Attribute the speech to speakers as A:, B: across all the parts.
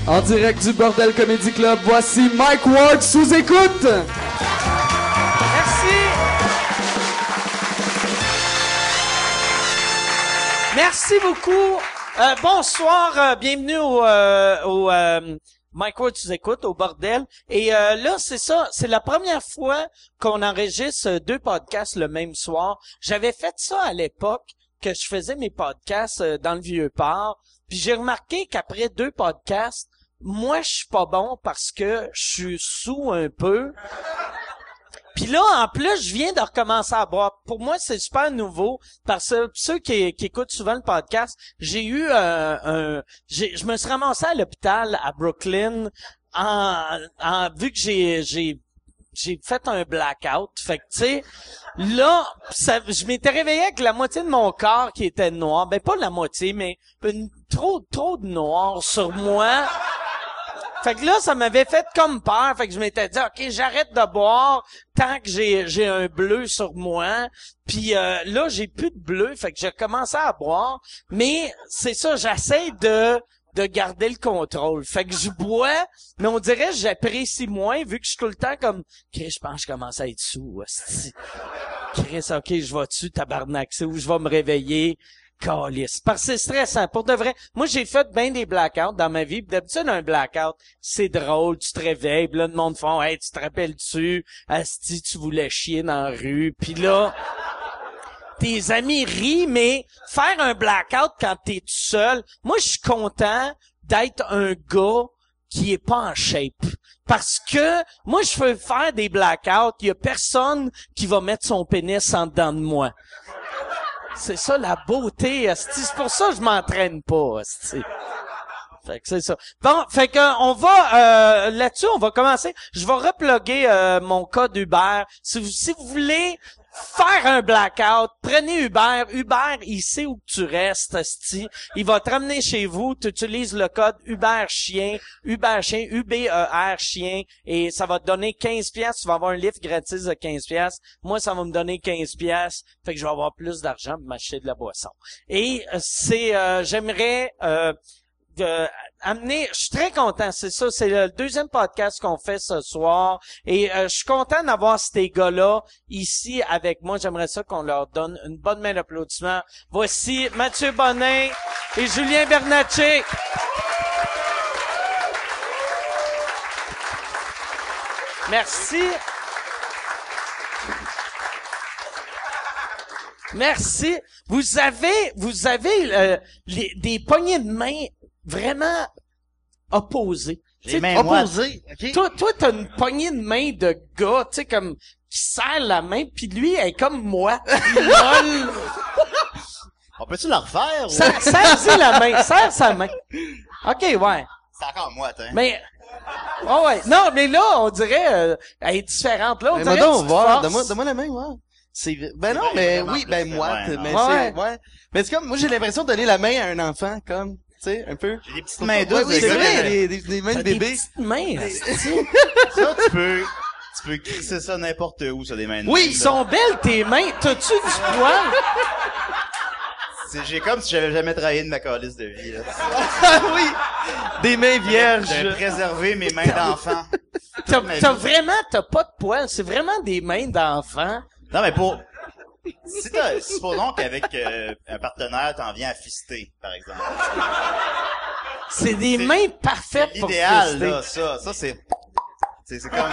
A: En direct du Bordel Comedy Club, voici Mike Ward sous écoute.
B: Merci. Merci beaucoup. Bonsoir, bienvenue au Mike Ward sous écoute, au Bordel. Et là, c'est ça, c'est la première fois qu'on enregistre deux podcasts le même soir. J'avais fait ça à l'époque que je faisais mes podcasts dans le Vieux-Port. Puis j'ai remarqué qu'après deux podcasts, moi, je suis pas bon parce que je suis sous un peu. Puis là, en plus, je viens de recommencer à boire. Pour moi, c'est super nouveau parce que ceux qui écoutent souvent le podcast, j'ai eu je me suis ramassé à l'hôpital à Brooklyn vu que j'ai fait un blackout. Fait que, tu sais, là, je m'étais réveillé avec la moitié de mon corps qui était noir. Ben, pas la moitié, mais trop de noir sur moi. Fait que là, ça m'avait fait comme peur. Fait que je m'étais dit, OK, j'arrête de boire tant que j'ai un bleu sur moi. Puis là, j'ai plus de bleu. Fait que j'ai commencé à boire. Mais c'est ça, j'essaie de garder le contrôle. Fait que je bois, mais on dirait que j'apprécie moins vu que je suis tout le temps comme, Chris, je pense que je commence à être sous. Chris, OK, je vais dessus, tabarnak, c'est où je vais me réveiller. Calisse. Parce que c'est stressant. Pour de vrai, moi, j'ai fait bien des blackouts dans ma vie. Pis d'habitude, un blackout, c'est drôle. Tu te réveilles, pis là, le monde font, hey, tu te rappelles-tu? Asti, tu voulais chier dans la rue. Puis là, tes amis rient, mais faire un blackout quand t'es tout seul, moi, je suis content d'être un gars qui est pas en shape. Parce que, moi, je veux faire des blackouts, il y a personne qui va mettre son pénis en dedans de moi. C'est ça la beauté, asti. C'est pour ça que je m'entraîne pas, asti. Fait que c'est ça. Bon, fait que on va là-dessus, on va commencer. Je vais reploguer mon code Uber. Si vous voulez faire un blackout, prenez Uber. Uber, il sait où tu restes, asti. Il va te ramener chez vous. Tu utilises le code Uber Chien, UBER Chien, et ça va te donner 15 piastres. Tu vas avoir un lift gratis de 15 piastres. Moi, ça va me donner 15 piastres. Fait que je vais avoir plus d'argent pour m'acheter de la boisson. Et j'aimerais amener, je suis très content, c'est ça, c'est le deuxième podcast qu'on fait ce soir, et je suis content d'avoir ces gars-là ici avec moi. J'aimerais ça qu'on leur donne une bonne main d'applaudissement. Voici Mathieu Bonin et Julien Bernatchez. Merci. Merci. Vous avez des poignées de main vraiment opposées.
C: Les mains
B: opposées.
C: Okay.
B: Toi, t'as une poignée de main de gars, tu sais, comme, qui serre la main, pis lui, elle est comme moi. Molle.
C: On peut-tu le refaire?
B: Serre la main, serre sa main. OK, ouais.
C: C'est encore moi, t'as.
B: Mais, oh ouais. Non, mais là, on dirait, elle est différente. Là, on dirait
D: donne-moi la main, ouais. Ben non, mais oui, ben moi,
C: ouais,
D: mais
B: ouais.
D: ouais. Mais c'est comme, moi j'ai l'impression de donner la main à un enfant, comme, tu sais, un peu.
C: J'ai des petites mains douces.
D: Oui, c'est
C: de gars,
D: vrai, des mains de
B: des
D: bébé.
B: petites mains.
C: Ça, tu peux crisser ça n'importe où, ça, des mains de
B: Oui,
C: même,
B: ils
C: là.
B: sont belles, tes mains. T'as-tu du poil?
C: J'ai comme si j'avais jamais travaillé de ma calice de vie, là.
D: Ah oui! Des mains vierges.
C: J'ai préservé mes mains d'enfant.
B: T'as pas de poil. C'est vraiment des mains d'enfant.
C: Non, mais supposons qu'avec un partenaire, t'en viens à fister, par exemple.
B: C'est des mains parfaites pour
C: L'idéal,
B: fister.
C: là, ça, c'est comme...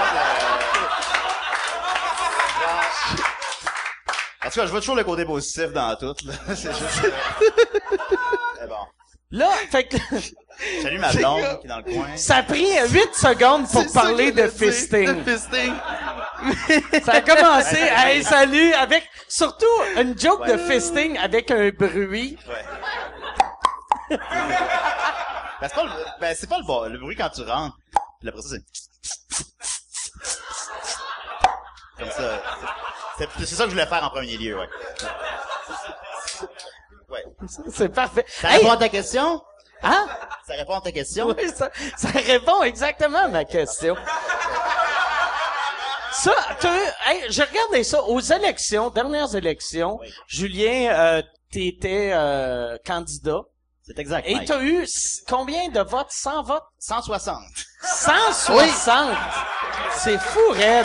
C: En tout cas, je vois toujours le côté positif dans tout, là. C'est juste... Mais bon.
B: Là, fait que
C: Salut ma blonde qui est dans le coin.
B: ça a pris 8 secondes pour
D: C'est ça
B: parler
D: que je
B: de
D: veux dire,
B: fisting.
D: de fisting.
B: Ça a commencé, hey, salut, avec surtout une joke de fisting avec un bruit.
C: Ouais. C'est pas le bruit quand tu rentres. Puis après ça, c'est... Comme ça. C'est ça que je voulais faire en premier lieu, ouais. Ouais.
B: C'est parfait.
C: Ça
B: Hey,
C: répond à ta question?
B: hein?
C: Ça répond à ta question?
B: Oui, ça répond exactement à ma question. Ça, hey, j'ai regardé ça aux élections, dernières élections.
C: Oui.
B: Julien, t'étais candidat.
C: C'est exact,
B: Et
C: Mike.
B: t'as eu combien de votes? 100 votes?
C: 160.
B: 160! C'est fou, Red.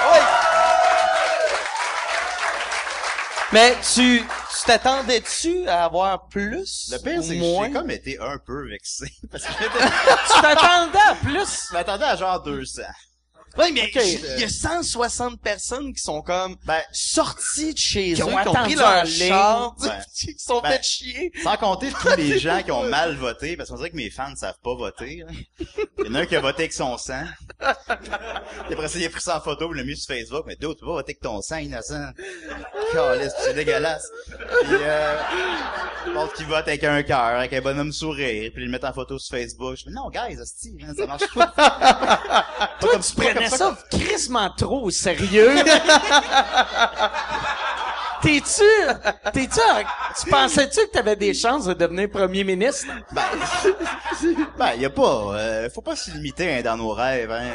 D: Mais tu t'attendais-tu à avoir plus?
C: Le pire,
D: ou
C: c'est que
D: moins?
C: j'ai comme été un peu vexé. Parce que
B: Tu t'attendais à plus?
C: je m'attendais à genre 200.
D: Oui, mais
B: Ok.
D: il y a 160 personnes qui sont comme
C: Ben,
D: sorties de chez
B: Qui
D: eux,
B: ont
D: qui ont
B: attendu
D: pris
B: en
D: leur
B: ligne.
D: char,
C: Ouais.
D: qui sont
C: Ben,
D: fait chier.
C: sans compter tous les gens qui ont mal voté, parce qu'on dirait que mes fans ne savent pas voter. Hein. Il y en a un qui a voté avec son sang. Et après ça, il a pris ça en photo, il l'a mis sur Facebook. Mais d'autres, tu vas voter avec ton sang, innocent. Caliste, c'est dégueulasse. Puis, l'autre qui vote avec un cœur, avec un bonhomme sourire, puis il le met en photo sur Facebook. Je dis, non, guys, hostie, hein, ça marche pas.
B: Toi, tu prenais ça crissement trop au sérieux. Tu pensais-tu que t'avais des chances de devenir premier ministre?
C: Ben, y a pas, faut pas se limiter dans nos rêves, hein.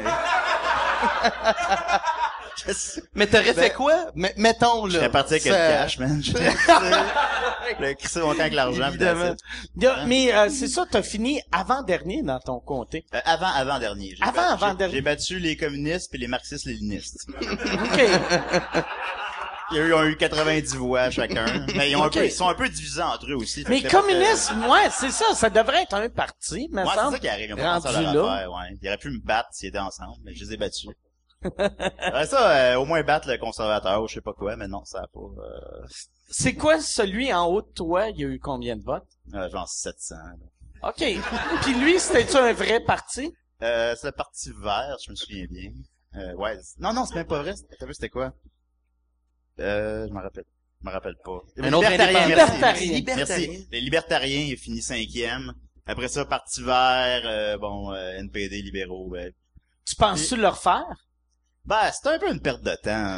D: Mais t'aurais fait quoi? Mettons, là.
C: Je serais parti avec le cash, man. Le crissé mon camp avec l'argent.
D: Évidemment.
B: Mais c'est ça, t'as fini avant-dernier dans ton comté.
C: Avant-dernier.
B: Avant-dernier.
C: J'ai battu les communistes puis les marxistes-léninistes.
B: OK.
C: Ils ont eu 90 voix chacun. Mais ils ont
B: Ok.
C: ils sont un peu divisés entre eux aussi.
B: Mais communistes, ouais, c'est ça devrait être un parti, me
C: Ouais, c'est
B: semble.
C: ça qui arrive. Ils ont pas pensé à
B: Rendu
C: leur
B: là.
C: affaire, ouais. Ils auraient pu me battre s'ils étaient ensemble, mais je les ai battus. Ça, au moins battre le conservateur ou je sais pas quoi, mais non, ça a pas,
B: C'est quoi celui en haut de toi? Il y a eu combien de votes?
C: genre 700. Là.
B: OK. Puis lui, c'était-tu un vrai parti?
C: C'est le Parti vert, je me souviens bien. Ouais. Non, c'est même pas vrai. T'as vu, c'était quoi? Je m'en rappelle pas.
D: Un autre
C: Libertarien,
B: indépendant.
C: merci.
D: Libertarien.
C: Merci. Les libertariens, il a fini 5e. Après ça, Parti vert, NPD, libéraux,
B: Tu penses-tu le refaire?
C: Ben, c'est un peu une perte de temps.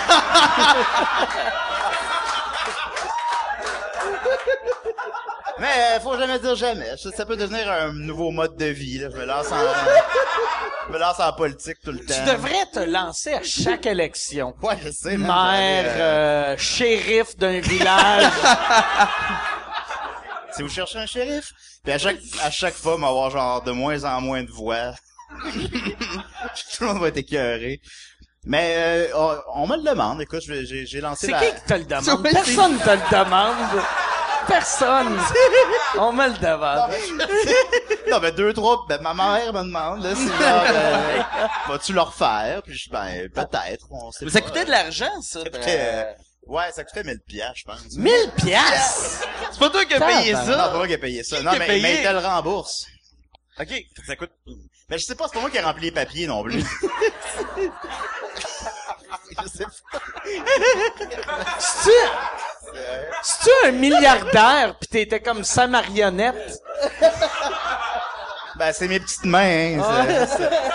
C: Mais faut jamais dire jamais. Ça peut devenir un nouveau mode de vie. Là. Je me lance en politique tout le temps.
B: Tu devrais te lancer à chaque élection.
C: Ouais, je sais. man,
B: Maire, shérif d'un village.
C: Si vous cherchez un shérif, puis à chaque fois, m'avoir genre de moins en moins de voix. Tout le monde va être écœuré. Mais on me le demande. Écoute, j'ai lancé
B: C'est
C: la...
B: qui te le demande?
D: Ouais,
B: Personne te le demande. Personne. On me le demande.
C: Non, mais 2-3, ma mère me demande, là, c'est genre, vas-tu le refaire? Puis je peut-être, on sait
D: Mais
C: pas.
D: ça coûtait de l'argent, ça.
C: Ouais, ça coûtait 1000 piastres, je pense.
B: 1000 piastres!
D: C'est pas toi qui as payé
C: Non, c'est
D: ça.
C: pas moi qui ai payé ça.
D: Qui
C: Non,
D: a
C: mais
D: payé?
C: il te le rembourse.
D: OK.
C: Ça coûte... Mais je sais pas, c'est pas moi qui ai rempli les papiers non plus. Je sais pas.
B: C'est-tu un milliardaire pis t'étais comme sa marionnette?
C: Ben, c'est mes petites mains, hein.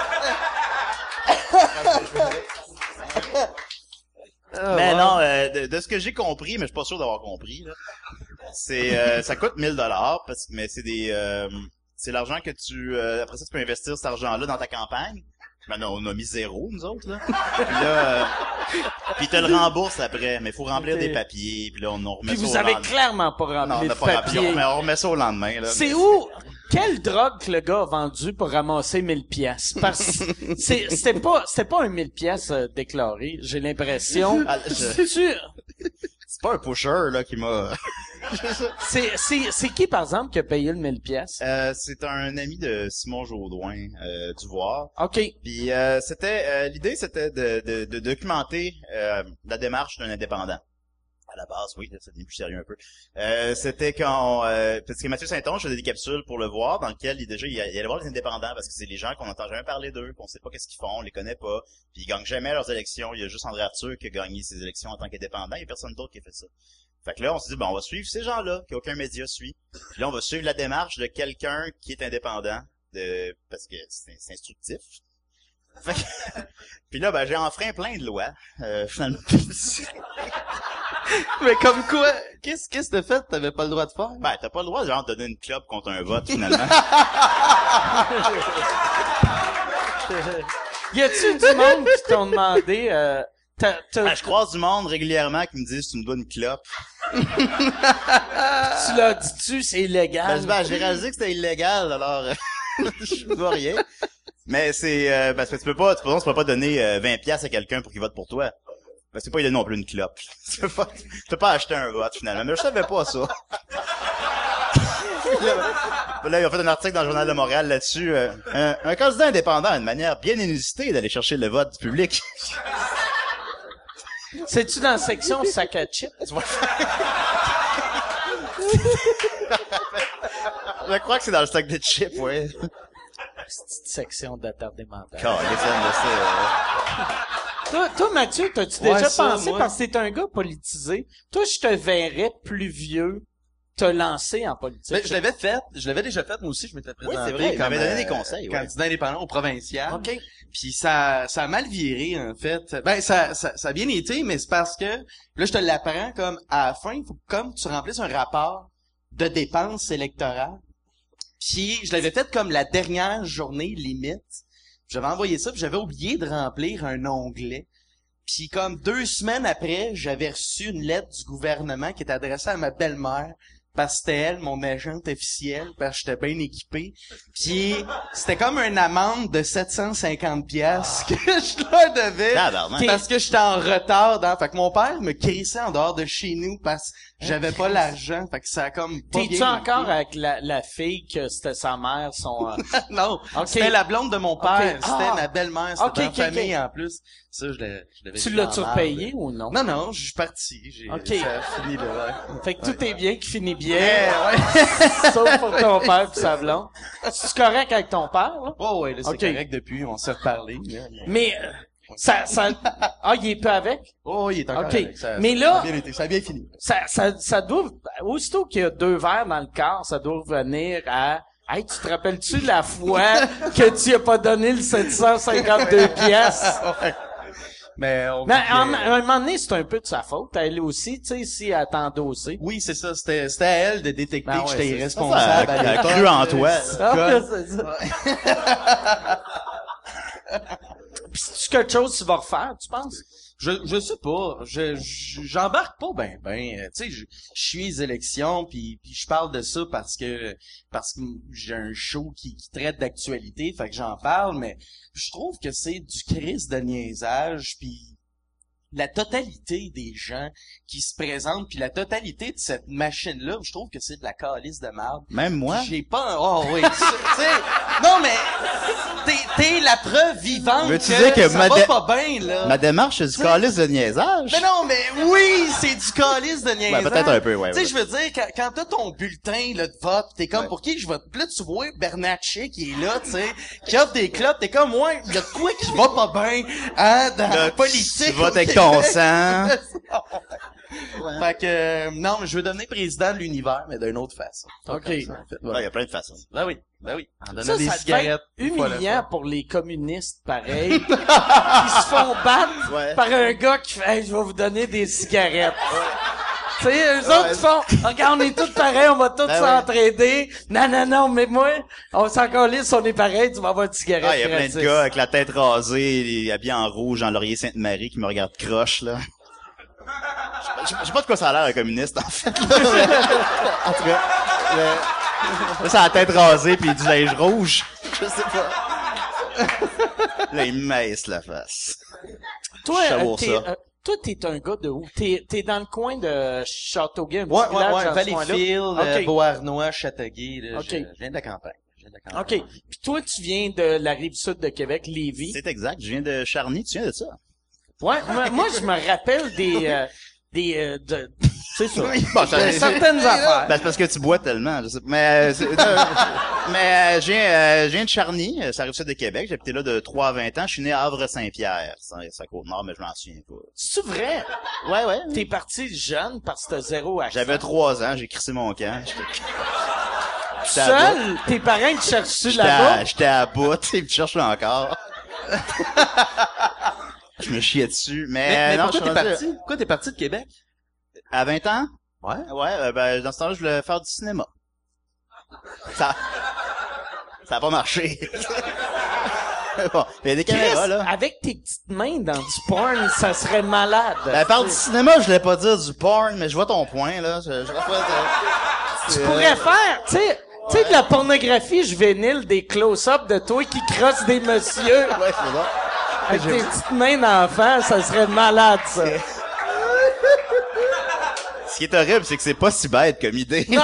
C: Mais non, de ce que j'ai compris, mais je suis pas sûr d'avoir compris, là, c'est ça coûte 1000 parce que mais c'est c'est l'argent que tu après ça tu peux investir cet argent-là dans ta campagne. Ben non, on a mis 0 nous autres là. Puis là puis te le rembourse après, mais il faut remplir
B: Ok.
C: des papiers, puis là on remet
B: Pis
C: ça
B: vous
C: au
B: avez
C: lendemain.
B: clairement pas
C: Non,
B: rempli
C: on
B: de
C: n'a pas rempli,
B: papier.
C: on remet ça au lendemain là.
B: C'est où? Quelle drogue que le gars a vendu pour ramasser 1000 pièces? Parce que c'était pas un 1000 pièces déclaré, j'ai l'impression.
C: Ah,
B: C'est-tu-
C: C'est pas un pusher là qui m'a
B: c'est qui, par exemple, qui a payé le 1000 pièces?
C: c'est un ami de Simon Jaudoin du Voir.
B: OK.
C: Puis l'idée c'était de documenter la démarche d'un indépendant. À la base, oui, ça devient plus sérieux un peu. C'était quand parce que Mathieu Saint-Onge faisait des capsules pour le Voir dans lesquelles il allait voir les indépendants parce que c'est les gens qu'on n'entend jamais parler d'eux, qu'on sait pas qu'est-ce qu'ils font, on les connaît pas, puis ils gagnent jamais leurs élections. Il y a juste André Arthur qui a gagné ses élections en tant qu'indépendant, il y a personne d'autre qui a fait ça. Fait que là, on s'est dit, on va suivre ces gens-là, qu'aucun média suit. Puis là, on va suivre la démarche de quelqu'un qui est indépendant, parce que c'est instructif. Fait que, puis là, j'ai enfreint plein de lois, finalement.
D: Mais comme quoi, qu'est-ce que t'as fait? T'avais pas le droit de faire?
C: Ben, t'as pas le droit, genre, de donner une clope contre un vote, finalement.
B: Y a-tu du monde qui t'ont demandé,
C: Ben, je croise du monde régulièrement qui me disent, tu me dois une clope.
B: Tu l'as dit-tu, c'est illégal.
C: J'ai réalisé que c'était illégal, alors je vois rien. Mais c'est parce que tu peux pas donner 20 pièces à quelqu'un pour qu'il vote pour toi. Parce que c'est pas il donne non plus une clope. Tu peux pas acheter un vote finalement. Mais je savais pas ça. Là, ils ont fait un article dans le Journal de Montréal là-dessus. Un candidat indépendant a une manière bien inusitée d'aller chercher le vote du public.
B: C'est-tu dans la section sac à chips?
C: Je crois que c'est dans le sac de chips, ouais.
B: Petite section d'attardé mental. Toi, Mathieu, t'as-tu déjà pensé,
D: moi.
B: parce que t'es un gars politisé, toi, je te verrais plus vieux te lancer en politique.
D: Ben, je l'avais déjà fait, moi aussi, je m'étais présenté.
C: Oui, c'est vrai, il m'avait donné des
D: comme,
C: conseils, ouais.
D: candidat indépendant au provincial.
B: OK.
D: Puis ça a mal viré, en fait. Ben, ça a bien été, mais c'est parce que, là, je te l'apprends comme, à la fin, il faut comme tu remplisses un rapport de dépenses électorales. Puis je l'avais fait comme la dernière journée limite. J'avais envoyé ça, puis j'avais oublié de remplir un onglet. Puis comme 2 semaines après, j'avais reçu une lettre du gouvernement qui était adressée à ma belle-mère, parce que c'était elle, mon agente officielle, parce que j'étais bien équipé. Puis c'était comme une amende de 750 piastres que je leur devais, parce que j'étais en retard fait que mon père me crissait en dehors de chez nous parce que j'avais pas l'argent, fait que ça a comme pas
B: T'es-tu
D: bien
B: encore
D: été.
B: avec la fille que c'était sa mère, son...
D: Non,
B: Ok.
D: c'était la blonde de mon père,
B: Ok.
D: c'était
B: Ah.
D: ma belle-mère, c'était
B: Ok,
D: dans la
B: ok,
D: famille
B: ok.
D: en plus. Ça, je l'avais
B: Tu
D: dit
B: l'as-tu
D: en
B: repayé
D: marde.
B: ou non?
D: Non, je suis parti.
B: Ok.
D: Ça a fini là, ouais.
B: Fait que tout est bien, qui finit bien.
D: Ouais.
B: Sauf pour ton père pis sa blonde. C'est correct avec ton père, là?
D: Oh, ouais, là, c'est
B: Ok.
D: correct depuis, on s'est reparlé.
B: Mais, ça, il est peu avec?
D: Oh, il est encore
B: Ok.
D: avec.
B: Mais là-
D: ça a bien été, ça a bien fini.
B: Ça doit, aussitôt qu'il y a 2 verres dans le corps, ça doit revenir à, hey, tu te rappelles-tu de la fois que tu as pas donné le 752 pièces?
D: Mais on
B: Mais
D: vit que-
B: à un moment donné, c'est un peu de sa faute. Elle aussi, tu sais, si elle t'a endossé.
D: Oui, c'est ça. C'était à elle de détecter
B: Ben ouais,
D: que
B: c'est
D: j'étais
B: ça.
D: irresponsable.
C: Elle a
D: à l'époque.
C: cru en toi.
B: Ah, c'est ça. Pis c'est-tu quelque chose que tu vas refaire, tu penses?
D: Je sais pas. J'embarque pas tu sais, je suis aux élections puis je parle de ça parce que j'ai un show qui traite d'actualité, fait que j'en parle, mais je trouve que c'est du crise de niaisage puis la totalité des gens qui se présentent puis la totalité de cette machine-là, je trouve que c'est de la calice de merde.
C: Même moi.
D: J'ai pas oh oui, tu sais, non mais t'es la preuve vivante
C: Veux-tu
D: que,
C: dire que
D: ça va pas bien là.
C: Ma démarche, c'est du
D: T'sais-
C: calice de niaisage?
D: Mais non, mais oui, c'est du calice de niaisage.
C: Ouais, peut-être un peu, ouais.
D: Tu sais, je veux dire, quand t'as ton bulletin là, de vote, t'es comme, pour qui je vote? Puis là, tu vois Bernatchez qui est là, tu sais, qui offre des clopes, t'es comme, ouais, il y a de quoi qui va pas bien, hein, dans la
C: Là,
D: politique.
C: Tu votes avec
D: au
C: ton
D: Québec.
C: sang.
D: Fait que, non, mais je veux devenir président de l'univers, mais d'une autre façon.
B: Ok.
D: Comme ça, en fait.
C: Il y a plein de façons.
D: Ben oui. En donnant
B: Ça,
D: des
B: ça
D: cigarettes.
B: devait être
D: une fois la
B: humiliant
D: fois.
B: pour les communistes, pareil. Ils se font battre
C: Ouais.
B: par un gars qui fait, hey, je vais vous donner des cigarettes. Tu sais, eux autres, ils font, regarde, on est tous pareils, on va tous
C: Ben
B: s'entraider. Non, mais moi, on s'en calisse, on est pareils, tu vas avoir une cigarette
C: Ah, il y a plein
B: gratis.
C: de gars avec la tête rasée, habillés en rouge, en laurier Sainte-Marie, qui me regardent croche, là. Je sais pas de quoi ça a l'air, un communiste, en fait. En tout cas, là, ça a la tête rasée pis du linge rouge. Je sais pas. Là, il me maisse la face.
B: Toi,
C: Savoir ça.
B: toi, t'es un gars de où? T'es dans le coin de Châteauguay, un petit
D: Ouais,
B: village dans ce
D: Valleyfield,
B: coin-là? Ok.
D: Beauharnois, Châteauguay, là.
B: Ok.
D: Je viens de la campagne.
B: OK. Puis toi, tu viens de la rive sud de Québec, Lévis.
C: C'est exact, je viens de Charny, tu viens de ça?
B: Ouais, moi, je me rappelle c'est ça.
C: Bon,
B: De certaines affaires.
C: Ben, c'est parce que tu bois tellement, je sais pas. Mais, je viens de Charny, ça arrive ça de Québec. J'ai habité là de 3 à 20 ans. Je suis né à Havre-Saint-Pierre. C'est à Côte-Nord, mais je m'en souviens pas.
B: C'est vrai?
C: Ouais.
B: T'es parti jeune parce que t'as 0 accent.
C: J'avais 3 ans, j'ai crissé mon camp.
B: Seul? Tes parents te cherchaient là-bas?
C: J'étais à bout, ils me cherchent encore. Je me chiais dessus,
D: Mais
C: non,
D: pourquoi
C: je suis rendu-
D: Pourquoi t'es parti de Québec?
C: À 20 ans?
D: Ouais.
C: Ouais, ben, dans ce temps-là, je voulais faire du cinéma. Ça a pas marché. Bon, il y a des caméras, là.
B: Avec tes petites mains dans du porn, ça serait malade.
C: Ben, parle du cinéma, je voulais pas dire du porn, mais je vois ton point, là.
B: Tu pourrais faire, tu sais, de la pornographie juvénile, des close-up de toi qui crossent des messieurs.
C: Ouais, c'est bon.
B: Avec tes petites mains d'enfant, ça serait malade, ça.
C: Ce qui est horrible, c'est que c'est pas si bête comme idée. Mais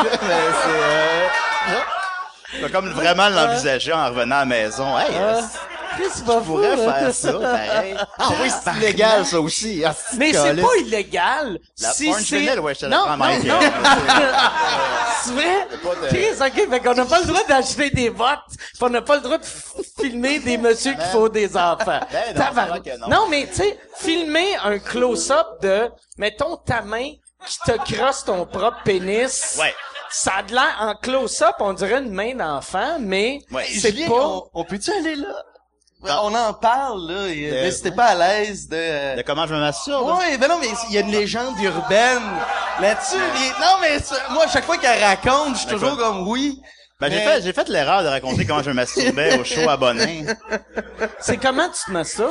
C: je vais comme vraiment l'envisager en revenant à la maison. Hey,
B: Qu'est-ce que tu
C: pourrais faire ça, pareil. Ah oui, c'est illégal, ça aussi. Ah,
B: Mais c'est pas illégal.
C: La
B: si
C: porn
B: c'est...
C: juvénile, ouais, je te la
B: non,
C: prends,
B: non,
C: Mike.
B: non. C'est vrai?
C: pas de-
B: Chris, ok, fait qu'on n'a pas le droit d'acheter des votes, pis on n'a pas le droit de filmer des messieurs qui font des enfants.
C: Ben non,
B: Tabarnak.
C: c'est vrai que non.
B: Non, mais tu sais, filmer un close-up de, mettons, ta main qui te crosse ton propre pénis.
C: Ouais.
B: Ça a de l'air, en close-up, on dirait une main d'enfant, mais
C: Ouais.
B: c'est
D: Julien,
B: pas...
D: on peut-tu aller là?
C: Non.
D: On en parle, là, et n'hésitez pas à l'aise de...
C: De comment je me masturbe?
D: Ouais, ben non, mais il y a une légende urbaine là-dessus. Non, mais moi, à chaque fois qu'elle raconte, je suis toujours comme oui.
C: Ben,
D: Mais-
C: j'ai fait l'erreur de raconter comment je me masturbais au show à Bonin.
B: C'est comment tu te masturbes?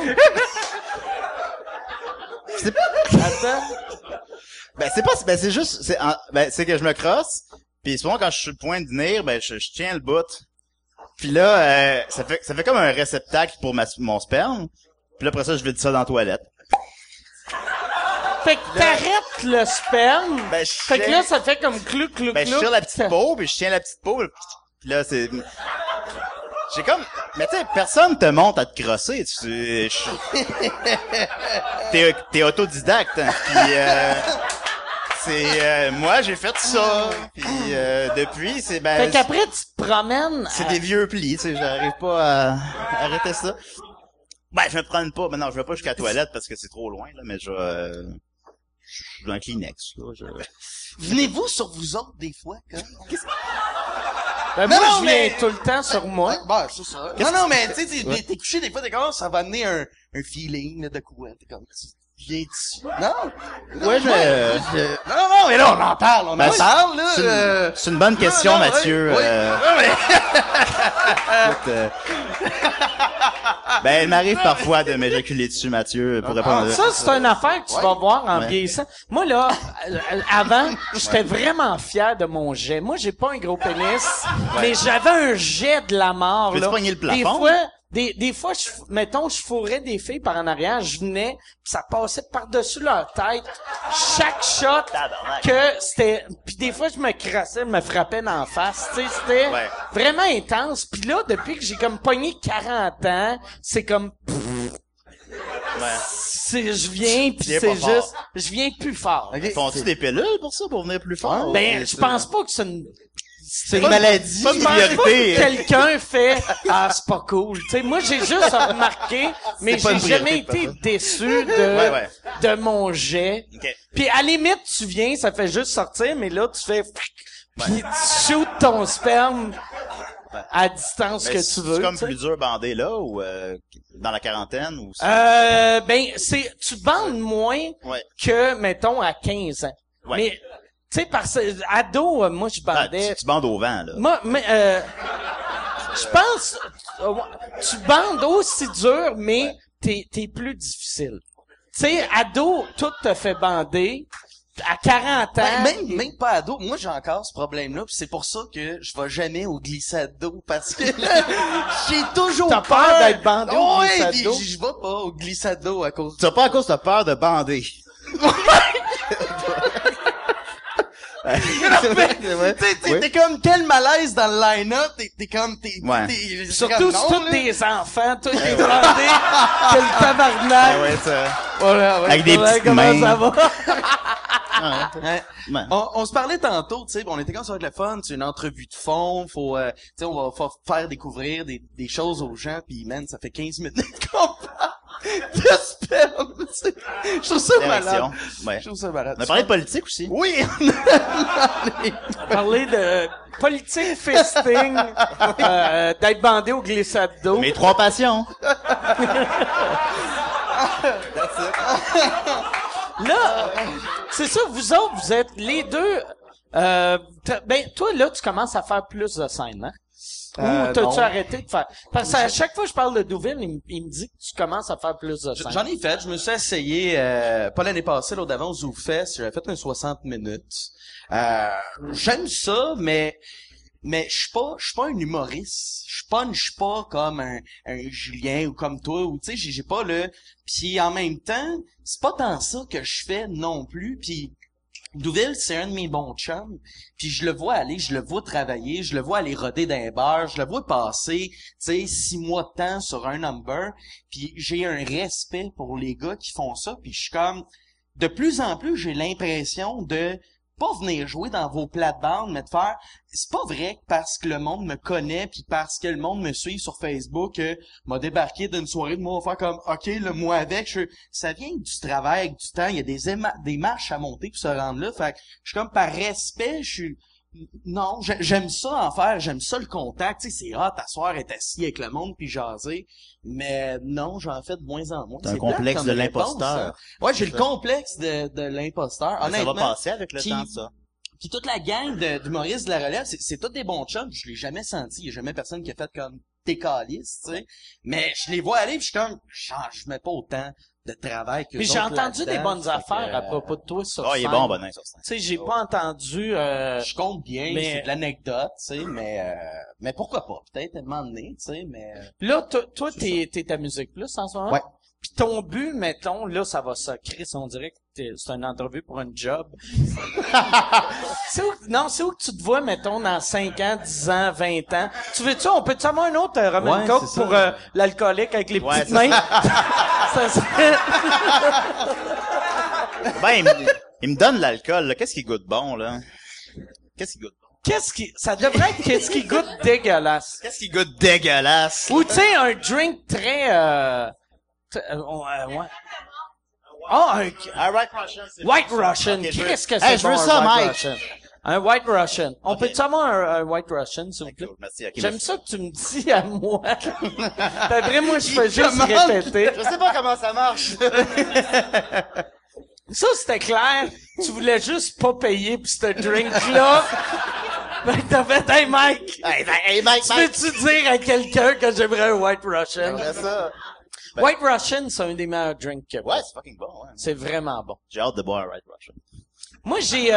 B: Attends.
C: Ben, c'est pas, ben, c'est juste, c'est que je me crosse, pis souvent quand je suis sur le point de venir, ben, je tiens le bout. Puis là, ça fait comme un réceptacle pour mon sperme. Puis là, après ça, je vide ça dans la toilette.
B: Fait que t'arrêtes le sperme.
C: Ben, je
B: Fait que
C: tiens-
B: là, ça fait comme clou.
C: Ben, je tire la petite peau, puis je tiens la petite peau, puis là, c'est... J'ai comme... Mais tu sais, personne te monte à te crosser. T'es autodidacte, hein. Puis, moi, j'ai fait ça. Puis, depuis, c'est... Ben,
B: Fait qu'après, tu te promènes.
C: c'est des vieux plis, tu sais, j'arrive pas à arrêter ça. Ben, je me prends pas. Ben non, je vais pas jusqu'à la toilette parce que c'est trop loin, là, mais je suis dans un Kleenex, là.
D: Venez-vous sur vous autres des fois, quand?
B: Ben, moi,
D: non,
B: je
D: mais-
B: viens tout le temps sur moi.
D: Bah, c'est ça. Non, mais tu sais, t'es couché des fois, t'es comme, ça va amener un feeling, là, de quoi? T'es comme, viens-tu? Non?
C: Ouais,
D: Non, mais là, on en parle,
C: Ben,
D: parle, là.
C: c'est une bonne question,
D: non,
C: Mathieu.
D: ouais, ouais.
C: Écoute, ben, il m'arrive parfois de m'éjaculer dessus, Mathieu, pour répondre.
B: Ça, c'est une affaire que tu vas voir en
C: Ouais.
B: vieillissant. Moi, là, avant, j'étais vraiment fier de mon jet. Moi, j'ai pas un gros pénis, mais j'avais un jet de la mort,
C: Peux-tu
B: là.
C: pogner le
B: Des
C: plafond?
B: fois, des fois, mettons, je fourrais des filles par en arrière, je venais, pis ça passait par-dessus leur tête. Chaque shot
C: Tabarnak.
B: que c'était, puis des fois, je me crassais, je me frappais d'en face, tu sais, c'était
C: Ouais.
B: vraiment intense. Puis là, depuis que j'ai comme pogné 40 ans, c'est comme, je viens pis
C: viens
B: c'est
C: pas fort.
B: juste, je viens plus fort.
C: Font-tu des pilules pour ça, pour venir plus fort?
B: Ben, je pense pas que c'est
D: une maladie.
C: Pas une
B: Je pense pas
C: priorité.
B: que quelqu'un fait c'est pas cool. Tu sais, moi j'ai juste remarqué, mais
C: pas
B: j'ai
C: une priorité
B: jamais
C: de faire
B: été
C: ça.
B: déçu de
C: Ouais.
B: de mon jet.
C: Ok.
B: Puis à la limite tu viens, ça fait juste sortir, mais là tu fais puis tu shootes ton sperme à distance
C: Ben,
B: que
C: c'est
B: tu veux.
C: comme
B: tu sais.
C: plus dur bandé là, ou dans la quarantaine, ou
B: Ben tu bandes moins
C: Ouais.
B: que mettons à 15 ans.
C: Ouais.
B: Mais tu sais parce que ado moi je
C: Ah,
B: bandais
C: tu bandes au vent, là.
B: moi mais je pense tu bandes aussi dur mais t'es plus difficile. Tu sais ado tout te fait bander à 40 ans.
D: Même pas ado. Moi, j'ai encore ce problème-là, pis c'est pour ça que je vais jamais au glissade d'eau, parce que j'ai toujours
B: T'as peur d'être bandé au
D: Ouais,
B: glissade
D: pis
B: d'eau?
D: je vais pas au glissade d'eau à cause
C: Tu as pas à cause de peur de bander.
D: T'es comme quel malaise dans le line-up, t'es comme
C: Ouais.
B: Surtout
D: non,
B: si tous
D: là.
B: des enfants, tous des bandés, quel tabarnak.
C: Ah ouais, ça.
B: Voilà, ouais,
C: Avec des
B: ouais,
C: petites
B: comment
C: mains.
B: ça va?
D: Ouais.
C: Ouais.
D: On se parlait tantôt, tu sais, on était comme ça avec le fun, c'est une entrevue de fond, faut, tu sais, on va faire découvrir des choses aux gens, puis man, ça fait 15 minutes qu'on parle de sperme, tu sais. Je trouve ça malade.
C: Direction. Ouais.
D: Je trouve ça malade.
C: On a parlé de politique aussi.
D: Oui!
B: Parler de politique fisting, d'être bandé au glissade d'eau.
C: Mes trois passions.
B: Là, c'est ça, vous autres, vous êtes les deux, ben, toi, là, tu commences à faire plus de scènes, hein? Ou t'as-tu
D: non.
B: arrêté de faire? Parce que à chaque fois que je parle de Douville, il me dit que tu commences à faire plus de scènes.
D: J'en ai fait, je me suis essayé, pas l'année passée, l'autre d'avant au ZooFest, j'avais fait un 60 minutes. J'aime ça, mais je suis pas un humoriste. Je punch pas comme un Julien ou comme toi, ou tu sais, j'ai pas le, puis en même temps, c'est pas tant ça que je fais non plus, puis Douville, c'est un de mes bons chums, puis je le vois aller, je le vois travailler, je le vois aller roder dans les bars, je le vois passer, tu sais, 6 mois de temps sur un number, puis j'ai un respect pour les gars qui font ça, puis je suis comme, de plus en plus, j'ai l'impression de pas venir jouer dans vos plates-bandes, mais de faire, c'est pas vrai que parce que le monde me connaît puis parce que le monde me suit sur Facebook, m'a débarqué d'une soirée de moi, on va faire comme, OK, le moi avec, ça vient du travail, avec du temps, il y a des marches à monter pour se rendre là, fait que je suis comme par respect, non, j'aime ça en faire, j'aime ça le contact, tu sais, c'est hot, t'asseoir, être assis avec le monde puis jaser, mais non, j'en fais de moins en moins.
C: T'as un
D: C'est
C: complexe
D: plate
C: de
D: comme réponse,
C: l'imposteur.
D: hein. Ouais, j'ai le complexe de l'imposteur,
C: Ça
D: honnêtement.
C: va passer avec le
D: Puis-
C: temps, ça.
D: Puis toute la gang d'humoristes de la relève, c'est tous des bons chums, je l'ai jamais senti, il y a jamais personne qui a fait comme t'es calice, tu sais. Mais je les vois aller, puis je suis comme, je mets pas autant de travail que
B: Mais j'ai entendu des bonnes affaires à propos de toi sur
C: Oh, il est
B: scène.
C: bon, Bonin, sur scène.
B: Tu sais, j'ai pas entendu,
D: Je compte bien,
B: mais-
D: c'est de l'anecdote, tu sais, mais pourquoi pas, peut-être à un moment donné, tu sais, mais...
B: là, toi, t'es à Musique Plus en ce moment?
D: Ouais.
B: Puis ton but, mettons, là, ça va ça. Chris, on dirait que c'est une entrevue pour un job. c'est où que tu te vois, mettons, dans 5 ans, 10 ans, 20 ans? Tu veux-tu, on peut-tu avoir un autre Roman
D: Ouais,
B: Coke
D: c'est ça.
B: pour l'alcoolique avec les
C: Ouais,
B: petites
C: c'est
B: mains? Ça serait...
C: Il me donne l'alcool, là. Qu'est-ce qui goûte bon, là? Qu'est-ce qui goûte bon?
B: Ça devrait être qu'est-ce qui goûte dégueulasse.
C: Qu'est-ce qui goûte dégueulasse?
B: Ou, tu sais, un drink très, ouais. Ah,
C: Un White Russian, c'est
B: White
C: bon, ça.
B: Russian.
C: Ok, je veux-
B: Qu'est-ce que c'est
C: Hey, je veux
B: bon,
C: ça,
B: un White
C: Mike.
B: Russian? Un White Russian. On
C: Ok.
B: peut-tu avoir un White Russian, s'il vous plaît?
C: Cool, merci, ok,
B: J'aime
C: merci.
B: ça que tu me dis à moi. D'après moi, je fais juste répéter.
C: Je sais pas comment ça marche.
B: Ça, c'était clair. Tu voulais juste pas payer pour ce drink-là. Ben, t'as fait, hey, Mike.
C: Hey, Mike,
B: Tu veux-tu dire à quelqu'un que j'aimerais un White Russian?
C: J'aimerais ça.
B: White Russian, c'est un des meilleurs drinks que
C: Ouais, c'est fucking bon, ouais.
B: c'est vraiment bon.
C: J'ai hâte de boire un White Russian.
B: Moi, j'ai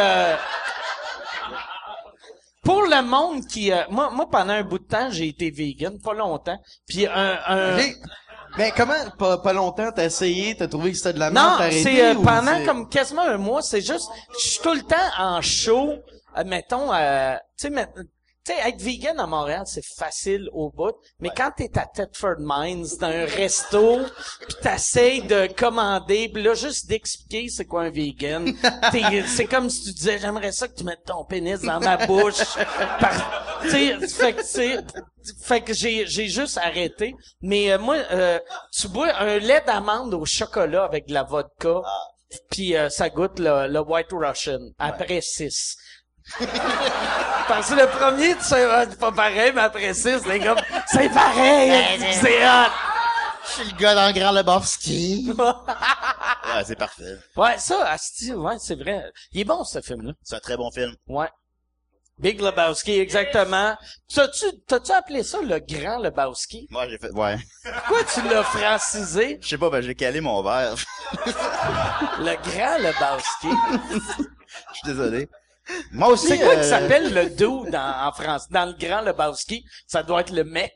B: pour le monde qui moi pendant un bout de temps, j'ai été vegan, pas longtemps. Puis
D: Ok. Mais comment, pas longtemps, t'as essayé, t'as trouvé que c'était de la merde,
B: non,
D: t'as arrêté,
B: c'est
D: ou
B: pendant
D: c'est-
B: comme quasiment un mois, c'est juste je suis tout le temps en show, mettons tu sais, être vegan à Montréal, c'est facile au bout, mais quand t'es à Thetford Mines, dans un resto, pis t'essayes de commander, pis là, juste d'expliquer c'est quoi un vegan, c'est comme si tu disais, j'aimerais ça que tu mettes ton pénis dans ma bouche. Tu sais, fait que j'ai juste arrêté. Mais moi, tu bois un lait d'amande au chocolat avec de la vodka, puis ça goûte le White Russian, après 6. Parce que le premier, tu sais, c'est pas pareil, mais après 6, c'est comme, c'est pareil, c'est hot.
C: Je suis le gars dans le Grand Lebowski. Ouais, c'est parfait.
B: Ouais, ça, asti, ouais, c'est vrai. Il est bon, ce film-là.
C: C'est un très bon film.
B: Ouais. Big Lebowski, exactement. T'as-tu appelé ça le Grand Lebowski?
C: Moi, j'ai fait, ouais.
B: Pourquoi tu l'as francisé?
C: Je sais pas, ben, j'ai calé mon verre.
B: Le Grand Lebowski.
C: Je suis désolé. Moi aussi,
B: C'est quoi qui s'appelle le dude en France? Dans le Grand Lebowski, ça doit être le mec.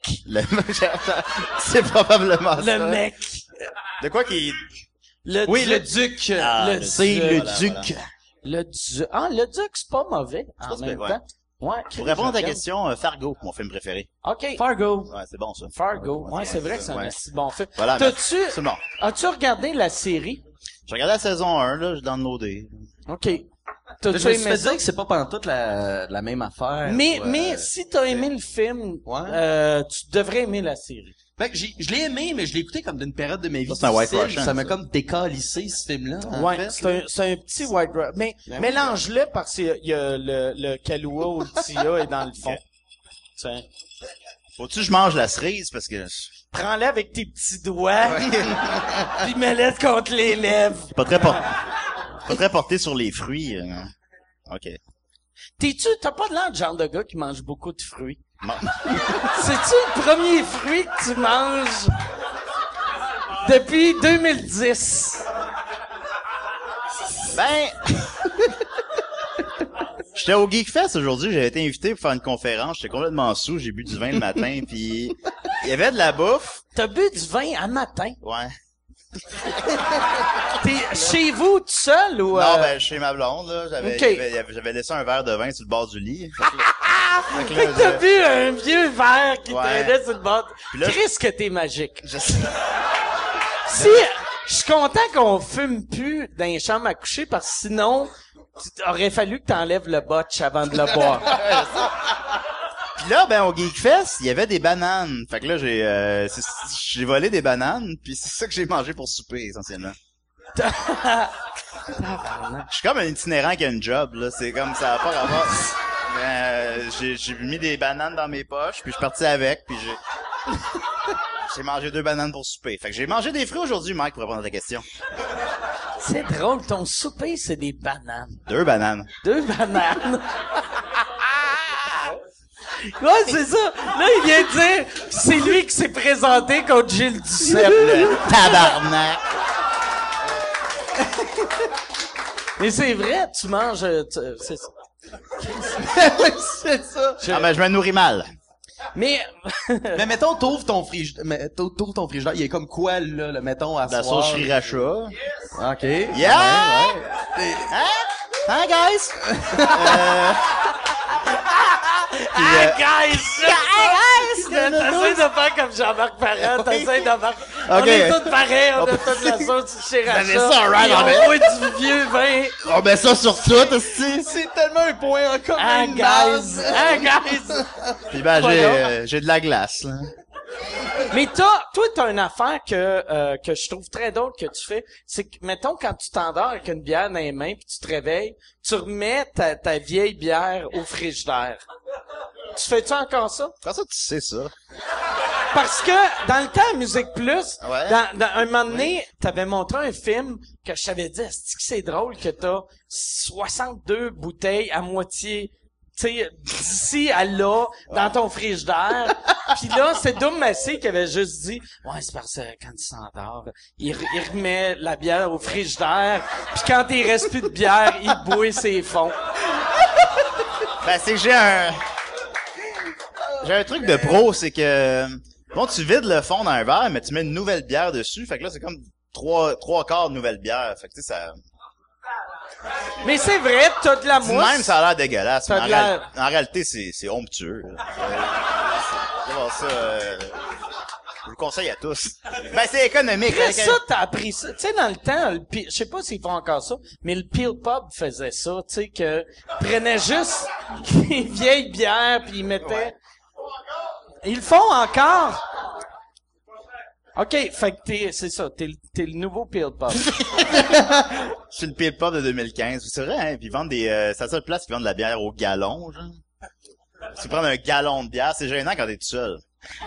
C: C'est probablement ça.
B: Le mec.
C: De quoi qui...
D: Oui, le
B: duc.
D: duc.
C: Ah,
B: le
D: C'est
B: duc.
D: le
C: voilà,
D: duc.
C: voilà.
B: Le duc, c'est pas mauvais, en
C: pas
B: même
C: ouais.
B: temps. Ouais.
C: Pour répondre à ta
B: je regarde.
C: question, Fargo, mon film préféré.
B: OK.
D: Fargo.
C: Ouais, c'est bon, ça.
B: Fargo. Ouais, c'est vrai que c'est un
C: Ouais.
B: assez bon film.
C: Voilà. C'est bon.
B: As-tu regardé la série?
C: J'ai regardé la saison 1, là, je dans le OD.
B: OK.
D: Je
B: T'as-tu
D: me suis
B: aimé
D: fait
B: ça?
D: dire que c'est pas pantoute la même affaire.
B: Mais si t'as aimé le film,
D: Ouais.
B: tu devrais aimer la série.
D: Fait que je l'ai aimé, mais je l'ai écouté comme d'une période de ma vie.
C: Ça, c'est un White
D: difficile.
C: Russian,
D: Ça m'a
C: ça.
D: comme décalissé, ce film-là. en
B: Ouais,
D: fait.
B: c'est un petit White Russian. Mais
D: Ben oui.
B: mélange-le parce qu'il y a le Kahlua ou le Tia est dans le fond.
C: Ok.
B: Tiens.
C: Faut-tu que je mange la cerise parce que...
B: Prends-le avec tes petits doigts, puis mets-le contre les lèvres.
C: Pas très porté sur les fruits. Ok.
B: T'as pas de l'air de genre de gars qui mange beaucoup de fruits. C'est-tu le premier fruit que tu manges depuis 2010?
C: Ben... J'étais au Geekfest aujourd'hui, j'avais été invité pour faire une conférence, j'étais complètement saoul, j'ai bu du vin le matin, puis il y avait de la bouffe.
B: T'as bu du vin à matin?
C: Ouais.
B: T'es chez vous tout seul ou...
C: Non, ben, chez ma blonde, là,
B: Ok.
C: j'avais laissé un verre de vin sur le bord du lit. Fait que
B: Fait
C: là,
B: que t'as bu un vieux verre qui
C: Ouais.
B: traînait sur le bord.
C: Puis là,
B: Qu'est-ce que t'es magique.
C: je-
B: Si, je suis content qu'on fume plus dans les chambres à coucher parce que sinon, aurait fallu que t'enlèves le botch avant de le boire.
C: Puis là, ben, au Geekfest, il y avait des bananes. Fait que là, j'ai volé des bananes, puis c'est ça que j'ai mangé pour souper, essentiellement. Je suis comme un itinérant qui a une job, là. C'est comme, ça a pas rapport. J'ai mis des bananes dans mes poches, puis je suis parti avec, puis j'ai mangé 2 bananes pour souper. Fait que j'ai mangé des fruits aujourd'hui, Mike, pour répondre à ta question.
B: C'est drôle, ton souper, c'est des bananes.
C: 2 bananes.
B: 2 bananes. Ouais, c'est ça. Là, il vient de dire, c'est lui qui s'est présenté contre Gilles Duceppe.
C: Tabarnak!
B: Mais c'est vrai, tu manges... c'est ça.
D: C'est ça.
C: Ah, ben, je me nourris mal.
B: Mais...
D: Mais mettons, t'ouvres ton frigidaire, il est comme quoi, là, le mettons, à
C: La
D: soir?
C: sauce sriracha.
D: OK.
C: Yeah! Hein? Hein, guys?
B: guys! T'essayes de faire comme Jean-Marc Parent, t'essayes de faire... On
C: Ok.
B: est tous pareils, on a tous la sauce chez Racha.
C: J'avais ça, right,
B: on
C: on met-
B: boit du vieux vin.
C: On met ça sur tout, esti.
D: C'est tellement un point en commun.
B: Ah, guys! Ah, guys!
C: Puis ben,
B: Voyons.
C: j'ai de la glace, là.
B: Mais toi, t'as une affaire que je trouve très drôle que tu fais. C'est que, mettons, quand tu t'endors avec une bière dans les mains puis tu te réveilles, tu remets ta vieille bière au frigidaire. Tu fais-tu encore ça?
C: Comment ça, tu sais ça?
B: Parce que, dans le temps, à Musique Plus,
C: Ouais.
B: dans un moment donné, t'avais montré un film que je t'avais dit, est-ce que c'est drôle que t'as 62 bouteilles à moitié, tu sais, d'ici à là, dans ton frigidaire. Puis là, c'est Doom Massé qui avait juste dit, ouais, c'est parce que quand il s'endort, il remet la bière au frigidaire, puis quand il reste plus de bière, il boit ses fonds.
C: Ben, c'est que j'ai un truc de pro, c'est que, bon, tu vides le fond dans un verre, mais tu mets une nouvelle bière dessus. Fait que là, c'est comme trois quarts de nouvelle bière. Fait que, tu sais, ça,
B: Mais c'est vrai, t'as de la
C: dit
B: mousse.
C: même, ça a l'air dégueulasse.
B: Ça
C: Mais
B: a
C: en,
B: de l'air-
C: en réalité, c'est onctueux. Là. C'est voir ça, je vous conseille à tous. Ben, c'est économique.
B: Après
C: hein,
B: ça, t'as appris ça. Tu sais, dans le temps, je sais pas s'ils font encore ça, mais le Peel Pub faisait ça, tu sais, que prenait juste les vieilles bières puis ils mettaient... Ils le font encore? OK, fait que c'est ça, t'es le nouveau Peel Pub.
C: Je suis le pile pop de 2015. C'est vrai, hein? Puis ils vendent c'est la seule place qui vendent de la bière au gallon, genre. Tu prends un gallon de bière, c'est gênant quand t'es tout seul.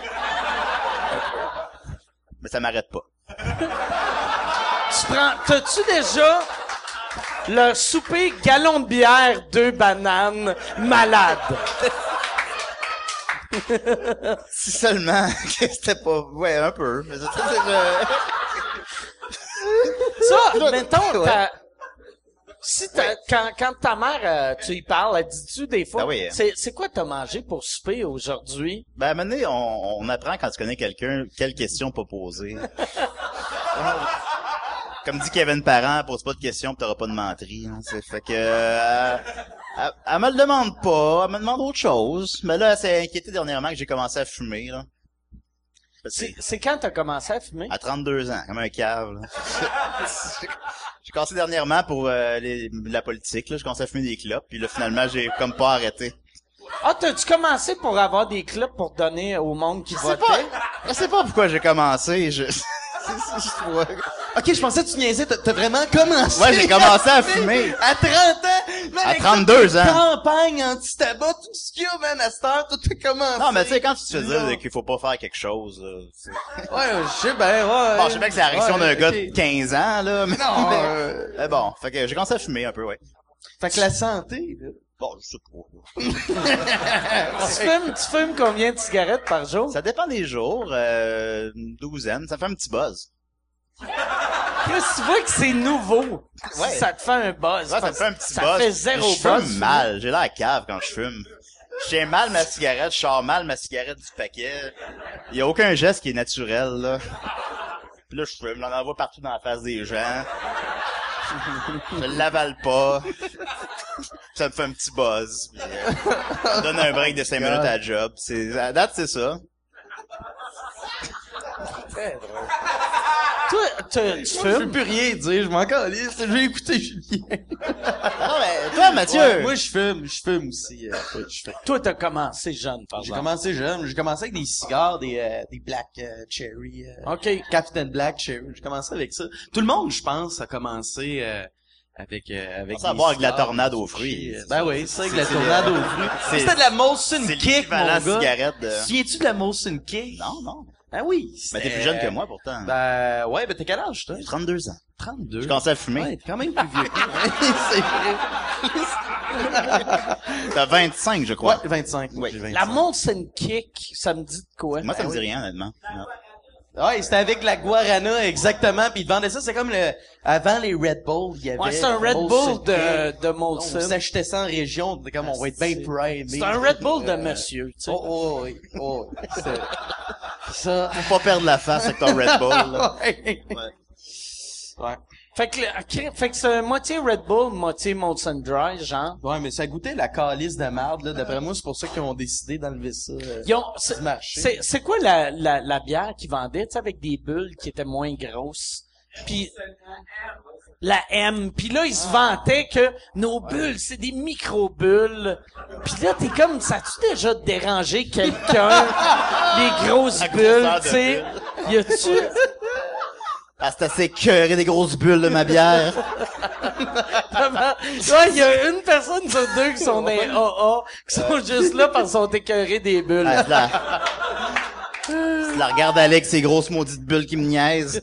C: Mais ça m'arrête pas.
B: T'as-tu déjà le souper gallon de bière, 2 bananes, malade?
C: Si seulement que c'était pas... Ouais, un peu. Mais
B: Ça, mettons,
C: Ouais.
B: quand ta mère, tu y parles, elle dit-tu des fois,
C: Ah oui.
B: c'est quoi t'as mangé pour souper aujourd'hui?
C: Ben, à un moment donné, on apprend quand tu connais quelqu'un, quelle question pas poser. Comme dit Kevin Parent, pose pas de questions pis t'auras pas de menterie. Hein, fait que... elle me le demande pas, elle me demande autre chose. Mais là, elle s'est inquiétée dernièrement que j'ai commencé à fumer, là.
B: C'est quand t'as commencé à fumer?
C: À 32 ans, comme un cave. Là. J'ai commencé dernièrement pour la politique. Là. J'ai commencé à fumer des clopes, puis là, finalement, j'ai comme pas arrêté.
B: Ah, t'as-tu commencé pour avoir des clopes pour donner au monde qui votait?
C: Je sais pas pourquoi j'ai commencé.
D: OK, je pensais que tu niaisais. T'as vraiment commencé.
C: Ouais, j'ai commencé à fumer.
D: À 30 ans. Man,
C: À
D: avec
C: 32
D: toute une
C: ans.
D: campagne anti-tabac, tout ce qu'il y a, man, à cette heure, tout a commencé.
C: Non, mais tu sais, quand tu te fais
D: Là.
C: dire qu'il faut pas faire quelque chose,
D: Ouais, je sais bien, ouais.
C: bon, je sais bien que c'est la réaction
D: Ouais,
C: d'un gars
D: ok.
C: de 15 ans, là, mais...
D: Non,
C: mais bon, fait que j'ai commencé à fumer un peu, ouais.
D: Fait que la santé, là.
C: Bon, je sais pas.
B: Tu fumes combien de cigarettes par jour?
C: Ça dépend des jours, une douzaine. Ça fait un petit buzz.
B: Chris, tu vois que c'est nouveau.
C: Ouais.
B: Ça te fait un buzz.
C: Ouais, ça me fait un petit
B: ça
C: buzz.
B: fait zéro
C: je
B: buzz.
C: fume mal. J'ai l'air cave quand je fume. Je tiens mal ma cigarette, je sors mal ma cigarette du paquet. Il y a aucun geste qui est naturel, là. Puis là, je fume, j'en envoie partout dans la face des gens. Je l'avale pas. Ça me fait un petit buzz. Puis, ça me donne un break de 5 minutes à la job. À date, c'est ça.
B: Toi, tu
D: Je
B: fumes?
D: peux plus rien dire, je m'en calisse, je vais écouter Julien.
C: Non, mais toi, Mathieu.
D: Ouais, moi, je fume aussi. Je fume.
B: Toi, t'as commencé jeune, par
D: J'ai
B: exemple.
D: commencé jeune, j'ai commencé avec des cigares, des Black Cherry,
B: OK.
D: Captain Black Cherry, j'ai commencé avec ça. Tout le monde, je pense, a commencé avec
C: On s'en va avec de la tornade aux fruits.
D: Ben oui, c'est ça, avec la
C: C'est
D: tornade
C: le-
D: aux fruits.
C: c'est-
D: C'était de la Molson
C: C'est
D: Kick, mon
C: l'équivalent
D: gars.
C: cigarette de...
D: Souviens-tu de la Molson Kick?
C: Non, non.
D: Ben oui.
C: Mais t'es plus jeune que moi, pourtant.
D: Ben, ouais, ben t'es quel âge, toi?
C: J'ai 32 ans.
D: 32.
C: Je commençais à fumer.
D: Ouais, t'es quand même plus vieux. Ouais, c'est vrai.
C: T'as 25, je
D: Ouais,
C: crois.
D: 25.
C: Oui.
D: J'ai 25.
B: La Molson Kick, ça me dit de quoi?
C: Moi, ça
D: Ben
C: me dit
D: oui.
C: rien, honnêtement. Non.
D: Ouais, c'était avec la Guarana, exactement, pis ils vendaient ça, c'est comme avant les Red Bull, il y avait...
B: Ouais, c'est un Red
D: Molson
B: Bull de
D: Kick. On
B: Molson.
D: s'achetait ça en région, c'était comme, on va être bien primé.
B: C'est un Red Bull de monsieur, tu sais.
D: Oh, oui, oh, oui. Ça...
C: Faut pas perdre la face avec ton Red Bull, là.
D: Ouais.
C: Ouais.
D: Ouais.
B: Fait que c'est moitié Red Bull, moitié Molson Dry, genre.
D: Ouais, mais ça goûtait la calice de marde, là. D'après moi, c'est pour ça qu'ils ont décidé d'enlever ça.
B: Ils ont,
D: du marché.
B: c'est quoi la bière qu'ils vendaient, tu sais, avec des bulles qui étaient moins grosses? Puis la M. Puis là, ils se vantaient que nos bulles, c'est des micro-bulles. Puis là, t'es comme, ça a-tu déjà dérangé quelqu'un? Les grosses
C: La
B: bulles,
C: grosseur de
B: tu sais?
C: bulles.
B: Y a-tu...
C: Ah, c'est assez cœuré des grosses bulles de ma bière.
B: Ouais, il y a une personne sur deux qui sont des AA, qui sont juste là parce qu'ils sont écœurés des bulles.
C: Ah, je la regarde avec ces grosses maudites bulles qui me niaisent.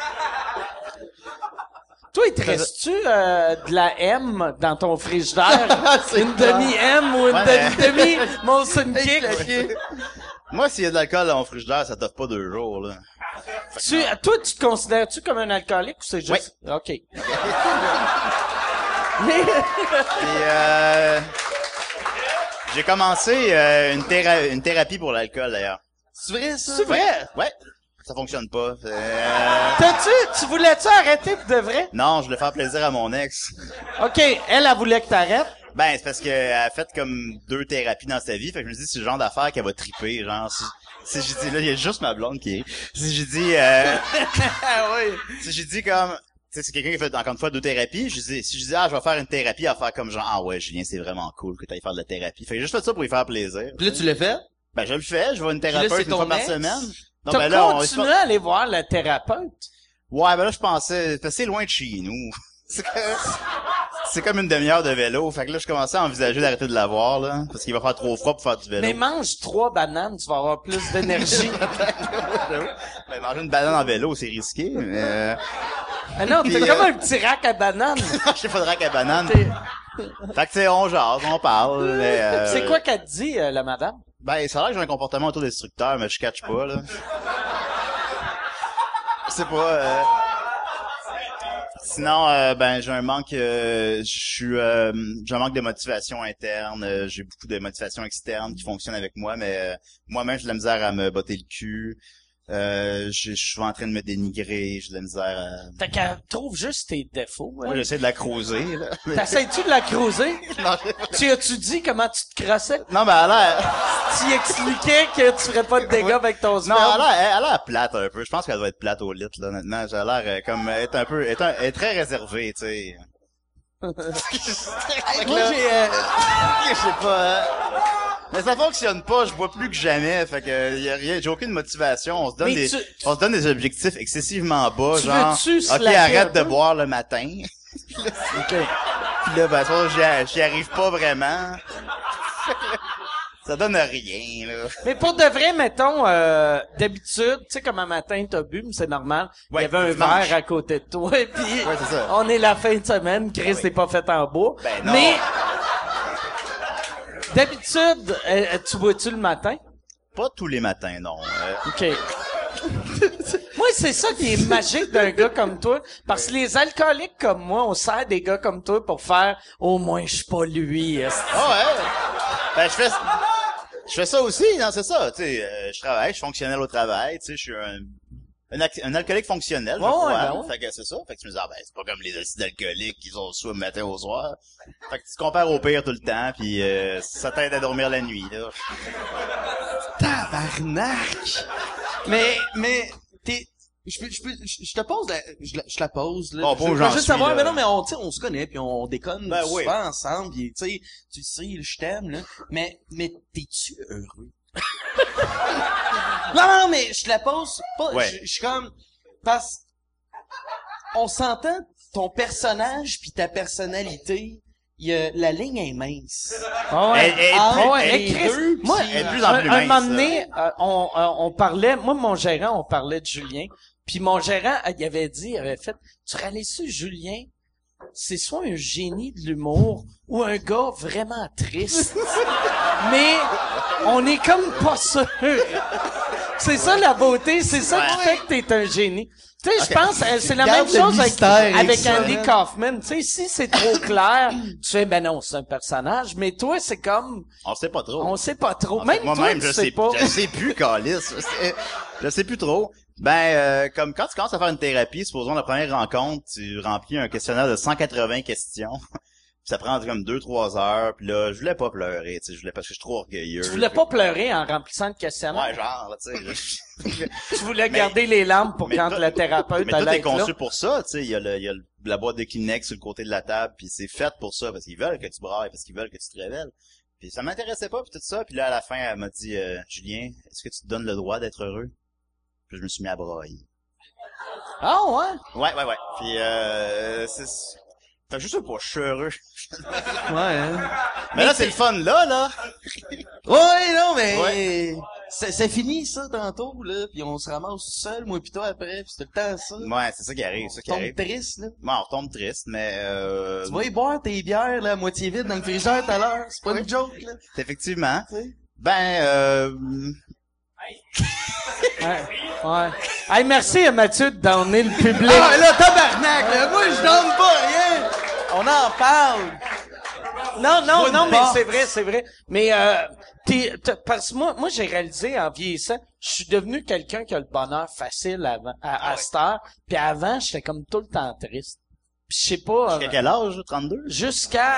B: Toi, il te reste-tu de la M dans ton frigidaire? Une demi-M ou une
C: Ouais, mais-
B: demi Molson Kick?
C: Moi, s'il y a de l'alcool dans mon frigidaire, ça t'offre pas 2 jours, là.
B: Toi, tu te considères-tu comme un alcoolique ou c'est juste... OK. Mais,
C: Et j'ai commencé une thérapie pour l'alcool, d'ailleurs.
D: C'est vrai, ça?
B: c'est vrai?
C: Ouais. Ça fonctionne pas.
B: Tu voulais-tu arrêter pour de vrai?
C: Non, je voulais faire plaisir à mon ex.
B: OK, elle voulait que t'arrêtes.
C: Ben, c'est parce qu'elle a fait comme 2 thérapies dans sa vie. Fait que je me dis, c'est le genre d'affaire qu'elle va triper. Genre, si j'ai dit, là, il y a juste ma blonde qui est. Si j'ai dit, si j'ai dit comme, tu sais, c'est quelqu'un qui fait encore une fois 2 thérapies. Si je dis, je vais faire une thérapie, elle va faire comme genre, ah ouais, Julien, c'est vraiment cool que t'ailles faire de la thérapie. Fait que j'ai juste fait ça pour lui faire plaisir.
D: Pis là, tu l'as fait?
C: Ben, je le fais. Je vois une
D: là,
C: thérapeute
D: c'est
C: une fois
D: ton
C: par
D: ex?
C: semaine. Non,
B: T'as
C: ben là,
B: continué à aller voir le thérapeute?
C: Ouais, ben là, je pensais, parce que c'est loin de chez nous. C'est comme une demi-heure de vélo. Fait que là, je commençais à envisager d'arrêter de l'avoir, là. Parce qu'il va faire trop froid pour faire du vélo.
B: Mais mange 3 bananes, tu vas avoir plus d'énergie.
C: Ben, manger une banane en vélo, c'est risqué, mais
B: Mais non,
C: Puis,
B: t'es comme un petit rack à bananes.
C: je sais pas de rack à banane.
B: T'es-
C: Fait que, tu sais, on jase, on parle, mais,
B: C'est quoi qu'elle te dit, la madame?
C: Ben, ça a l'air que j'ai un comportement autodestructeur, mais je catch pas, là. Je sais pas, Sinon, ben, j'ai un manque, j'ai un manque de motivation interne, j'ai beaucoup de motivation externe qui fonctionne avec moi, mais moi-même, j'ai de la misère à me botter le cul. Je suis souvent en train de me dénigrer, j'ai de la misère à...
B: Fait qu'elle trouve juste tes défauts.
C: Moi,
B: Hein?
C: j'essaie de la creuser, là.
B: T'essayes-tu de la creuser?
C: Non,
B: Tu as-tu dit comment tu te crassais?
C: non, mais elle a l'air...
B: Tu expliquais que tu ferais pas de dégâts avec ton
C: Non,
B: sperme?
C: elle a l'air plate un peu. Je pense qu'elle doit être plate au lit, là, honnêtement. J'ai l'air comme être un peu... être très réservée, tu sais.
D: Moi,
C: là-
D: j'ai,
C: Je sais pas... Mais ça fonctionne pas, je bois plus que jamais, fait que y a rien, j'ai aucune motivation, on se donne
B: Mais
C: on se donne des objectifs excessivement bas,
B: Tu
C: genre,
B: veux-tu
C: ok,
B: slacker
C: arrête
B: un
C: de
B: peu?
C: boire le matin.
B: OK.
C: Puis là, ben, ça, j'y arrive pas vraiment. Ça donne rien, là.
B: Mais pour de vrai, mettons, d'habitude, tu sais, comme un matin, t'as bu, mais c'est normal.
C: Ouais,
B: il y avait un
C: dimanche.
B: verre à côté de toi, puis
C: Ouais, c'est ça.
B: on est la fin de semaine, Chris
C: oui.
B: n'est pas fait en bois.
C: Ben non.
B: Mais, D'habitude, tu bois-tu le matin?
C: Pas tous les matins, non.
B: OK. Moi, c'est ça qui est magique d'un gars comme toi. Parce que les alcooliques comme moi, on sert des gars comme toi pour faire « Au moins, je suis pas lui. »
C: Ah ouais? Ben, je fais ça aussi, non, c'est ça. Tu sais, je travaille, je suis fonctionnel au travail, tu sais, je suis un alcoolique fonctionnel, je crois.
B: ben ouais.
C: Fait que c'est ça. Fait que tu me dis, ah ben, c'est pas comme les acides alcooliques qui ont soit le matin au soir. Fait que tu te compares au pire tout le temps, puis ça t'aide à dormir la nuit, là.
D: Tabarnak! Mais, je te pose je la pose, là.
C: Bon, bon,
D: je veux
C: j'en
D: juste
C: suis,
D: savoir,
C: là.
D: mais non, mais on se connaît, puis on déconne
C: Ben
D: souvent
C: oui.
D: ensemble, pis tu sais, je t'aime, là. Mais t'es-tu heureux? non, mais je te la pose pas,
C: Ouais.
D: je suis comme, parce, on s'entend, ton personnage pis ta personnalité, la ligne est mince.
B: Ah ouais.
C: Elle-
B: Chris,
D: deux,
B: moi,
C: elle est de plus en plus
B: un
C: mince,
B: moment donné, on parlait, moi, mon gérant, on parlait de Julien, puis mon gérant, il avait fait, tu réalises-tu, Julien, c'est soit un génie de l'humour ou un gars vraiment triste. Mais on est comme pas sûr. C'est ça la beauté, c'est ça qui fait que t'es un génie. Tu sais, je pense, c'est la même
D: Garde le
B: chose
D: mystère
B: avec
D: ça,
B: Andy
D: hein.
B: Kaufman. Tu sais, si c'est trop clair, tu fais, ben non, c'est un personnage. Mais toi, c'est comme,
C: On sait pas trop.
B: on sait pas trop.
C: En
B: Même
C: fait,
B: toi,
C: moi-même,
B: tu
C: je
B: sais
C: sais
B: pas.
C: Je sais plus, Calice. Je sais plus trop. Ben, comme quand tu commences à faire une thérapie, supposons la première rencontre, tu remplis un questionnaire de 180 questions. Puis ça prend comme 2-3 heures. Puis là, je voulais pas pleurer, tu sais, je voulais parce que je suis trop orgueilleux.
B: Tu voulais pas pleurer en remplissant le questionnaire.
C: Ouais, genre, tu sais.
B: Tu voulais garder les larmes pour
C: mais
B: quand
C: tout-
B: la thérapeute
C: Mais tout
B: allait
C: est
B: être là.
C: conçu pour ça, tu sais. Il y a la boîte de Kleenex sur le côté de la table, puis c'est fait pour ça, parce qu'ils veulent que tu brailles, parce qu'ils veulent que tu te révèles. Puis ça m'intéressait pas, puis tout ça. Puis là, à la fin, elle m'a dit, Julien, est-ce que tu te donnes le droit d'être heureux? Puis je me suis mis à brailler.
B: Ah ouais?
C: Ouais. Puis c'est... Fait que je sais pas, je suis heureux.
D: Ouais, hein.
C: Mais là, c'est le fun, là.
D: Ouais, non, mais
C: Ouais.
D: c'est fini ça tantôt là, puis on se ramasse tout seul, moi pis toi après, pis c'est tout le temps ça.
C: Ouais, c'est ça qui arrive,
D: On tombe triste là.
C: Ouais, on retombe triste, mais
D: Tu vas y boire tes bières là, à moitié vide dans le frigidaire tout à l'heure, c'est pas une joke là.
C: effectivement,
D: Tu sais.
C: ben,
B: Ouais. Hey, merci à Mathieu de donner le public.
D: Ah là, tabarnak là, moi je donne pas rien. On en parle.
B: Non, mais
D: barre.
B: c'est vrai. Mais parce que moi j'ai réalisé en vieillissant, je suis devenu quelqu'un qui a le bonheur facile avant, à cette heure. Puis avant, j'étais comme tout le temps triste. Puis je sais pas.
C: jusqu'à quel âge, 32?
B: Jusqu'à.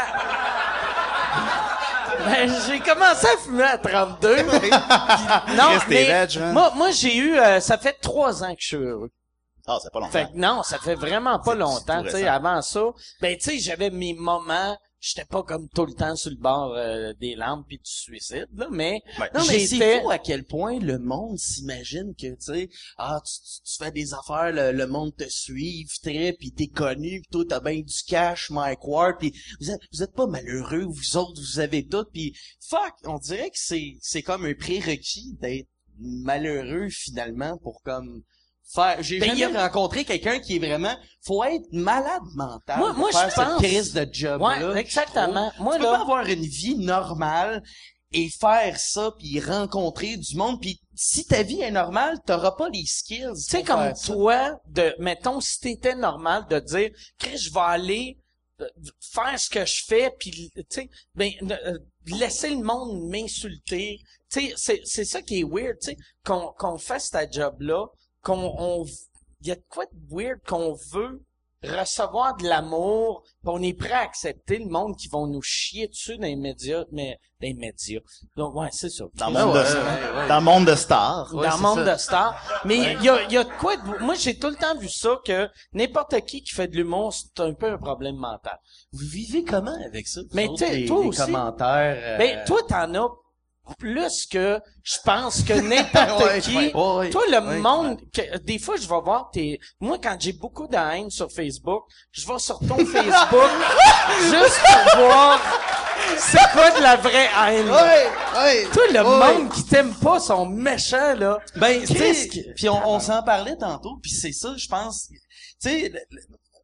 B: Ben, j'ai commencé à fumer à 32. Non,
C: Restez
B: mais
C: veg, hein.
B: moi j'ai eu, ça fait 3 ans que je suis heureux.
C: Ah, c'est pas longtemps.
B: Fait que non, ça fait vraiment pas
C: C'est
B: longtemps,
C: tout
B: tu sais,
C: récent.
B: avant ça. Ben, tu sais, j'avais mes moments, j'étais pas comme tout le temps sur le bord des lampes pis du suicide, là, mais
C: Ouais.
D: Non, mais
B: j'étais...
D: c'est fou à quel point le monde s'imagine que, tu sais, tu fais des affaires, le monde te suit, très, pis t'es connu, pis toi, t'as bien du cash, Mike Ward, pis vous êtes pas malheureux, vous autres, vous avez tout, pis fuck, on dirait que c'est comme un prérequis d'être malheureux, finalement, pour comme faire... J'ai
B: Ben,
D: jamais rencontré quelqu'un qui est vraiment... Faut être malade mental
B: Moi,
D: pour
B: je
D: faire
B: pense-
D: cette crise de job-là.
B: Ouais, exactement. Moi,
D: Tu peux
B: là-
D: pas avoir une vie normale et faire ça puis rencontrer du monde puis si ta vie est normale, t'auras pas les skills.
B: Tu sais,
D: pour
B: comme
D: faire ça.
B: toi, mettons, si t'étais normal de dire, Chris, je vais aller faire ce que je fais, puis tu sais, ben, laisser le monde m'insulter. Tu sais, c'est ça qui est weird, tu sais, qu'on fasse ta job-là, il y a de quoi de weird qu'on veut recevoir de l'amour, pis on est prêt à accepter le monde qui vont nous chier dessus dans les médias, Donc, ouais, c'est ça.
C: Dans le monde dans le monde de stars.
B: Dans le monde de stars. Mais il y a de quoi moi, j'ai tout le temps vu ça que n'importe qui fait de l'humour, c'est un peu un problème mental.
D: Vous vivez comment avec ça? vous
B: Mais
D: autres,
B: tu sais,
D: les-
B: toi
D: les
B: aussi.
D: commentaires.
B: Ben, toi, t'en as plus que, je pense que n'importe
D: Ouais,
B: qui.
D: ouais, ouais,
B: Toi, le
D: ouais,
B: monde, des fois, je vais voir moi, quand j'ai beaucoup de haine sur Facebook, je vais sur ton Facebook, juste pour voir c'est quoi de la vraie haine. là.
D: Ouais.
B: Toi, le
D: Ouais.
B: monde qui t'aime pas sont méchants, là.
D: Ben, tu
B: Qu'est-ce
D: sais,
B: que-
D: puis on s'en parlait tantôt, puis c'est ça, je pense. Tu sais,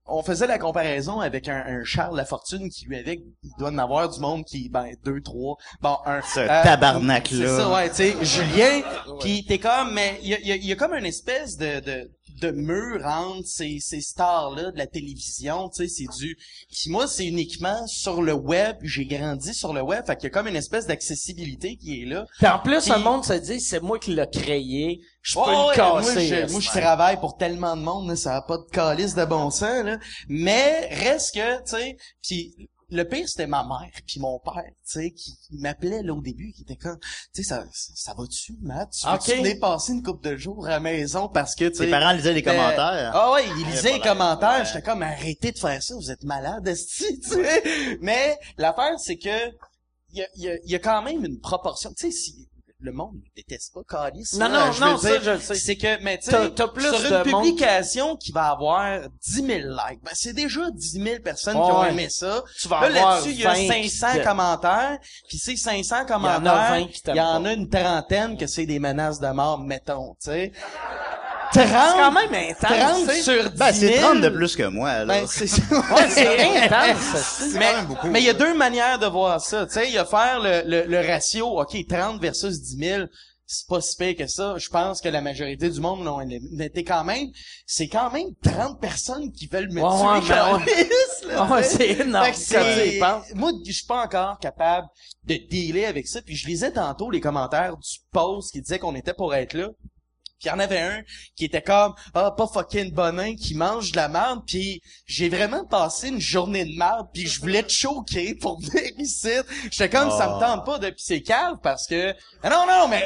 D: on faisait la comparaison avec un Charles Lafortune qui lui avait, il doit en avoir du monde qui, 2, 3,
C: Ce tabarnak-là.
D: C'est ça, ouais, tu sais, Julien, pis t'es comme, mais il y a comme une espèce de mur entre ces stars-là de la télévision, tu sais, puis moi, c'est uniquement sur le web, j'ai grandi sur le web, fait qu'il y a comme une espèce d'accessibilité qui est là.
B: Puis en plus,
D: Puis-
B: le monde se dit, c'est moi qui l'ai créé, je peux
D: Ouais,
B: le casser.
D: moi, je travaille pour tellement de monde, là, ça a pas de calice de bon sens, là. Mais, reste que, tu sais, pis le pire, c'était ma mère puis mon père, tu sais, qui m'appelait, là, au début, qui était comme, tu sais, ça va-tu, Matt? Tu veux-tu
B: Ok.
D: venir passer une couple de jours à la maison parce que, tu sais...
C: Tes parents lisaient les commentaires.
D: Ah ouais, ils lisaient les
C: pas l'air,
D: commentaires.
C: ouais.
D: J'étais comme, arrêtez de faire ça, vous êtes malade, esti, tu sais. Mais l'affaire, c'est que il y a quand même une proportion. Tu sais, si le monde ne déteste pas Calice.
B: Non,
D: là,
B: non,
D: je
B: non,
D: veux
B: ça,
D: dire,
B: je le sais.
D: c'est que, mais tu
B: T'as
D: sais,
B: plus
D: sur
B: de
D: une
B: monde
D: publication qui va avoir 10 000 likes, c'est déjà 10 000 personnes qui ont
B: Ouais.
D: aimé ça.
B: Tu vas
D: Là,
B: avoir
D: là-dessus, il y a
B: 20
D: 500
B: qui-
D: commentaires, puis ces 500 commentaires,
B: 20 qui t'aiment
D: il y en
B: pas.
D: a une trentaine que c'est des menaces de mort, mettons, tu sais.
B: C'est quand même intense,
D: 30
B: tu sais.
D: sur 10 000.
C: Ben, c'est 30 de plus que moi, là.
D: Ben, c'est ça.
B: Ouais, c'est intense, ça.
C: c'est
D: mais,
C: quand même beaucoup.
D: mais il y a deux manières de voir ça. Tu sais, il y a faire le ratio, OK, 30 versus 10 000, c'est pas si pire que ça. Je pense que la majorité du monde l'ont été quand même. C'est quand même 30 personnes qui veulent me
B: Ouais,
D: tuer.
B: ouais,
D: câlisse, là,
B: Ouais,
D: tu sais.
B: c'est énorme,
D: Fait que
B: quand tu y penses.
D: moi, je suis pas encore capable de dealer avec ça. Puis je lisais tantôt les commentaires du post qui disait qu'on était pour être là. Puis il y en avait un qui était comme pas fucking bonin qui mange de la merde. Puis j'ai vraiment passé une journée de merde. Puis je voulais te choquer pour venir ici. J'étais comme ça me tente pas de pisser cave parce que ah non mais...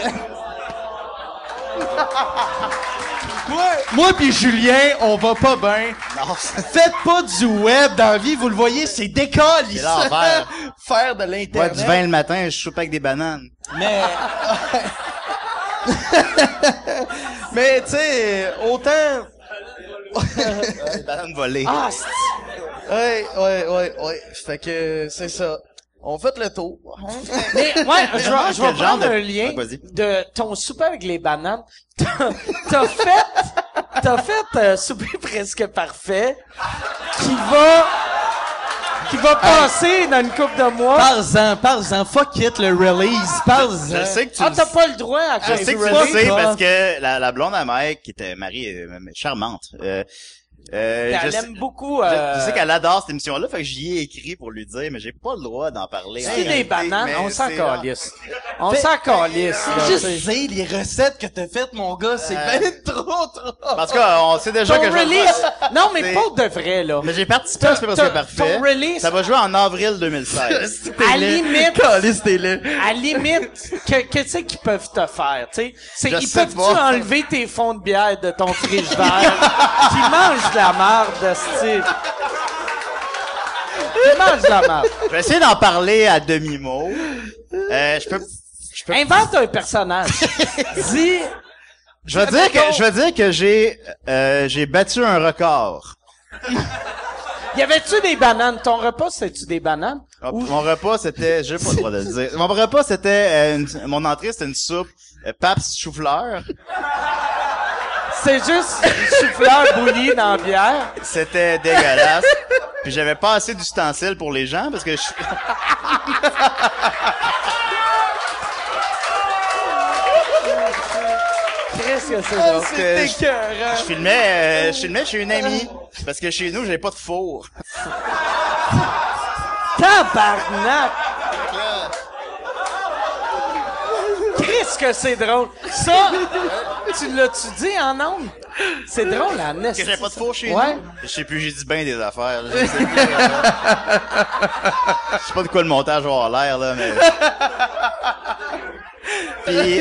D: moi puis Julien, on va pas bien.
C: Non,
D: Faites pas du web dans la vie, vous le voyez, c'est décalissant.
C: C'est l'enfer.
D: Faire de
C: bois
D: l'internet.
C: du vin le matin, je soupe avec des bananes.
D: Mais mais tu sais, autant
C: Des bananes volées.
B: Ah, c'est...
D: ouais. Fait que c'est ça. On fait le tour. Hein?
B: Mais, ouais, je vais
C: Quel genre
B: prendre
C: de-
B: un lien
C: Ouais, vas-y.
B: de ton souper avec les bananes. T'as fait souper presque parfait qui va passer dans une couple de mois.
D: Parle-en, fuck it, le release, parle-en.
C: Je sais que tu
B: Ah,
C: le
B: t'as pas le droit à
C: Je
B: cause
C: sais
B: du
C: que tu le
B: release.
C: sais
D: pas.
C: parce que la blonde à Mike, qui était Marie, charmante,
B: Elle
C: je
B: aime beaucoup,
C: je sais qu'elle adore cette émission-là, fait que j'y ai écrit pour lui dire, mais j'ai pas le droit d'en parler.
B: c'est
C: en
B: des
C: réalité,
B: bananes,
C: mais
B: on s'en
C: c'est-
B: calisse. On s'en calisse, là,
D: Juste
B: tu sais.
D: dire les recettes que t'as faites, mon gars, c'est ben trop.
C: En tout cas, on sait déjà
B: Ton
C: que je vais
B: release,
C: faire-
B: non, mais
C: C'est-
B: pas de vrai, là.
C: Mais j'ai participé à ce parce que c'est parfait.
B: Ton release,
C: Ça va jouer en avril 2016.
B: à limite,
D: Calice, t'es là.
B: à limite, que tu sais qu'ils peuvent te faire, tu sais? C'est,
C: Je
B: ils
C: sais
B: peuvent-tu
C: pas.
B: enlever tes fonds de bière de ton frigidaire? Qui mangent de la marde, style. Qui mangent de la marde.
C: Je vais essayer d'en parler à demi-mot. Je peux
B: Invente un personnage. Dis,
C: je vais dire que j'ai battu un record.
B: y avait-tu des bananes? Ton repas, c'était-tu des bananes?
C: Ah, mon repas, c'était, j'ai pas le droit de le dire. Mon repas, c'était, mon entrée, c'était une soupe, Pabst chou-fleur.
B: C'est juste du souffleur bouilli dans la bière.
C: C'était dégueulasse. Puis j'avais pas assez d'ustensiles pour les gens parce que
B: Qu'est-ce que c'est là?
D: C'est
C: je
D: écœurant.
C: je filmais chez une amie parce que chez nous, j'avais pas de four.
B: Tabarnak! Qu'est-ce que c'est drôle? Ça, tu l'as-tu dit en ondes? C'est drôle, en
C: Parce que j'avais pas de four chez
B: Ouais.
C: nous. Je sais plus, j'ai dit bien des affaires. Là. Je sais plus, je sais pas de quoi le montage va avoir l'air, là, mais... Puis,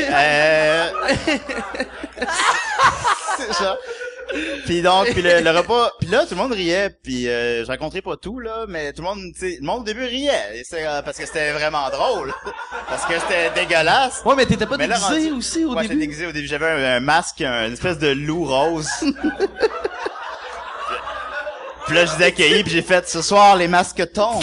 C: c'est ça. Puis donc, puis le repas, puis là, tout le monde riait, puis je rencontrais pas tout, là, mais tout le monde, tu sais, le monde au début riait, et c'est, parce que c'était vraiment drôle, parce que c'était dégueulasse.
D: Ouais, mais t'étais pas
C: Mais là,
D: déguisé
C: rendu-
D: aussi au
C: Ouais, j'étais
D: début?
C: déguisé au début. J'avais un masque, une espèce de loup rose. Puis là, je les ai accueillis, puis j'ai fait, ce soir, les masques tombent.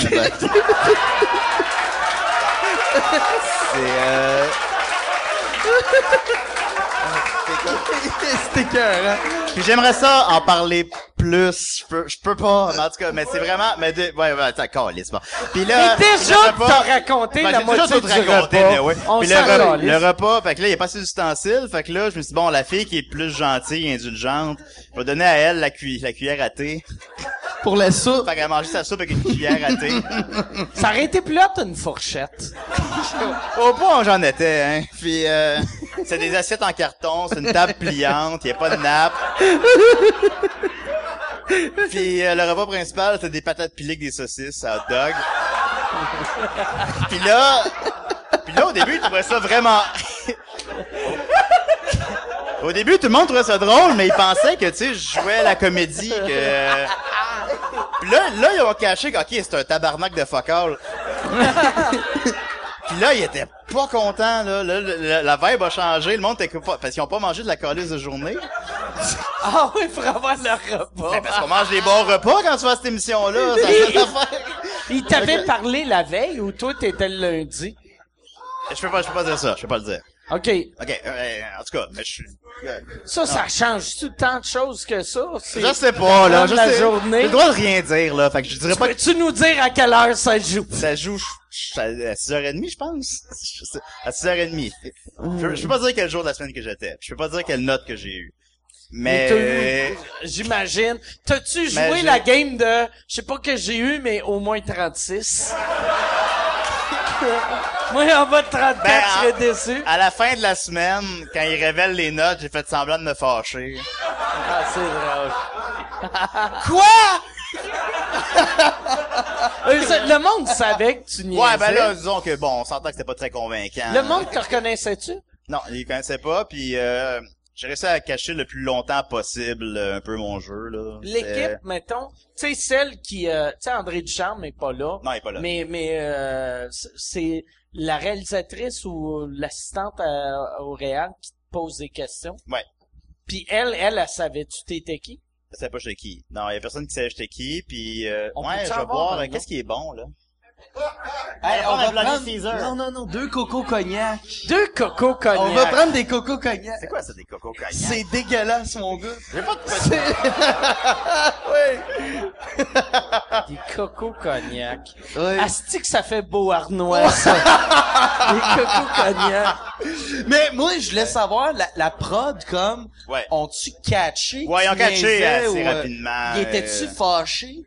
D: C'était écœurant.
C: Puis j'aimerais ça en parler plus. Je peux pas. Mais en tout cas, mais c'est vraiment, ouais, t'as calisse, bon. Puis là.
B: Mais déjà, t'as raconté la
C: j'ai déjà
B: moitié
C: tout
B: du
C: raconté,
B: repas.
C: mais ouais.
B: On
C: Puis
B: s'en calisse.
C: le repas, fait que là, il a passé l'ustensile, fait que là, je me suis dit, bon, la fille qui est plus gentille, indulgente, je vais donner à elle la cuillère à thé.
D: Pour la soupe.
C: Fait qu'elle a mangé sa soupe avec une cuillère à thé.
B: Ça aurait été plate une fourchette.
C: Au point, j'en étais, hein. Puis, c'est des assiettes en carton, c'est une table pliante, y a pas de nappe. Puis, le repas principal, c'était des patates pilées avec des saucisses à hot dog. Puis là, au début, ils trouvaient ça vraiment... Au début, tout le monde trouvait ça drôle, mais ils pensaient que, tu sais, je jouais à la comédie, que... Puis là, ils ont caché que, OK, c'est un tabarnak de fuck all. Puis là, ils étaient pas contents, là. La vibe a changé. Le monde était pas... Parce qu'ils ont pas mangé de la calice de journée.
B: Ah oui, pour avoir le repas.
C: Ben, parce qu'on mange des bons repas quand tu fais cette émission-là. Ça fait l'affaire.
B: Il t'avait parlé la veille ou toi, t'étais le lundi?
C: Je peux pas dire ça. Je peux pas le dire.
B: OK.
C: OK, en tout cas, mais je suis...
B: Ça change tout tant de choses que ça? C'est
C: Je sais pas, là.
B: dans la journée.
C: J'ai le droit de rien dire, là. Fait que je dirais pas que
B: Peux-tu nous dire à quelle heure ça joue?
C: ça joue à 6h30, je pense. À 6h30. Je peux pas dire quel jour de la semaine que j'étais. Je peux pas dire quelle note que j'ai eue. Mais...
B: J'imagine. T'as-tu
C: Mais
B: joué
C: j'ai-
B: la game de, je sais pas que j'ai eu, mais au moins 36? Moi, en bas de 34,
C: Ben,
B: je serais déçu.
C: À la fin de la semaine, quand ils révèlent les notes, j'ai fait semblant de me fâcher.
B: Ah, c'est drôle.
C: Quoi?
B: Le monde savait que tu niaisais.
C: Ouais, ben là, disons que bon, on s'entend que c'était pas très convaincant.
B: Le monde te reconnaissait-tu?
C: Non, ils connaissaient pas, puis j'ai réussi à cacher le plus longtemps possible un peu mon jeu, là.
B: L'équipe, mettons, tu sais, celle qui, tu sais, André Ducharme n'est pas là.
C: Non, il est pas là.
B: Mais c'est la réalisatrice ou l'assistante au réal qui te pose des questions.
C: Ouais.
B: Puis elle savait-tu t'étais qui?
C: Je sais pas j'étais qui. Non, il y a personne qui savait j'étais qui, puis
B: On
C: ouais,
B: peut-tu
C: je vais
B: avoir
C: boire.
B: un nom?
C: Qu'est-ce qui est bon, là?
D: Hey, on
C: on
D: va
C: va
D: prendre...
C: Caesar.
D: Non, 2 cocos cognac.
B: 2 cocos cognac.
D: On va prendre des cocos cognac.
C: C'est quoi ça, des cocos cognac?
D: C'est dégueulasse, mon gars.
C: J'ai pas de
D: Oui.
B: Des cocos cognac.
D: Oui.
B: Asti que ça fait beau Arnois, ça. Des cocos cognac.
D: Mais moi, je voulais savoir, la prod, comme,
C: Ouais.
D: ont-tu catché?
C: Ouais, ils ont
D: tu
C: catché
D: niaisais
C: assez
D: ou,
C: rapidement.
D: Ils étaient-tu fâchés?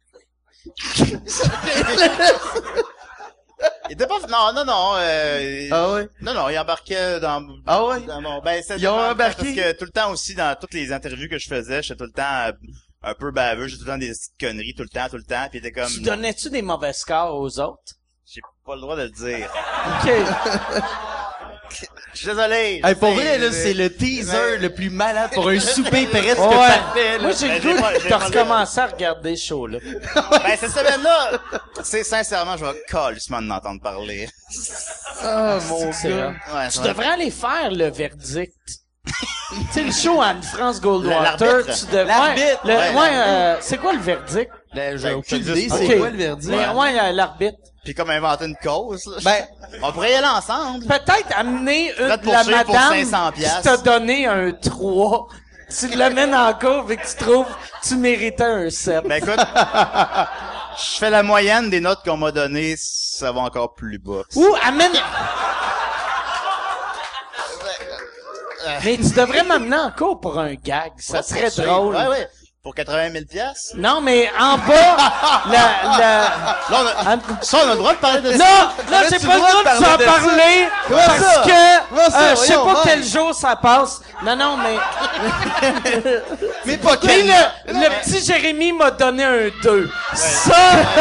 C: Il était pas... Non,
D: Ah ouais?
C: Non, il embarquait dans...
D: Ah ouais?
C: dans mon... Ben, c'est
D: Ils ont embarqué?
C: Parce que tout le temps aussi, dans toutes les interviews que je faisais, j'étais tout le temps un peu baveux, j'ai tout le temps des petites conneries, tout le temps, puis il était comme...
B: Tu donnais-tu des mauvais scores aux autres?
C: J'ai pas le droit de le dire.
B: OK.
C: Je suis désolé.
D: Hey, pour
C: je sais,
D: vrai, là,
C: je-
D: c'est le teaser
C: Ouais.
D: le plus malade pour un souper presque
B: Ouais.
D: parfait, là.
B: Moi, j'ai
C: Ben,
B: le
C: j'ai
B: goût
C: pas-
B: de
C: j'ai pas le-
B: recommencer à regarder ce show-là.
C: Ben, cette semaine-là, c'est sincèrement, je vais calissement en entendre parler.
D: Ah, mon
B: C'est
D: gars.
B: vrai.
C: Ouais,
B: Tu
C: ouais.
B: devrais aller faire le verdict. Tu sais, le show Anne-France Goldwater,
C: L'arbitre.
B: tu devrais...
D: L'arbitre,
B: Ouais, c'est quoi le verdict?
D: Ben, j'ai
C: Ben,
D: aucune
C: je te
D: idée,
C: dis
D: c'est
B: pas.
D: quoi le verdict?
B: Mais ouais, l'arbitre.
C: Puis comme inventer une cause, là.
D: Ben,
C: On pourrait y aller ensemble.
B: Peut-être amener
C: Prête pour
B: la
C: suivre pour
B: madame
C: 500
B: qui
C: piastres.
B: t'a donné un 3. Tu l'amènes en cours et que tu trouves que tu méritais un 7.
C: Ben écoute, je fais la moyenne des notes qu'on m'a données, ça va encore plus bas.
B: Ou amène... Mais tu devrais m'amener en cours pour un gag. Ça serait drôle.
C: Ouais. Pour 80 000 piastres.
B: Non, mais en bas, la...
C: Là, ça, on a le droit de parler de ça.
B: Non, là, j'ai
D: tu
B: pas le droit de vous en
D: de ça?
B: parler
D: Comment
B: parce
D: ça?
B: que
D: Comment ça?
B: je sais
D: Voyons,
B: pas
D: Mike.
B: quel jour ça passe. Non, mais
D: mais pas
B: mais
D: quel...
B: le petit Jérémy m'a donné un 2. Ça,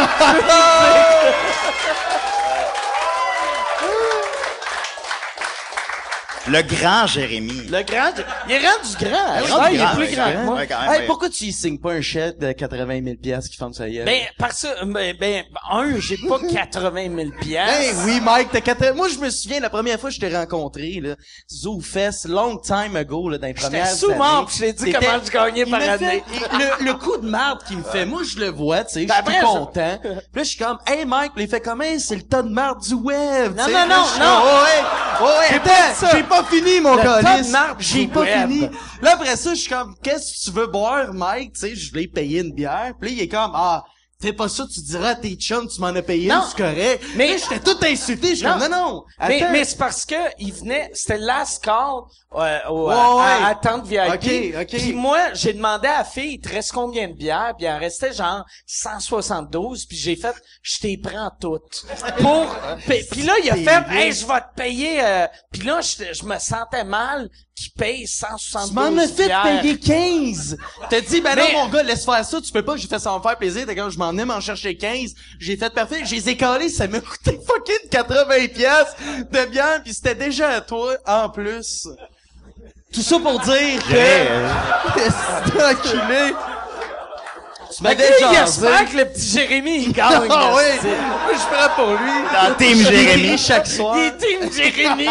C: Le grand Jérémy.
B: le grand, il est rendu grand.
C: Il est
B: Ouais,
C: rendu
B: il est
C: grand,
B: plus
C: ouais,
B: grand que moi.
C: ouais, quand même,
D: Hey,
C: ouais.
D: pourquoi tu y signes pas un chèque de 80 000 piastres qui font sa gueule?
B: Ben, parce que, j'ai pas 80 000 piastres.
D: Hey, oui, Mike, t'as 80... Moi, je me souviens, la première fois que je t'ai rencontré, là, ZooFest, long time ago, là, dans les
B: J'étais
D: premières
B: sous-mort
D: années.
B: pis je t'ai dit
D: T'étais-
B: comment je gagnais
D: Il
B: par
D: m'a
B: année.
D: fait- le coup de marde qu'il me fait, moi, je le vois, tu sais,
B: Ben
D: je suis
B: après,
D: content. Puis là, je suis comme, hey, Mike, puis il fait comment? C'est le tas de marde du web.
B: Non,
D: tu sais.
B: non,
D: Puis là,
B: non,
D: je suis
B: non.
D: comme,
B: J'ai pas dit ça.
D: J'ai pas fini, mon
B: Le tas
D: calice.
B: de marbre
D: J'ai
B: du
D: pas
B: web.
D: fini. Là, après ça, je suis comme, qu'est-ce que tu veux boire, Mike? Tu sais, je voulais payer une bière. Puis là, il est comme, fais pas ça, tu diras à tes chums, tu m'en as payé,
B: Non.
D: c'est correct.
B: Mais-
D: Là, j'étais tout insulté. Je suis comme, non. Attends.
B: Mais c'est parce que il venait, c'était last call
D: Ouais.
B: à tente VIP.
D: Ok.
B: Puis moi, j'ai demandé à la fille, il te reste combien de bières? Puis il en restait genre 172. Puis j'ai fait, je t'y prends toutes. Puis là, il a fait, hey, je vais te payer. Puis là, je me sentais mal qu'il paye 172
D: Tu m'en as fait
B: bières.
D: payer 15. T'as dit, ben
B: Mais-
D: non, mon gars, laisse faire ça, tu peux pas, j'ai fait ça me faire plaisir. T'as comme, je m'en ai m'en chercher 15. J'ai fait parfait. J'ai les ai calés, ça m'a coûté fucking 80 piastres de bière, pis c'était déjà à toi, en plus. Tout ça pour dire que... C'est enculé. Tu m'avais
B: Ok,
D: jasé.
B: j'espère que le petit Jérémy, il gagne.
D: Ah oui,
B: esti.
D: moi, je ferais pour lui.
C: Dans Team
D: Je
C: Jérémy.
D: l'écris chaque soir.
B: Il est team Jérémy.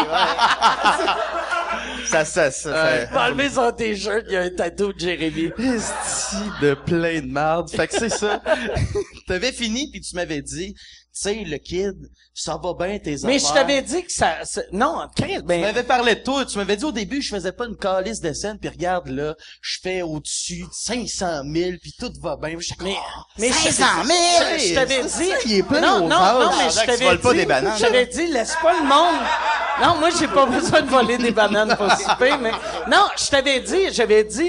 C: Ça.
B: Il va enlever son t-shirt, il y a un tatou de Jérémy.
D: Esti de plein de marde. Fait que c'est ça. T'avais fini pis tu m'avais dit, tu sais, le kid, ça va bien tes affaires.
B: Mais je t'avais dit que non, Chris,
D: Tu
B: ben,
D: m'avais parlé de toi. Tu m'avais dit au début, je faisais pas une calice de scène, puis regarde là, je fais au-dessus de 500 000, puis tout va bien.
B: mais
D: 500 000!
B: je t'avais
D: C'est
B: dit,
D: ça, il est plein
B: non,
D: aux
B: non,
D: vaches.
B: non, mais
C: Ah,
B: je
C: Jacques, tu
B: t'avais
C: voles pas
B: dit,
C: des bananes,
B: je t'avais dit, laisse pas le monde. Non, moi, j'ai pas besoin de voler des bananes pour souper, mais, non, j'avais dit,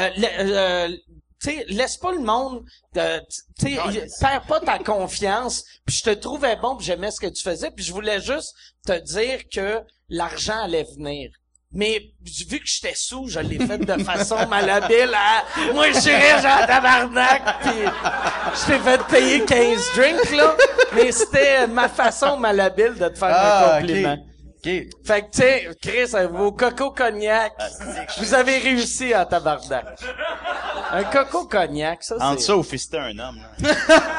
B: tu sais, laisse pas le monde, tu sais, perds pas ta confiance, puis je te trouvais bon, puis j'aimais ce que tu faisais, puis je voulais juste te dire que l'argent allait venir. Mais vu que j'étais sous, je l'ai fait de façon malhabile moi je dirais genre tabarnak, puis je t'ai fait payer 15 drinks là, mais c'était ma façon malhabile de te faire un compliment.
D: OK.
B: Fait que tu sais, Chris, vos coco cognac, vous avez réussi à tabarnak. Un coco cognac, ça
C: Entre
B: c'est.
C: ça ou fister un homme. Là.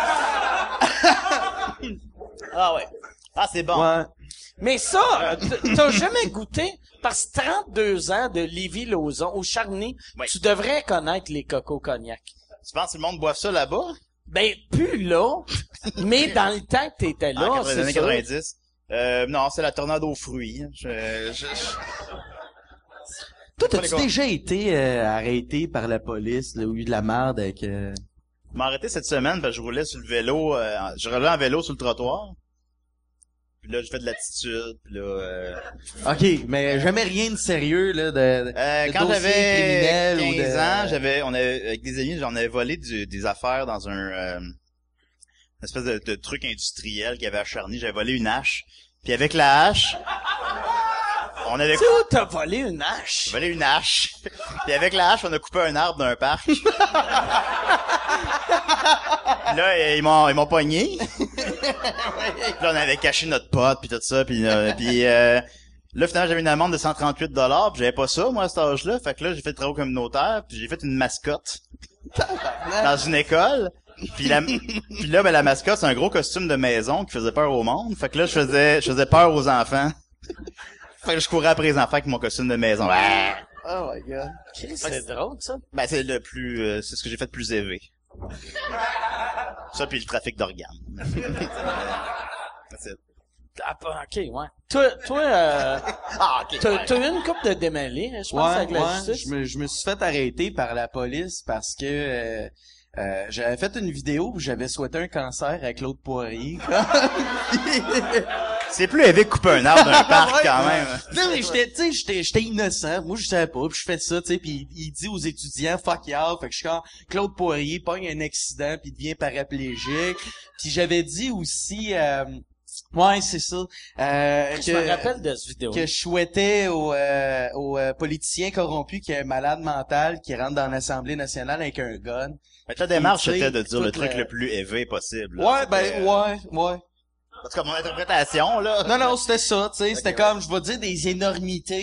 C: Ah ouais. Ah, c'est bon.
D: Ouais.
B: Mais ça, t'as jamais goûté, parce que 32 ans de Lévis-Lauzon, au Charny,
C: Oui.
B: tu devrais connaître les coco cognac.
C: Tu penses que le monde boive ça là-bas?
B: Ben, plus là, mais dans le temps que t'étais là,
C: Dans les années
B: c'est ça.
C: 90. Non, c'est la tornade aux fruits.
D: Toi,
C: Pas
D: t'as-tu
C: les
D: déjà été arrêté par la police, là, ou eu de la merde avec...
C: Je m'ai arrêté cette semaine parce que je roulais sur le vélo. Je roulais en vélo sur le trottoir. Puis là, je fais de l'attitude. Puis là,
D: OK, mais jamais rien de sérieux, là, de
C: quand
D: dossier
C: j'avais
D: criminel
C: 15
D: ou de...
C: ans, on avait, avec des amis, j'en avais volé des affaires dans une espèce de truc industriel qu'il y avait à Charny. J'avais volé une hache. Puis avec la hache, on avait
B: Tu sais où t'as volé une hache?
C: volé une hache. Puis avec la hache, on a coupé un arbre d'un parc. Puis là, ils m'ont pogné. Puis là, on avait caché notre pote, puis tout ça. Puis là, finalement, j'avais une amende de 138 $, puis j'avais pas ça, moi, à cet âge-là. Fait que là, j'ai fait le travail communautaire, puis j'ai fait une mascotte dans une école. Puis là, ben, la mascotte, c'est un gros costume de maison qui faisait peur au monde. Fait que là, je faisais peur aux enfants. Fait que je courais après les enfants avec mon costume de maison.
D: Oh my God.
B: Chris, c'est drôle, ça.
C: Ben, c'est le plus, c'est ce que j'ai fait de plus élevé. Ça, puis le trafic d'organes. That's it.
B: Ah, ok, ouais. Toi,
C: Ok.
B: t'as eu une couple de démêlés, je pense, avec la justice.
D: Je me suis fait arrêter par la police parce que j'avais fait une vidéo où j'avais souhaité un cancer à Claude Poirier.
C: C'est plus élevé que couper un arbre d'un parc, quand même.
D: Non, mais j'étais innocent. Moi, je savais pas. Puis je fais ça, tu sais. Puis il dit aux étudiants, fuck y'all. Fait que je suis quand Claude Poirier pogne un accident puis devient paraplégique. Puis j'avais dit aussi, ouais, c'est ça.
B: Je me rappelle de cette vidéo.
D: Que je souhaitais aux politiciens corrompus qui est un malade mental qui rentre dans l'Assemblée nationale avec un gun.
C: Fait que la démarche,
D: Tu sais,
C: c'était de dire le
D: toute
C: truc
D: la-
C: le plus élevé possible. Là.
D: Ouais, ben,
C: C'était,
D: ouais.
C: En tout cas, mon interprétation, là.
D: Non, c'était ça, tu sais. C'était
C: ouais.
D: comme, je vais dire des énormités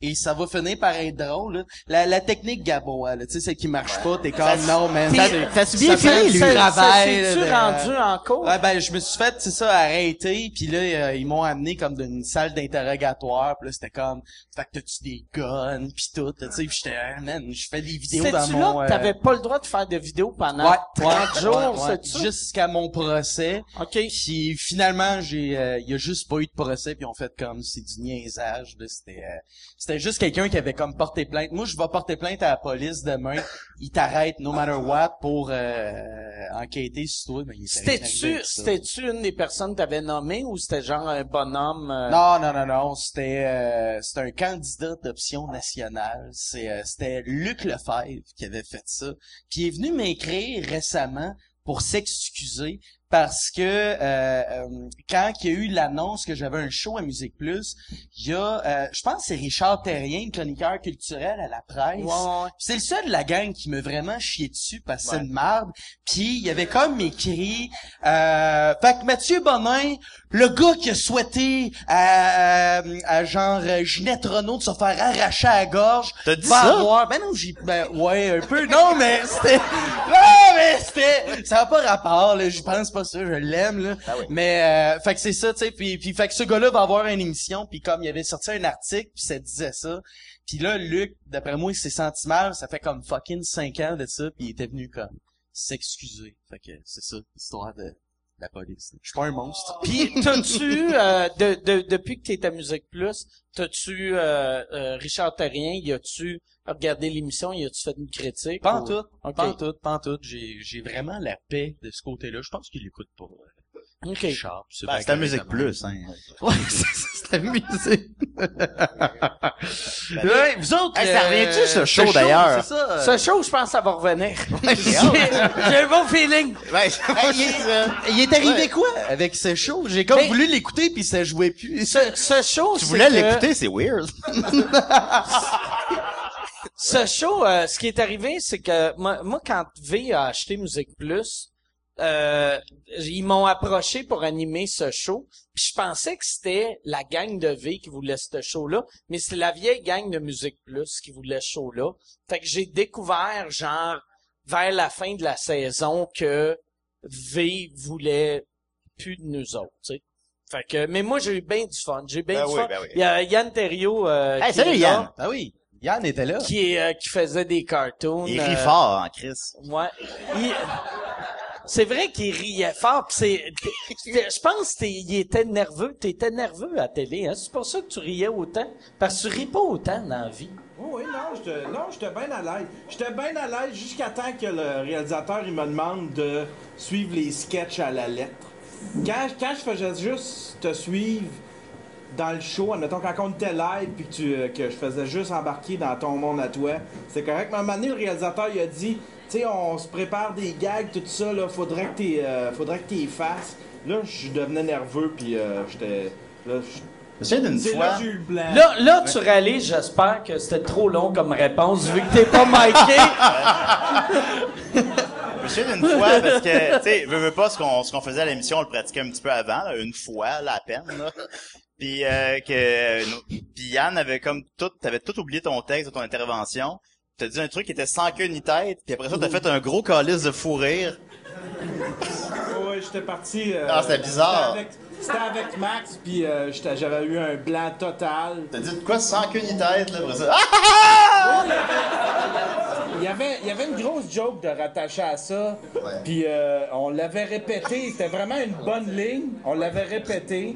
D: et ça va finir par être drôle, là. La technique Gabois, là, tu sais, celle qui marche pas, t'es comme, non, man.
C: Ça se bien fait, lui.
B: C'est-tu rendu en cours?
D: Ouais, ben, je me suis fait, c'est ça, arrêter, puis là, ils m'ont amené comme d'une salle d'interrogatoire, puis là, c'était comme, fait que t'as-tu des guns, puis tout, tu sais, pis j'étais, man, je fais des vidéos dans
B: C'est-tu
D: mon...
B: là que t'avais pas le droit de faire de vidéos pendant 30 jours, c'est-tu?
D: Jusqu'à mon procès.
B: OK.
D: Puis finalement, il y a juste pas eu de procès, puis on fait comme, c'est du niaisage, là, c'était juste quelqu'un qui avait comme porté plainte. Moi, je vais porter plainte à la police demain. Ils t'arrêtent no matter what pour enquêter sur toi. Mais
B: C'était-tu une des personnes que t'avais nommées ou c'était genre un bonhomme?
D: Non. C'était un candidat d'option nationale. C'était Luc Lefebvre qui avait fait ça. Puis il est venu m'écrire récemment pour s'excuser parce que quand il y a eu l'annonce que j'avais un show à Musique Plus, il y a je pense que c'est Richard Terrien, chroniqueur culturel à la presse.
B: Ouais.
D: C'est le seul de la gang qui m'a vraiment chié dessus parce que c'est une marde. Puis il avait comme écrit fait que Mathieu Bonin, le gars qui a souhaité à genre Ginette Renault de se faire arracher à la gorge,
C: t'as dit
D: va
C: ça?
D: avoir ouais, un peu. Non mais c'était ça n'a pas rapport là, je pense pas ça, je l'aime là.
C: Ah oui.
D: Mais fait que c'est ça, tu sais, puis fait que ce gars-là va avoir une émission, puis comme il avait sorti un article, puis ça disait ça. Puis là Luc, d'après moi, il s'est senti mal, ça fait comme fucking 5 ans de ça, puis il était venu comme s'excuser. Fait que c'est ça, l'histoire de la police. Je suis pas un monstre.
B: Puis t'as-tu depuis que t'es à Musique Plus, t'as-tu Richard Terrien, y a-tu regardé l'émission, y a-tu fait une critique?
D: Pas en tout,
B: Okay.
D: pas en tout. J'ai vraiment la paix de ce côté-là. Je pense qu'il écoute pas.
B: OK.
D: Richard,
C: C'est à Musique Plus, hein.
D: Ouais, c'est la musique. Ouais, vous autres,
C: Hey, ça revient-tu, ce show, d'ailleurs?
D: C'est ça.
B: Ce show, je pense que ça va revenir. J'ai un bon feeling.
C: Ouais,
D: Il est arrivé quoi avec ce show? J'ai comme voulu l'écouter puis ça jouait plus.
B: Ce show,
C: tu voulais l'écouter, c'est weird.
B: Ce show, ce qui est arrivé, c'est que moi quand V a acheté Musique Plus, ils m'ont approché pour animer ce show. Puis je pensais que c'était la gang de V qui voulait ce show-là, mais c'est la vieille gang de Musique Plus qui voulait ce show-là. Fait que j'ai découvert, genre, vers la fin de la saison, que V voulait plus de nous autres, tu sais. Fait que, mais moi, j'ai eu bien du fun. J'ai bien du fun.
C: Ben oui.
B: Il y a Yann Thériault, qui
C: salut
B: est
C: Yann.
B: là,
D: Ah oui. Yann était là.
B: qui faisait des cartoons.
C: Il rit fort, en Chris.
B: Ouais. C'est vrai qu'il riait fort, pis je pense qu'il était nerveux. T'étais nerveux à la télé, hein. C'est pour ça que tu riais autant. Parce que tu ris pas autant dans la vie.
E: Oui, j'étais bien à l'aise. J'étais bien à l'aise jusqu'à temps que le réalisateur, il me demande de suivre les sketchs à la lettre. Quand je faisais juste te suivre dans le show, admettons, quand on était live, puis que je faisais juste embarquer dans ton monde à toi, c'est correct. Mais à un moment donné, le réalisateur, il a dit, tu sais, on se prépare des gags, tout ça, là, faudrait que t'y fasses. Là, je devenais nerveux, puis j'étais... Là,
C: Je me souviens d'une
E: c'est
C: fois.
E: là que j'ai eu le blanc.
B: Là, tu réalises, j'espère que c'était trop long comme réponse, vu que t'es pas miqué.
C: Je me souviens d'une fois, parce que, tu sais, veux pas, ce qu'on faisait à l'émission, on le pratiquait un petit peu avant, là, une fois, là, à peine, là. Puis puis Yann avait comme t'avais tout oublié ton texte de ton intervention. T'as dit un truc qui était sans queue ni tête, puis après ça t'as fait un gros calice de fou rire.
E: Ouais, j'étais parti.
C: C'était bizarre.
E: C'était avec Max, puis j'avais eu un blanc total.
C: T'as dit de quoi sans queue ni tête, là, après ça.
E: Il y avait une grosse joke de rattacher à ça.
C: Ouais.
E: Puis on l'avait répété. C'était vraiment une bonne ligne. On l'avait répété.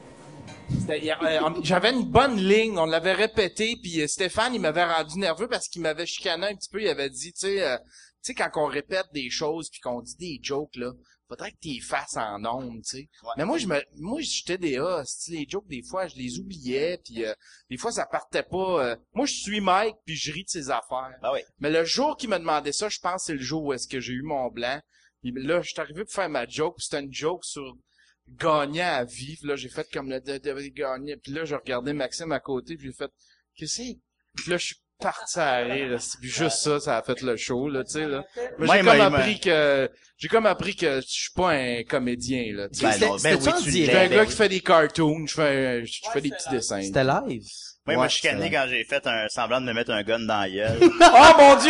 E: J'avais une bonne ligne, on l'avait répété, puis Stéphane, il m'avait rendu nerveux parce qu'il m'avait chicané un petit peu, il avait dit, tu sais, quand on répète des choses puis qu'on dit des jokes, là, faudrait que t'y fasses en ondes, tu sais.
C: Ouais.
E: Mais moi, j'étais des les jokes, des fois, je les oubliais, puis des fois, ça partait pas. Moi, je suis Mike, puis je ris de ses affaires.
C: Ah oui.
E: Mais le jour qu'il m'a demandé ça, je pense que c'est le jour où est-ce que j'ai eu mon blanc. Puis là, je suis arrivé pour faire ma joke, puis c'était une joke sur gagnant à vivre. Là, j'ai fait comme le de gagner. Puis là, j'ai regardé Maxime à côté, puis j'ai fait qu'est-ce que c'est? Puis là, je suis parti à rire. Là. Puis juste ça a fait le show, là, tu sais, là. Mais j'ai comme appris que je suis pas un comédien, là. Tu sais.
C: Ben non, ben oui, tu
E: Je suis un gars qui fait des cartoons, je fais des petits dessins.
D: C'était live.
C: Moi, il m'a chicané quand j'ai fait un semblant de me mettre un gun dans la gueule.
B: Oh mon Dieu!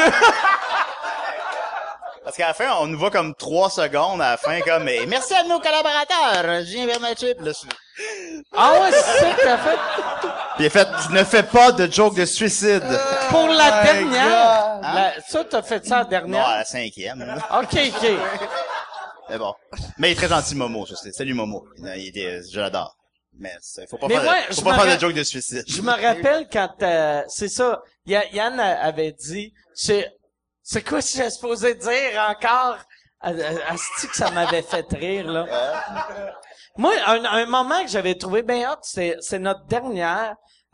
C: Parce qu'à la fin, on nous voit comme 3 secondes à la fin, comme, mais merci à nos collaborateurs, je viens vers ma chip, là.
B: Ah ouais, c'est ça que t'as fait?
C: Puis il a fait, ne fais pas de joke de suicide.
B: Pour la dernière.
C: Hein?
B: Ça, t'as fait ça la
C: Non,
B: dernière?
C: à la 5e, là.
B: OK.
C: Mais bon. Mais il est très gentil, Momo, je sais. Salut, Momo. Je l'adore. Mais faut pas
B: Mais
C: faire,
B: ouais,
C: faut pas faire de joke de suicide.
B: Je me rappelle quand, c'est ça, Yann avait dit, c'est quoi si j'ai supposé dire encore? Asti que ça m'avait fait rire, là. Moi, un moment que j'avais trouvé bien hot, c'est notre dernière,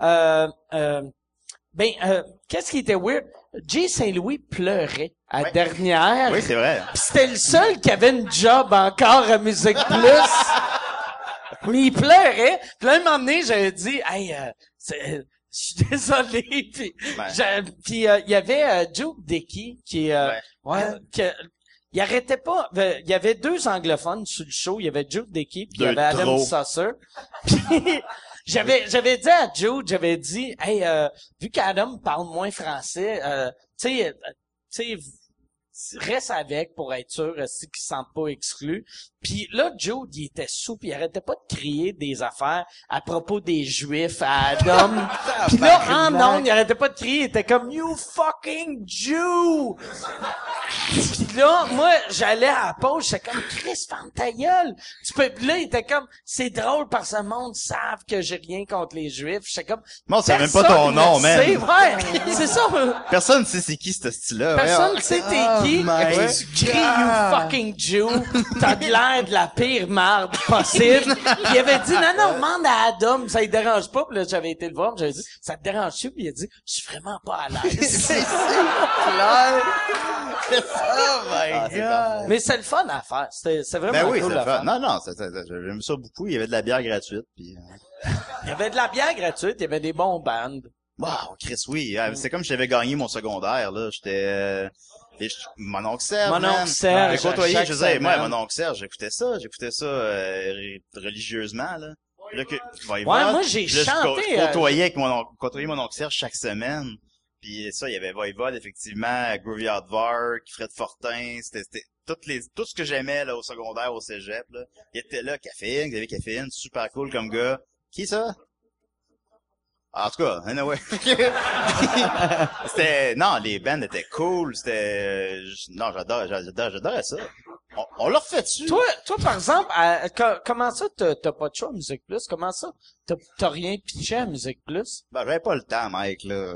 B: qu'est-ce qui était weird? Jay Saint-Louis pleurait à la dernière.
C: Oui, c'est vrai.
B: Pis c'était le seul qui avait une job encore à Musique Plus. Mais il pleurait. Puis là, un moment donné, j'avais dit, hey, je suis désolé. Puis il y avait Joe Dickey qui il arrêtait pas. Il y avait 2 anglophones sur le show. Il y avait Joe Dickey puis il y avait Adam Susser. Puis j'avais dit à Joe, j'avais dit, hey, vu qu'Adam parle moins français, tu sais, reste avec pour être sûr qu'ils se sentent pas exclus. Puis là, Joe, il était sous, puis il arrêtait pas de crier des affaires à propos des Juifs à Adam. Puis là, en ondes, il arrêtait pas de crier, il était comme « You fucking Jew! » Puis là, moi, j'allais à la pause, j'étais comme « Chris, ferme ta gueule! » Là, il était comme « C'est drôle parce que le monde savent que j'ai rien contre les Juifs. » J'étais comme «
C: Non, c'est même pas ton nom, man.
B: C'est vrai, c'est ça.
C: Personne sait c'est qui ce style-là.
B: Personne sait t'es qui.
C: my
B: Tu cries « You fucking Jew! » T'as de l'air de la pire marde possible. Puis il avait dit « Non, demande à Adam, ça lui dérange pas. » Puis là, j'avais été le voir, j'avais dit « Ça te dérange-tu? » Puis il a dit « Je suis vraiment pas à l'aise. »
D: Oh my God!
B: Mais c'est le fun à faire. C'est vraiment
C: Ben oui,
B: cool
C: c'est
B: à
C: le fun.
B: faire.
C: Non, j'aime ça beaucoup. Il y avait de la bière gratuite, puis
B: Il y avait de la bière gratuite, il y avait des bons bands.
C: wow, Chris, oui. C'est comme si j'avais gagné mon secondaire, là. J'étais, mon oncle Serge,
B: Mon
C: man.
B: oncle Serge,
C: J'ai côtoyé,
B: chaque
C: je disais, moi,
B: semaine.
C: mon oncle Serge, j'écoutais ça, religieusement, là. Là que,
B: Ouais, moi, j'ai chanté,
C: Je côtoyais mon oncle Serge chaque semaine. Puis ça, il y avait Voivode, effectivement, Groovy Hardvark, Fred Fortin, c'était tout ce que j'aimais, là, au secondaire, au cégep, là. Il était là, Caféine, Xavier Caféine, super cool comme gars. Qui ça? En tout cas, anyway. Non, les bands étaient cool, non, j'adorais ça. On leur fait dessus.
B: Toi, par exemple, comment ça t'as pas de choix à Musique Plus? Comment ça t'as rien pitché à Musique Plus?
C: Ben, j'avais pas le temps, mec, là.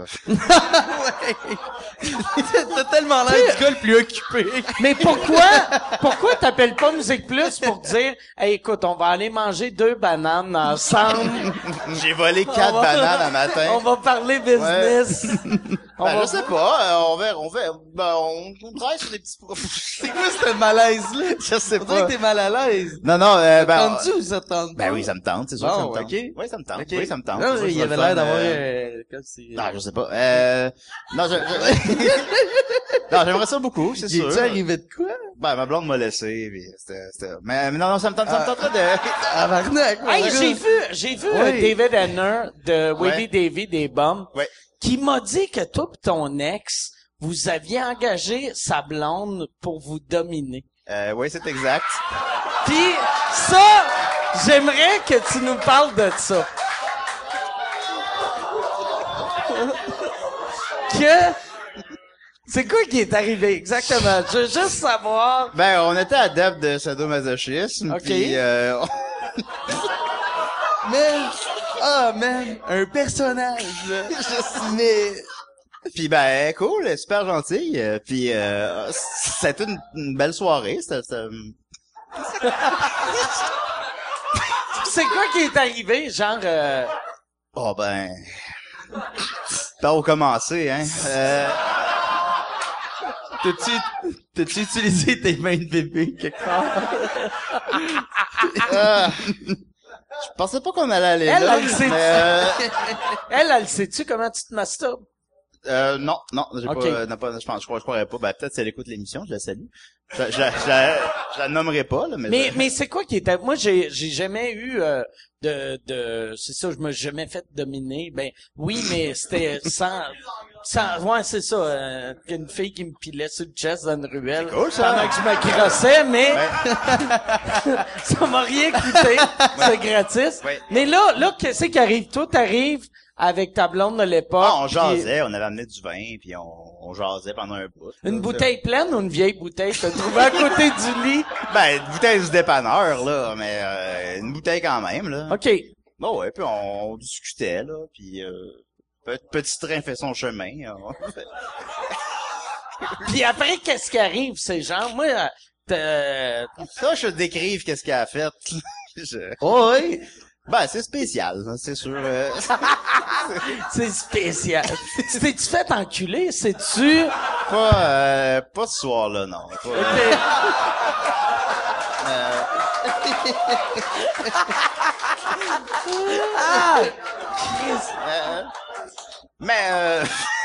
D: T'as tellement l'air du gars le plus occupé.
B: Mais pourquoi t'appelles pas Musique Plus pour dire, hey, écoute, on va aller manger 2 bananes ensemble.
C: J'ai volé 4 bananes un matin.
B: On va parler business.
C: Je sais pas, on verra, ben, on travaille sur des petits
D: C'est quoi ce malaise-là?
C: Je sais
D: On dirait que t'es mal à l'aise.
C: Non, ben,
D: T'entends-tu ou ça te tente pas?
C: ben oui, ça me tente, c'est sûr, ça me tente.
D: Ok.
C: Oui, ça me tente.
D: Ok.
C: Oui, ça me tente.
D: Non,
C: C'est sûr que
D: il
C: c'est
D: avait
C: le
D: l'air
C: fun,
D: d'avoir, comme si...
C: Non, je sais pas. Non, non, j'aimerais ça beaucoup, c'est
D: Il
C: sûr.
D: est-tu arrivé de quoi?
C: Ben, ma blonde m'a laissé, puis mais non, ça me tenterait de...
D: Tabarnak,
B: Hey, j'ai vu
D: Oui.
B: David Henner de
C: Ouais.
B: Wavy Davy des Bums,
C: Ouais.
B: qui m'a dit que toi pis ton ex, vous aviez engagé sa blonde pour vous dominer.
C: Oui, c'est exact.
B: Puis ça, j'aimerais que tu nous parles de ça. C'est quoi qui est arrivé exactement? Je veux juste savoir.
C: Ben, on était adeptes de sadomasochisme,
B: Ok.
C: puis
D: Man, un personnage, là. Mais...
C: puis ben, cool, super gentil, puis c'était une belle soirée, c'était
B: C'est quoi qui est arrivé, genre
C: oh ben, pas où commencer, hein.
D: T'as-tu utilisé tes mains de bébé quelque part?
C: Je pensais pas qu'on allait aller
B: Elle,
C: là.
B: elle sait-
C: mais,
B: elle, sais-tu comment tu te masturbes?
C: Non, j'ai
B: Ok.
C: pas, je croirais pas. Ben, peut-être si elle écoute l'émission, je la salue. Je la nommerai pas, là,
B: Mais c'est quoi qui était, moi, j'ai jamais eu, c'est ça, je me suis jamais fait dominer. Ben, oui, mais c'était ouais, c'est ça, une fille qui me pilait sur le chest dans une ruelle.
C: C'est cool, ça.
B: Pendant que je me crossais, mais ça m'a rien coûté. C'est gratis.
C: Ouais.
B: Mais là, qu'est-ce qui arrive? Toi, t'arrives avec ta blonde de l'époque.
C: on
B: puis
C: jasait, on avait amené du vin, puis on jasait pendant un bout.
B: Une
C: là.
B: bouteille pleine ou une vieille bouteille? T'as trouvé à côté du lit?
C: Ben, une bouteille du dépanneur, là, mais une bouteille quand même, là.
B: OK.
C: Bon, ouais, puis on discutait, là, puis petit train fait son chemin.
B: Puis après, qu'est-ce qui arrive, ces gens? Moi,
C: Ça, je te décrive qu'est-ce qu'elle a fait.
D: Oh, oui.
C: Ben, c'est spécial, hein, c'est sûr.
B: c'est spécial. Tu t'es-tu fait enculer? C'est-tu?
C: Pas ce soir-là, non.
B: Ah!
C: Mais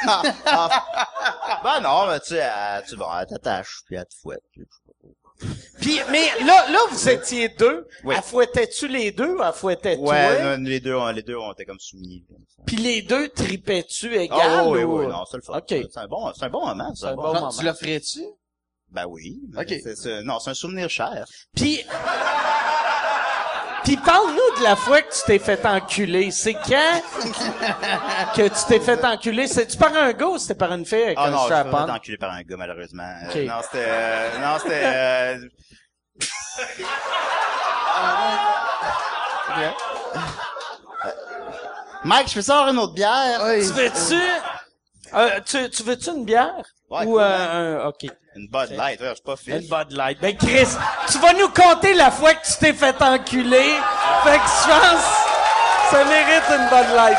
C: ben non, mais elle t'attache, puis elle te fouette.
B: Puis, mais là, vous étiez deux.
C: Oui.
B: Elle fouettais-tu les deux ou elle fouettait
C: Ouais,
B: toi?
C: les deux, on était comme soumis.
B: Puis les deux tripais-tu égal?
C: Ah oui,
B: ou...
C: oui, non, c'est le fun.
B: OK.
C: C'est un bon moment,
B: C'est un bon
C: bon.
B: moment.
D: Tu l'offrais-tu?
C: Ben oui. mais
D: OK.
C: Non, c'est un souvenir cher.
B: Puis parle-nous de la fois que tu t'es fait enculer. C'est quand que tu t'es fait enculer? C'est-tu par un gars ou c'était par une fille avec
C: Ah
B: un
C: non, je suis
B: strap-on?
C: pas enculé par un gars, malheureusement.
B: OK.
C: Non, c'était Mike, je peux savoir une autre bière?
B: Tu veux-tu... tu veux-tu une bière?
C: Ouais,
B: Ou
C: cool,
B: OK.
C: Une Bud Light, ouais, je suis pas
B: Une
C: fiche.
B: Bud Light. Ben Chris, tu vas nous compter la fois que tu t'es fait enculer. Fait que je pense ça mérite une Bud Light.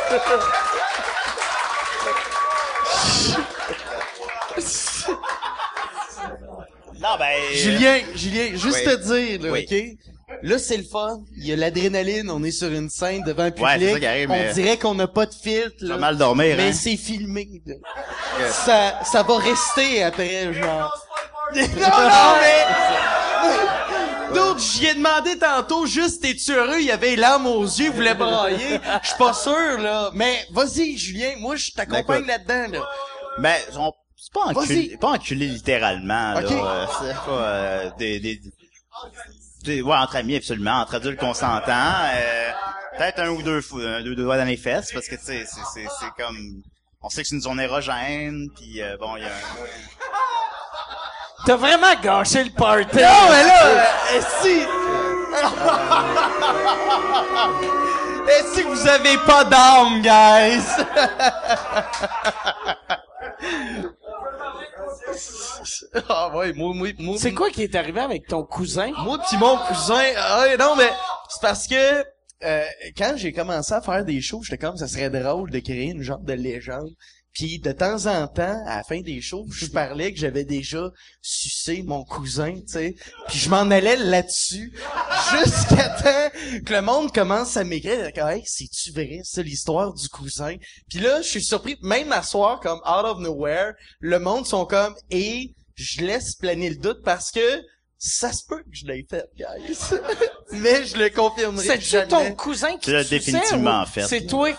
C: Non, ben...
D: Julien, juste
C: Oui.
D: te dire, là,
C: Oui.
D: OK? Là, c'est le fun. Il y a l'adrénaline. On est sur une scène devant un
C: Ouais, c'est
D: public.
C: ça qui arrive,
D: On
C: mais-
D: dirait qu'on n'a pas de filtre,
C: Je
D: là.
C: vais mal dormir,
D: Mais
C: hein?
D: c'est filmé, là. Ça va rester après, genre. non, mais... D'autres, j'y ai demandé tantôt, juste, t'es-tu heureux? Il y avait les larmes aux yeux, il voulait brailler. Je suis pas sûr, là. Mais, vas-y, Julien, moi, je t'accompagne
C: D'accord.
D: là-dedans, là.
C: Ben, c'est pas enculé,
D: Vas-y.
C: pas enculé littéralement,
D: Ok.
C: là. C'est pas, ouais, entre amis, absolument. Entre adultes consentants, peut-être un ou deux doigts dans les fesses, parce que, tu sais, c'est comme, on sait que c'est une zone érogène, puis bon, il y a
B: T'as vraiment gâché le party.
D: Non, mais là, si... Est-ce que vous avez pas d'âme, guys? Ah ouais, moi...
B: C'est quoi qui est arrivé avec ton cousin?
D: Moi pis mon cousin, non mais c'est parce que quand j'ai commencé à faire des shows, j'étais comme ça serait drôle de créer une genre de légende. Puis de temps en temps, à la fin des shows, je parlais que j'avais déjà sucé mon cousin, tu sais. Puis je m'en allais là-dessus jusqu'à temps que le monde commence à m'écrire, hey, c'est-tu vrai ça l'histoire du cousin? Puis là, je suis surpris, même à soir comme out of nowhere, le monde sont comme et je laisse planer le doute parce que ça se peut que je l'ai fait, guys. Mais je le confirmerai
B: C'est-tu
D: jamais.
B: ton cousin qui
C: Tu l'as
B: suçait
C: définitivement
B: ou
C: fait.
B: C'est toi qui...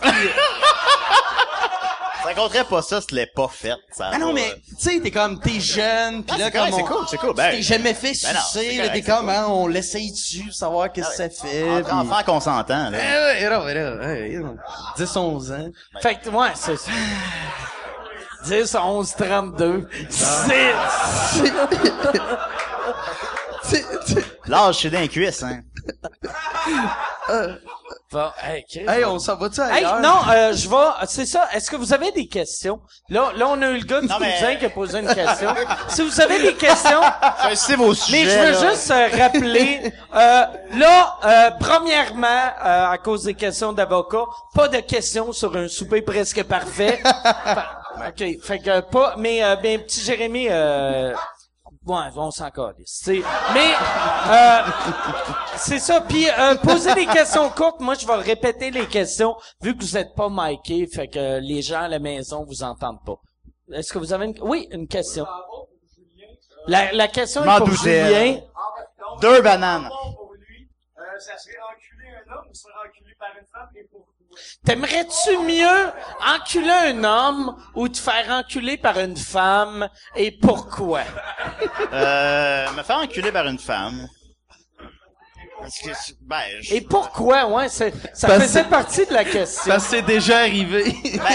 C: Ça compterait pas ça, tu l'as pas fait, ça.
D: Ah non, mais, tu sais, t'es comme, t'es jeune, pis
C: Ah,
D: là,
C: c'est correct,
D: comme
C: c'est cool. Ben,
D: t'es jamais fait
C: ben non, c'est
D: sucer, là,
C: correct,
D: t'es
C: c'est
D: comme,
C: cool.
D: hein, on l'essaye dessus, savoir qu'est-ce que ça fait.
C: Entre
D: pis-
C: enfants consentants, là.
D: Eh ouais, non, mais là, 10, 11 ans.
B: Fait que, ouais, c'est ça. 10, 11, 32. C'est...
C: L'âge, c'est d'un cuisse, hein.
B: Bon, hey, Chris,
D: Hey, on s'en va-tu
B: Hey,
D: ailleurs?
B: non, je vais... C'est ça. Est-ce que vous avez des questions? Là, on a eu le gars du
C: Non, mais-
B: cousin qui a posé une question. Si vous avez des questions...
C: C'est vos sujets,
B: Mais je veux
C: là.
B: juste rappeler, premièrement, à cause des questions d'avocat, pas de questions sur un souper presque parfait. OK, fait que pas, mais bien petit Jérémy, Ouais, on s'en calisse. Mais c'est ça. Puis posez des questions courtes. Moi, je vais répéter les questions vu que vous êtes pas micés, fait que les gens à la maison vous entendent pas. Est-ce que vous avez une question? La question est pour Julien.
C: 2 bananes.
F: Pour lui, ça serait enculer un homme ou serait enculé par une femme et pourquoi?
B: T'aimerais-tu mieux enculer un homme ou te faire enculer par une femme et pourquoi?
C: Me faire enculer par une femme. Parce que,
B: Et pourquoi? Ouais, ça
D: Parce
B: faisait
D: que-
B: partie de la question.
D: Ça c'est déjà arrivé.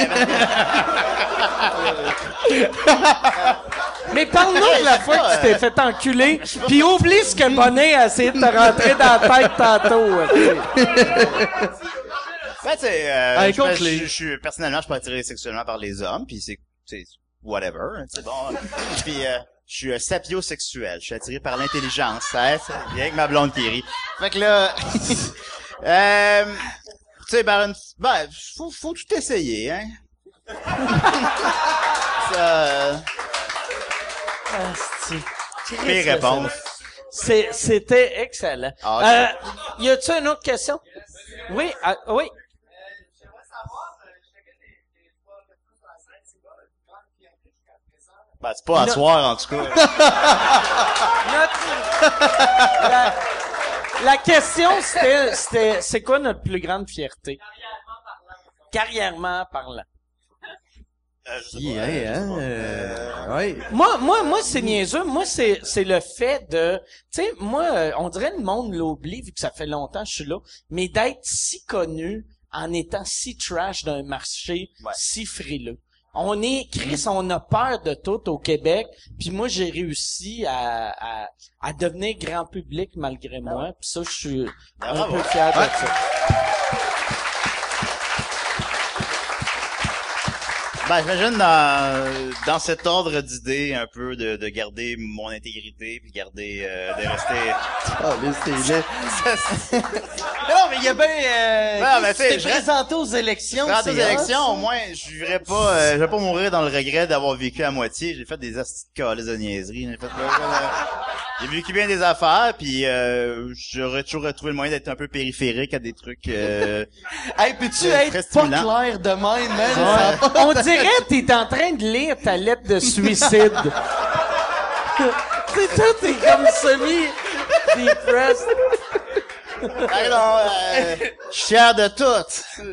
B: Mais parle-nous de la fois que tu t'es fait enculer, puis oublie ce que Bonnet a essayé de te rentrer dans la tête tantôt.
C: tu sais,
D: Écoute,
C: je suis personnellement, je suis pas attiré sexuellement par les hommes, puis c'est whatever, hein, c'est bon. Puis je suis sapiosexuel, je suis attiré par l'intelligence, ça bien avec ma blonde qui rit. Fait que là, tu sais, faut tout essayer, hein. Ça, mes réponses.
B: C'était excellent.
C: Ah,
B: Y a-tu une autre question? Oui, oui.
F: J'aimerais savoir, chacun des trois personnes sur la scène, c'est quoi le plus grande fierté jusqu'à présent?
C: C'est pas à soir, en tout cas.
B: La question, c'était, c'est quoi notre plus grande fierté? Carrièrement parlant.
D: Ouais.
B: Moi, c'est niaiseux. Moi, c'est le fait de, tu sais, moi, on dirait le monde l'oublie vu que ça fait longtemps que je suis là, mais d'être si connu en étant si trash d'un marché, si frileux. On a peur de tout au Québec, puis moi, j'ai réussi à devenir grand public malgré moi, puis ça, je suis un peu fier de ça.
C: J'imagine dans cet ordre d'idées un peu de garder mon intégrité puis garder de rester.
D: Non, mais il y a bien,
C: Non, mais tu sais,
D: t'es présenté aux élections.
C: Dans
D: c'est
C: les élections,
D: hot,
C: au moins, je vais pas mourir dans le regret d'avoir vécu à moitié. J'ai fait des astis de calices de niaiseries. J'ai vécu bien des affaires, puis j'aurais toujours retrouvé le moyen d'être un peu périphérique à des trucs.
D: Hey, peux-tu
C: C'est
D: être
C: très
D: pas
C: stimulant.
D: clair de même, man? Ça a pas-
B: On dirait que t'es en train de lire ta lettre de suicide. C'est tout, t'es comme semi-depressed.
C: Ah non, je suis fier de tout.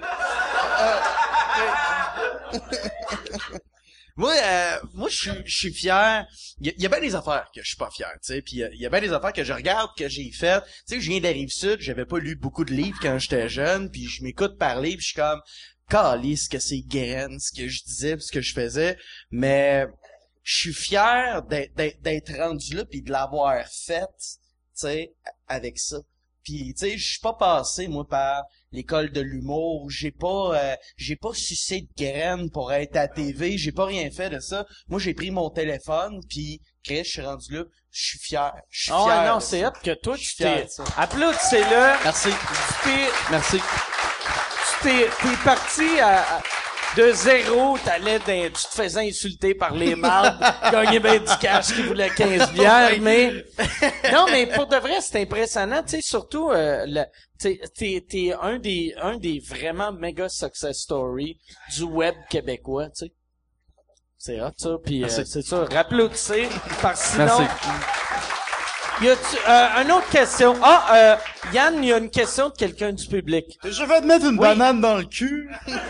D: Moi, je suis fier. Il y a bien des affaires que je suis pas fier, tu sais. Puis il y a bien des affaires que je regarde que j'ai faites. Tu sais, je viens de la Rive-Sud, j'avais pas lu beaucoup de livres quand j'étais jeune, puis je m'écoute parler, puis je suis comme calisse que c'est graine ce que je disais, puis ce que je faisais, mais je suis fier d'être rendu là puis de l'avoir fait, tu sais, avec ça. Puis tu sais, je suis pas passé moi par l'école de l'humour, j'ai pas sucé de graines pour être à TV, j'ai pas rien fait de ça. Moi, j'ai pris mon téléphone puis Chris, je suis rendu là, je suis fier. Je suis
B: Ah
D: fier.
B: ouais, non,
D: de
B: c'est
D: ça.
B: hot que toi,
D: Je
B: tu
D: suis fier
B: t'es...
D: de ça.
B: Applaudissez-le.
D: Merci. Merci.
B: T'es parti de zéro, tu te faisais insulter par les marbres, gagner ben du cash qui voulait 15 bières, mais non, mais pour de vrai, c'est impressionnant, tu sais, surtout t'es un des vraiment méga success stories du web québécois, tu sais. C'est hot ça, puis c'est ça, rapplaudissez, parce que sinon
D: Merci.
B: y a-tu une autre question? Yann, il y a une question de quelqu'un du public.
C: Je vais te mettre une banane dans le cul.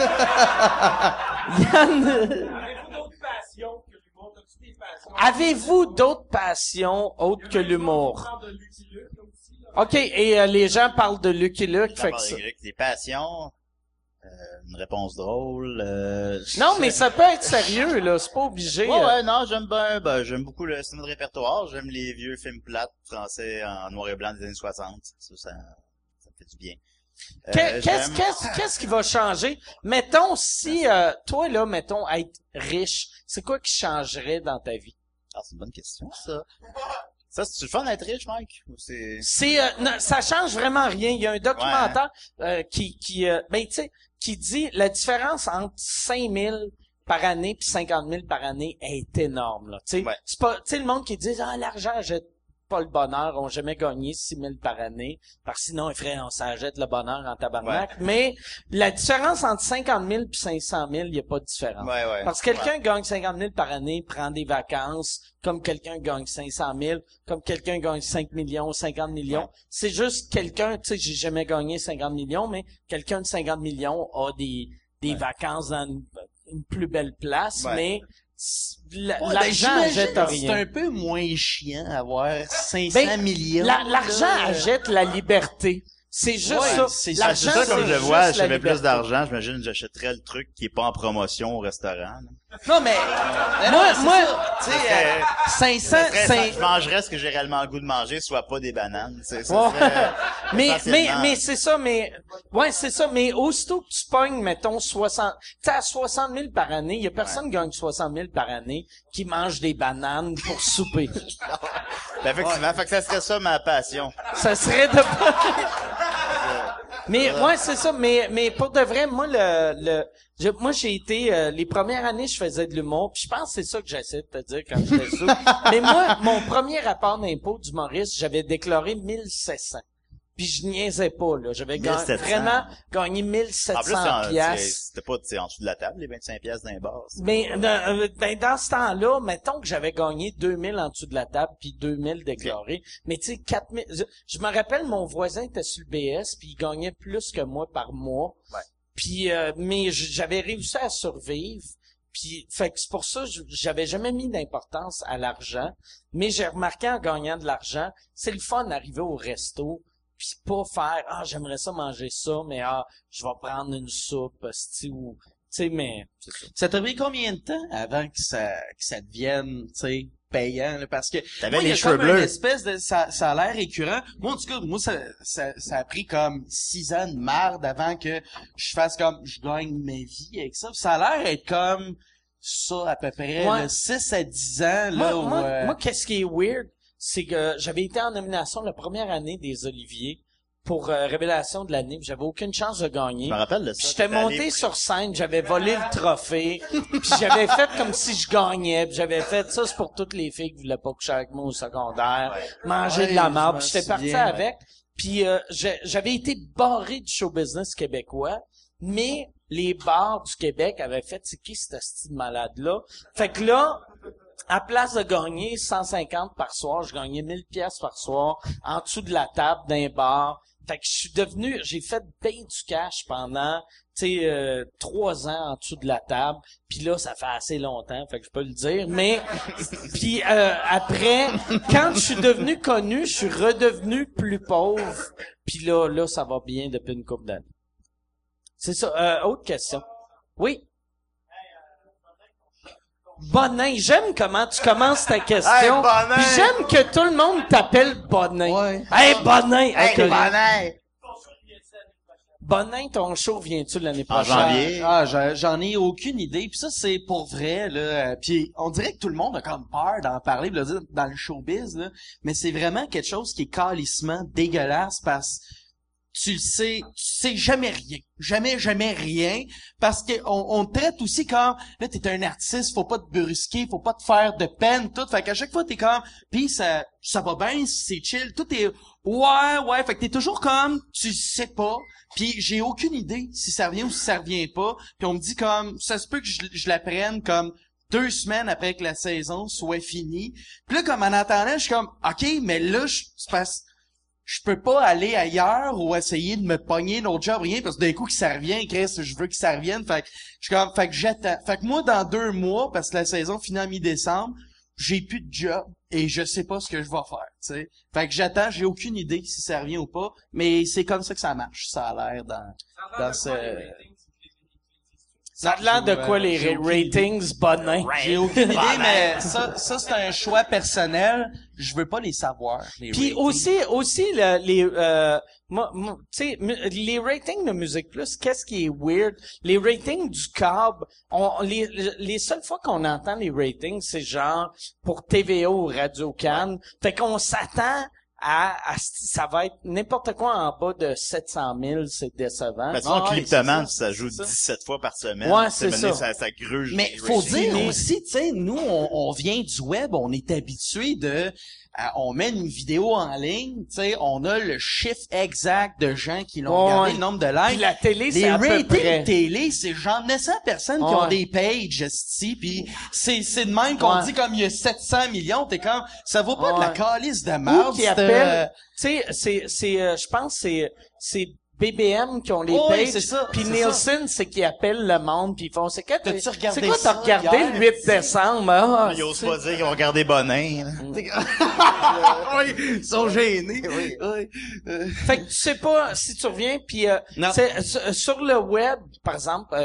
B: Yann,
F: Avez-vous d'autres passions que l'humour? T'as-tu des passions?
B: avez-vous d'autres passions autres que l'humour?
F: On parle de Lucky Luke, là, aussi, là.
B: OK, et les gens parlent de Lucky Luke, fait que ça...
C: Des passions, une réponse drôle.
B: Non, mais ça peut être sérieux, là, c'est pas obligé.
C: Ouais, non, j'aime bien, j'aime beaucoup le cinéma de répertoire. J'aime les vieux films plates français en noir et blanc des années 60. Ça me fait du bien.
B: Qu'est-ce qui va changer? Mettons, si, toi, là, mettons, être riche, c'est quoi qui changerait dans ta vie?
C: Ah, c'est une bonne question, ça. Ça, c'est-tu le fun d'être riche, Mike? Ou c'est...
B: Non, ça change vraiment rien. Il y a un documentaire, qui tu sais, qui dit la différence entre 5 000 par année puis 50 000 par année est énorme, là. Tu sais,
C: Ouais.
B: c'est pas, tu sais, le monde qui dit, l'argent achète pas le bonheur, on jamais gagné 6 000 par année, parce que sinon, on s'achète le bonheur en tabarnak.
C: Ouais.
B: Mais la différence entre 50 000 puis 500 000, il y a pas de différence.
C: Ouais.
B: Parce que quelqu'un gagne 50 000 par année, prend des vacances, comme quelqu'un gagne 500 000, comme quelqu'un gagne 5 millions, 50 millions.
C: Ouais.
B: C'est juste quelqu'un, tu sais, j'ai jamais gagné 50 millions, mais quelqu'un de 50 millions a des vacances dans une plus belle place,
C: Ouais.
B: mais
D: Ouais,
B: l'argent
D: ben,
B: achète
D: j'imagine,
B: rien.
D: c'est un peu moins chiant avoir 500
B: Ben,
D: millions.
B: L'argent
D: là.
B: achète la liberté. C'est juste
D: Ouais,
B: ça.
D: c'est
C: Ah, c'est
B: L'argent,
C: ça, comme
B: c'est
C: je vois,
B: juste
C: si
B: la
C: j'avais plus
B: liberté.
C: d'argent, j'imagine que j'achèterais le truc qui est pas en promotion au restaurant. là.
D: Non, mais...
B: Moi,
D: tu sais,
C: serait-
D: 500...
C: Je mangerais ce que j'ai réellement le goût de manger, soit pas des bananes. Ça
B: Ouais.
C: serait
B: mais
C: essentiellement-
B: c'est ça, c'est ça, mais aussitôt que tu pognes, mettons, 60, tu sais, à 60 000 par année, il y a personne qui gagne 60 000 par année qui mange des bananes pour souper.
C: Ben, effectivement, fait que ça serait ça ma passion.
B: Ça serait de Mais ouais, c'est ça, mais pour de vrai, moi moi j'ai été les premières années je faisais de l'humour, puis je pense que c'est ça que j'essaie de te dire quand j'étais sous. Mais moi, mon premier rapport d'impôt d'humoriste, j'avais déclaré 1700. Puis je niaisais pas là, j'avais
C: 1700.
B: vraiment gagné
C: En
B: 1700
C: plus,
B: piastres.
C: c'était pas en dessous de la table, les 25 piastres d'un bar.
B: Mais dans ce temps-là, mettons que j'avais gagné 2000 en dessous de la table puis 2000 déclarés. Mais tu sais 4000 je me rappelle mon voisin était sur le BS puis il gagnait plus que moi par mois.
C: Ouais.
B: Puis mais j'avais réussi à survivre. Puis fait que c'est pour ça que j'avais jamais mis d'importance à l'argent, mais j'ai remarqué en gagnant de l'argent, c'est le fun d'arriver au resto. Puis pas faire j'aimerais ça manger ça, mais je vais prendre une soupe ou tu sais mais c'est ça.
D: Ça t'a pris combien de temps avant que ça devienne, tu sais, payant, là? Parce que,
C: T'avais
D: moi, il y
C: les
D: a
C: cheveux
D: comme
C: bleus.
D: une espèce de, ça a l'air récurrent. Moi, en tout cas, ça a pris comme 6 ans de marde avant que je fasse comme, je gagne ma vie avec ça. Puis ça a l'air être comme ça, à peu près,
B: Ouais.
D: là, 6 à 10 ans, là, où,
B: Moi, qu'est-ce qui est weird, c'est que j'avais été en nomination la première année des Oliviers pour Révélation de l'année, puis j'avais aucune chance de gagner.
C: Je me rappelle de ça.
B: Puis j'étais monté sur scène, j'avais volé le trophée, puis j'avais fait comme si je gagnais, puis j'avais fait ça, c'est pour toutes les filles qui voulaient pas coucher avec moi au secondaire, manger de la marde, puis j'étais parti avec. Puis j'avais été barré du show business québécois, mais les bars du Québec avaient fait c'est qui ce style malade-là? Fait que là, à place de gagner 150 par soir, je gagnais 1000 pièces par soir en dessous de la table d'un bar. Fait que j'ai fait bien du cash pendant, 3 ans en dessous de la table. Puis là, ça fait assez longtemps, fait que je peux le dire. Mais, puis après, quand je suis devenu connu, je suis redevenu plus pauvre. Puis là, ça va bien depuis une couple d'années. C'est ça. Autre question. Oui. Bonin, j'aime comment tu commences ta question.
C: Hey, Bonin!
B: Puis j'aime que tout le monde t'appelle Bonin.
D: Ouais.
B: Hey, Bonin!
C: Hey,
B: Ok.
C: Bonin!
B: Bonin, ton show vient-tu l'année
C: En
B: prochaine?
C: janvier.
D: J'en ai aucune idée. Puis ça, c'est pour vrai, là. Puis on dirait que tout le monde a comme peur d'en parler, de le dire dans le showbiz, là. Mais c'est vraiment quelque chose qui est calissement dégueulasse parce que tu sais jamais rien. Jamais rien. Parce que on te traite aussi comme, là, t'es un artiste, faut pas te brusquer, faut pas te faire de peine, tout. Fait qu'à chaque fois, t'es comme, pis ça va bien, c'est chill, tout est, ouais. Fait que t'es toujours comme, tu sais pas. Puis j'ai aucune idée si ça revient ou si ça revient pas. Puis on me dit comme, ça se peut que je la prenne comme 2 semaines après que la saison soit finie. Puis là, comme en attendant, je suis comme, OK, mais là, c'est parce je peux pas aller ailleurs ou essayer de me pogner l'autre job, rien, parce que d'un coup que ça revient, Chris, je veux que ça revienne. Fait que je suis comme, fait que j'attends. Fait que moi, dans 2 mois, parce que la saison finit en mi-décembre, j'ai plus de job et je sais pas ce que je vais faire, tu sais. Fait que j'attends, j'ai aucune idée si ça revient ou pas, mais c'est comme ça que ça marche, ça a l'air dans ce...
B: Ça a l'air de quoi les
D: j'ai aucune idée.
B: ratings, Bonin?
D: J'ai aucune idée, mais ça c'est un choix personnel. Je veux pas les savoir. Les
B: Puis
D: ratings.
B: aussi tu sais, les ratings de Musique Plus, qu'est-ce qui est weird? Les ratings du câble, les seules fois qu'on entend les ratings, c'est genre pour TVA ou Radio Cannes. Fait qu'on s'attend ça va être n'importe quoi en bas de 700 000, c'est décevant.
C: Ben, sinon,
D: ouais,
C: Kleptomane,
D: c'est
C: ça joue
D: c'est ça.
C: 17 fois par semaine.
B: Ouais,
C: Tu sais,
B: c'est
C: maintenant,
B: ça.
C: ça gruge.
D: Mais
C: gruge.
D: faut dire
B: Mais-
D: aussi, tu sais, nous, on vient du web, on est habitué on met une vidéo en ligne, tu sais, on a le chiffre exact de gens qui l'ont regardé,
B: Ouais.
D: le nombre de
B: Puis
D: likes.
B: la télé, c'est
D: Les
B: à peu
D: ratings
B: près.
D: télé, c'est genre 900 personnes qui ont
B: Ouais.
D: des pages, esti, pis c'est de même qu'on
B: Ouais.
D: dit comme il y a 700 millions, t'es comme, ça vaut pas de la
B: Ouais.
D: calice de
B: Ou
D: merde.
B: qui
D: c'est,
B: appellent, tu sais, je pense que c'est BBM qui ont les
D: Ouais,
B: pages.
D: c'est ça,
B: Puis
D: c'est
B: Nielsen, c'est qui appelle le monde, puis ils font, c'est quoi,
D: T'as-tu regardé
B: c'est quoi
D: ça
B: t'as regardé
D: hier?
B: le 8 décembre? Ah,
C: Ils osent pas dire qu'ils vont regarder Bonin. là.
D: oui, ils sont gênés.
C: Oui.
D: Oui.
B: Fait que tu sais pas si tu reviens, puis
D: Non.
B: sur le web, par exemple,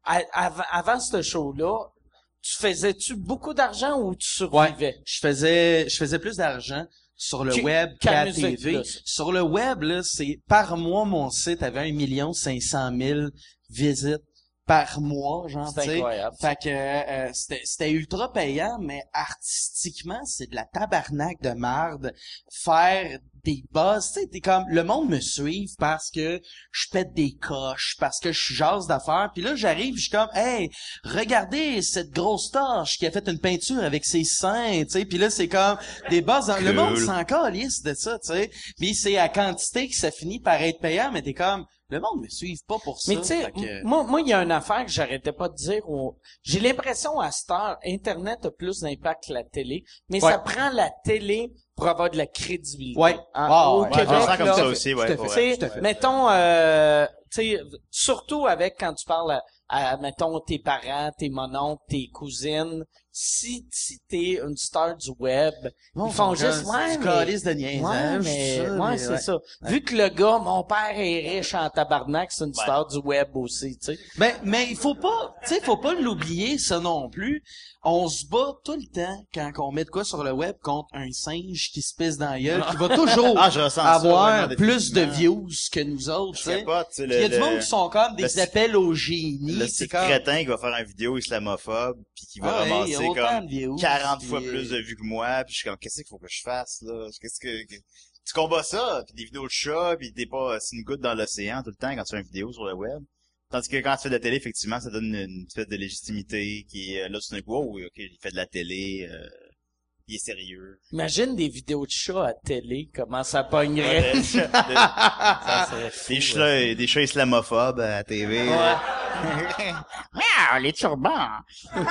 B: avant ce show-là, tu faisais-tu beaucoup d'argent ou tu survivais?
D: Je faisais plus d'argent sur le
B: Qui-
D: web
B: qu'à
D: qu'à
B: musique,
D: TV.
B: là.
D: Sur le web, là, c'est par mois, mon site avait 1 500 000 visites par mois, genre,
B: C'est
D: tu sais.
B: incroyable.
D: Fait que c'était ultra payant, mais artistiquement, c'est de la tabarnak de marde. Faire des buzz, tu sais, t'es comme, le monde me suive parce que je pète des coches, parce que je suis jase d'affaires, puis là, j'arrive, je suis comme, hey, regardez cette grosse torche qui a fait une peinture avec ses seins, tu sais, puis là, c'est comme des buzz, le monde s'en calisse de ça, tu sais, puis c'est à quantité que ça finit par être payant, mais t'es comme, le monde me suive pas pour ça.
B: Mais tu sais,
D: Fait que-
B: moi, il y a une affaire que j'arrêtais pas de dire. J'ai l'impression à cette heure, Internet a plus d'impact que la télé, mais
D: Ouais.
B: ça prend la télé pour avoir de la crédibilité.
D: Ouais.
B: Hein,
D: Ah,
B: au
D: ouais.
C: Ouais, je
B: Québec,
C: le sens comme
B: là,
C: ça aussi, ouais.
D: tout à fait.
C: ouais.
B: tu sais,
D: tout à fait.
B: mettons, tu sais, surtout avec quand tu parles mettons, tes parents, tes mononcles, tes cousines, si t'es une star du web, ils font juste, ouais,
D: du
B: mais-
D: calice de
B: Ouais,
D: niaisage,
B: mais,
D: ça,
B: ouais,
D: mais
B: c'est
D: ouais.
B: ça. Vu que le gars, mon père est riche en tabarnak, c'est une star du web aussi, tu sais.
D: Ben, mais il faut pas, tu sais, faut pas l'oublier, ça non plus. On se bat tout le temps quand on met de quoi sur le web contre un singe qui se pisse dans la gueule, qui va toujours
C: Ah, je ressens ça,
D: avoir
C: vraiment,
D: plus de
C: définitivement.
D: views que nous autres, tu
C: Je
D: sais.
C: capote, tu sais,
D: Puis il y a du monde
C: le-
D: qui sont comme des
C: le-
D: appels au génie.
C: le
D: c'est
C: petit
D: comme,
C: crétin qui va faire une vidéo islamophobe puis qui va
D: ah, hey,
C: ramasser
D: il y a autant
C: comme
D: de views,
C: 40
D: puis,
C: fois plus de vues que moi puis je suis comme qu'est-ce qu'il faut que je fasse là tu combats ça puis des vidéos de chats puis t'es pas c'est une goutte dans l'océan tout le temps quand tu fais une vidéo sur le web tandis que quand tu fais de la télé effectivement ça donne une espèce de légitimité qui est là tout d'un coup oh ok il fait de la télé il est sérieux
B: Imagine des vidéos de chats à télé, comment ça pognerait.
C: Ouais,
B: Ça serait fou,
C: des chats islamophobes à la TV Miaou, les turbans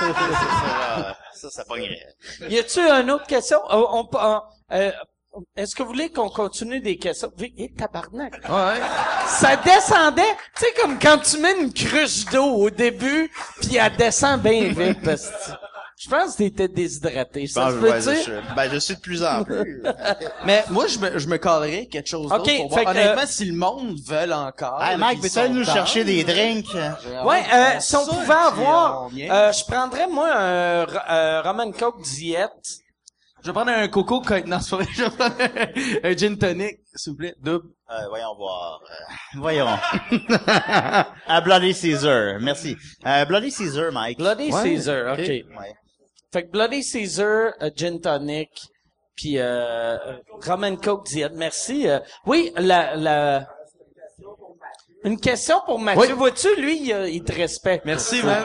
C: ça pognerait.
B: Y a-tu une autre question? Est-ce que vous voulez qu'on continue des questions? Eh, tabarnak!
D: ouais.
B: Ça descendait, tu sais, comme quand tu mets une cruche d'eau au début, puis elle descend bien vite, parce que je pense que t'étais déshydraté. Ça se peut-tu?
C: Je suis de plus en plus.
D: Mais moi, je me collerais quelque chose d'autre
B: Ok,
D: pour
B: fait
D: voir.
B: que,
D: Honnêtement, si le monde veut encore.
C: Hey,
D: là,
C: Mike,
D: qu'ils
C: peux-tu aller
D: sont
C: nous
D: down,
C: chercher des drinks?
B: Ouais, si on
D: ça,
B: pouvait
D: puis
B: avoir,
D: on vient.
B: je prendrais, moi, un Roman Coke diète.
D: Je vais prendre un coco, non, c'est pas vrai, je vais prendre un gin tonic, s'il vous plaît, double.
C: Voyons voir. Voyons. À Bloody Caesar. Merci. Bloody Caesar, Mike.
B: Bloody
D: Ouais,
B: Caesar, ok.
C: Ouais.
B: Fait que Bloody Caesar, gin tonic, puis Roman Coke diète. Merci. Oui, une question pour Mathieu.
D: Oui.
B: Vois-tu, lui, il te respecte.
D: Merci, man.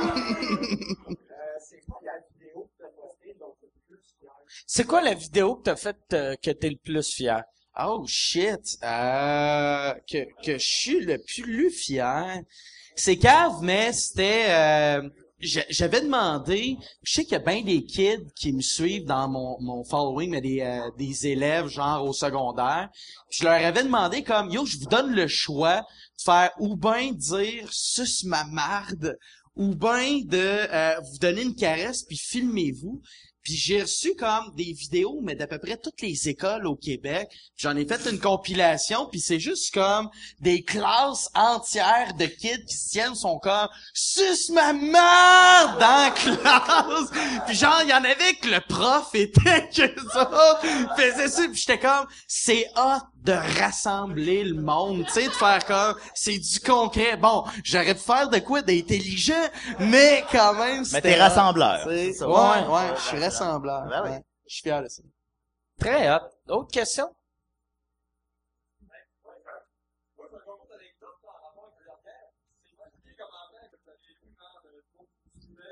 B: C'est quoi la vidéo que t'as faite que t'es le plus fier?
D: Oh shit. Que je suis le plus fier. C'est cave, mais c'était j'avais demandé, je sais qu'il y a bien des kids qui me suivent dans mon following, mais des élèves genre au secondaire. Je leur avais demandé comme yo, je vous donne le choix de faire ou bien dire suce ma marde ou bien de vous donner une caresse puis filmez-vous. Puis j'ai reçu comme des vidéos, mais d'à peu près toutes les écoles au Québec. J'en ai fait une compilation, puis c'est juste comme des classes entières de kids qui se tiennent, sont comme « Suce ma mère! » dans la classe. Puis genre, il y en avait que le prof était que ça. Faisait ça, puis j'étais comme « C'est hot de rassembler le monde, tu sais, de faire comme c'est du concret. Bon, j'aurais pu faire de quoi d'intelligent, mais quand même
C: Mais
D: c'était
C: t'es rassembleur.
D: hot, tu sais.
C: C'est ça.
D: Ouais, je suis rassembleur.
C: Ben oui.
D: Ouais, je suis fier de ça.
B: Très hot. Autre question?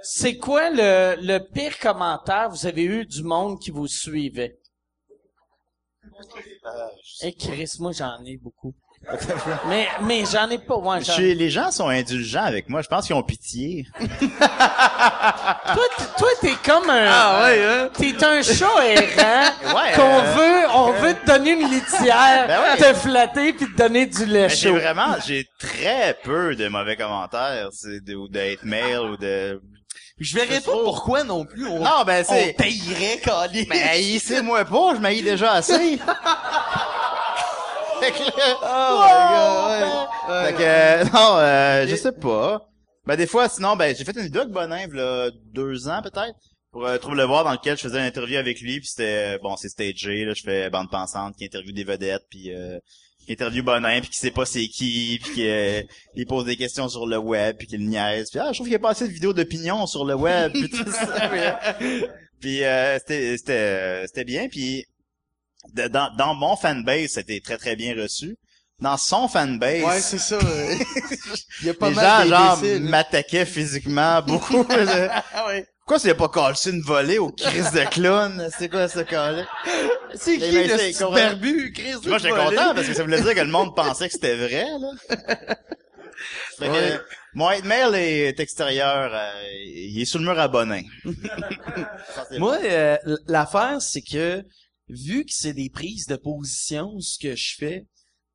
B: c'est quoi le pire commentaire vous avez eu du monde qui vous suivait? Chris, moi j'en ai beaucoup. mais j'en ai pas. Ouais,
C: Les gens sont indulgents avec moi. Je pense qu'ils ont pitié.
B: Toi, t'es comme un.
D: Ah ouais, hein?
B: T'es un chat errant
C: Ouais,
B: on veut te donner une litière,
C: Ben ouais.
B: te flatter puis te donner du lait
C: Mais
B: chaud.
C: j'ai très peu de mauvais commentaires, ou de hate mail ou de.
D: Je verrais pas pourquoi non plus
C: Non, ben
D: on
C: c'est.
D: payerait, Colin.
C: Mais haïssez-moi pas, je m'haïs déjà assez. Fait que là- Fait que, non, je sais pas. Ben, des fois, sinon, ben, j'ai fait une vidéo avec Bonin, là, 2 ans, peut-être, pour Trouve le voir, dans lequel je faisais une interview avec lui, puis c'était, bon, c'est stagé, là, je fais bande pensante, qui interviewe des vedettes, puis qui interviewe Bonin, puis qui sait pas c'est qui, puis qui il pose des questions sur le web, puis qu'il le niaise, puis je trouve qu'il y a pas assez de vidéos d'opinion sur le web, puis tout ça, puis c'était bien, puis dans mon fanbase, c'était très très bien reçu. Dans son fanbase,
D: Ouais, c'est ça. Il y a pas
C: les
D: mal
C: gens genre
D: d'imbéciles.
C: m'attaquaient physiquement beaucoup.
D: Ah ouais.
C: Pourquoi c'est pas cassé une volée au Chris de clown? C'est quoi ce cas-là?
D: C'est
C: Mais
D: qui le
C: c'est
D: petit
C: correct.
D: barbu, Chris?
C: Moi j'étais content parce que ça voulait dire que le monde pensait que c'était vrai, là. Fait que,
D: Ouais.
C: mon hate mail est extérieur, il est sous le mur à Bonin.
D: Moi, l'affaire, c'est que, vu que c'est des prises de position, ce que je fais,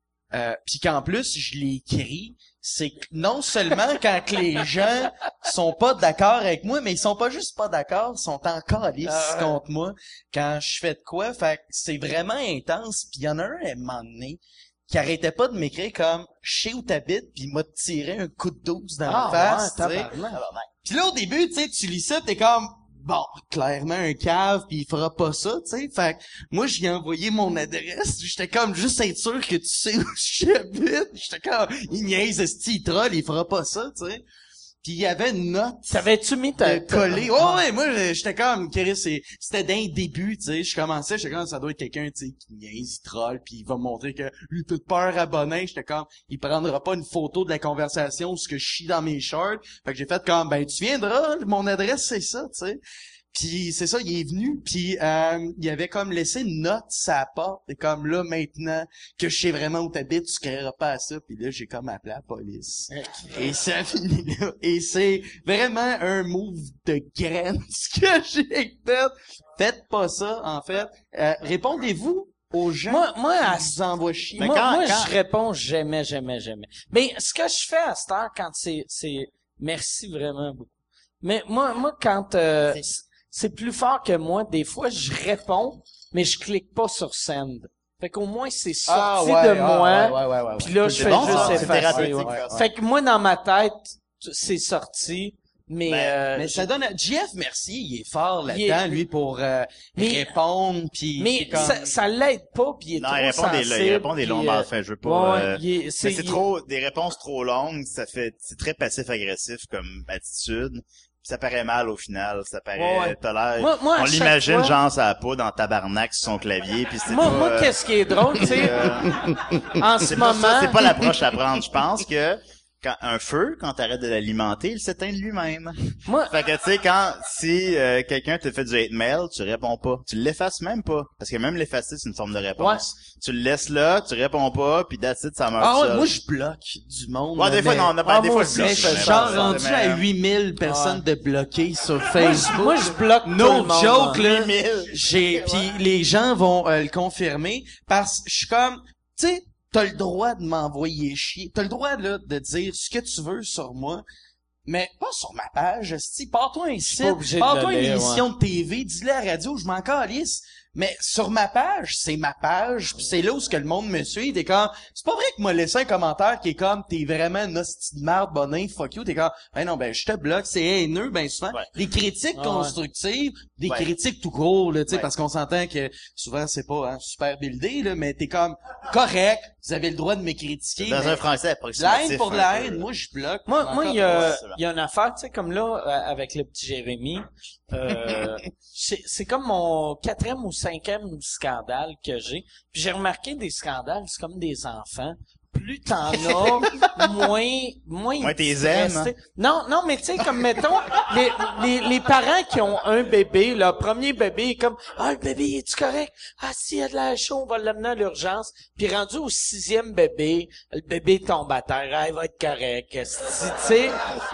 D: puis qu'en plus, je l'écris, c'est que non seulement quand que les gens sont pas d'accord avec moi, mais ils sont pas juste pas d'accord, ils sont en calice contre moi quand je fais de quoi. Fait que c'est vraiment intense. Puis il y en a un, à un moment donné, qui arrêtait pas de m'écrire comme « Je sais où t'habites » puis il m'a tiré un coup de 12 dans la face, tu sais. Puis là, au début, tu sais, tu lis ça, t'es comme, bon, clairement un cave, puis il fera pas ça, tu sais. Fait que moi, j'y ai envoyé mon adresse. J'étais comme, juste être sûr que tu sais où j'habite. J'étais comme, il niaise, esti, il troll, il fera pas ça, tu sais. Puis il y avait une note
B: T'avais-tu mis ta...
D: de coller. Oh ouais, moi, j'étais comme, Chris, c'était d'un début, tu sais. Je commençais, j'étais comme, ça doit être quelqu'un, tu sais, qui niaise, il troll, puis il va me montrer que lui, a toute peur à Bonin. J'étais comme, il prendra pas une photo de la conversation où ce que je chie dans mes shorts. Fait que j'ai fait comme, ben, tu viendras, mon adresse, c'est ça, tu sais. Puis c'est ça, il est venu, puis il avait comme laissé une note sur la porte, et comme là, maintenant que je sais vraiment où t'habites, tu créeras pas à ça, puis là, j'ai comme appelé la police. Et ça a fini là. Et c'est vraiment un move de graine, ce que j'ai fait. Faites pas ça, en fait. Répondez-vous aux gens
B: Moi, à
D: qui vous envoient chier.
C: Mais
B: moi,
C: quand-
B: je réponds jamais. Mais ce que je fais à cette heure, quand c'est merci vraiment beaucoup. Mais moi, quand c'est plus fort que moi, des fois, je réponds, mais je clique pas sur send. Fait qu'au moins, c'est sorti de moi. Puis là, je
C: C'est
B: fais
C: bon,
B: juste
C: ça, c'est
B: effacer.
C: thérapeutique,
B: Ouais.
C: faire ça.
B: Fait que moi, dans ma tête, c'est sorti, mais
D: Mais ça donne JF Mercier, il est fort
B: Il
D: là-dedans,
B: est-
D: lui, pour répondre, puis
B: mais
D: c'est comme...
B: ça l'aide pas, puis il est
C: Non,
B: trop
C: il répond
B: sensible.
C: il répond des longs
B: puis,
C: mal faits, je veux pas,
B: ouais,
C: mais c'est trop, des réponses trop longues, c'est très passif-agressif comme attitude. Puis ça paraît mal au final, ça paraît,
B: Ouais.
C: t'as l'air,
B: Moi, à
C: on
B: chaque
C: l'imagine
B: fois-
C: genre ça a pas dans tabarnak sur son clavier, puis c'est
B: Moi,
C: pas,
B: moi, qu'est-ce qui est drôle, tu sais, en ce
C: c'est pas ça,
B: moment,
C: c'est pas l'approche à prendre. Je pense que quand t'arrêtes de l'alimenter, il s'éteint de lui-même.
B: moi,
C: Fait que tu sais, si quelqu'un te fait du hate mail, tu réponds pas. Tu l'effaces même pas. Parce que même l'effacer, c'est une forme de réponse. Tu le laisses là, tu réponds pas, puis that's it, ça meurt
D: Ah ouais,
C: seul.
D: moi, je bloque du monde.
C: Ouais, des fois,
D: mais-
C: non, on a pas, des
B: moi
C: fois,
B: aussi,
C: je bloque,
B: je fais
C: mais
B: ça.
D: Genre
C: bon,
D: rendu
C: mais-
D: à 8000 personnes de bloqués sur Facebook.
B: moi, je bloque tout le
D: No
B: monde.
D: joke, là.
C: 8000.
D: Puis les gens vont le confirmer parce que je suis comme, tu sais, t'as le droit de m'envoyer chier. T'as le droit, là, de dire ce que tu veux sur moi. Mais pas sur ma page, esti. Pars-toi un
B: pas
D: site,
B: obligé de
D: pars-toi
B: le
D: une
B: lire,
D: émission de TV, dis-le à la radio, je m'en calisse. Mais sur ma page, c'est ma page, pis c'est là où ce que le monde me suit. T'es comme, c'est pas vrai que m'a laissé un commentaire qui est comme, t'es vraiment une hostie de merde, Bonin, fuck you. T'es comme, ben non, ben je te bloque, c'est haineux, ben souvent.
C: Ouais.
D: Des critiques
B: Ah ouais.
D: constructives, des
C: Ouais.
D: critiques tout court, là, tu sais,
C: Ouais.
D: parce qu'on s'entend que souvent c'est pas super buildé, là, mais t'es comme, correct, vous avez le droit de me critiquer.
C: Dans
D: mais
C: un français
D: de la
C: approximatif.
D: haine pour de
C: un
D: la
C: peu,
D: haine,
C: là.
D: moi je bloque.
B: Moi, il y
C: Ouais,
B: a une affaire, tu sais, comme là, avec le petit Jérémy, c'est comme mon 4e ou 5e scandale que j'ai. Puis j'ai remarqué des scandales, c'est comme des enfants. plus t'en as, moins
C: t'es
B: tu
C: zen,
B: restes.
C: hein?
B: Non, mais tu sais, comme mettons, les parents qui ont un bébé, leur premier bébé est comme, le bébé, es-tu correct? S'il y a de l'air chaud, on va l'amener à l'urgence. Puis rendu au 6e bébé, le bébé tombe à terre, il va être correct, tu sais.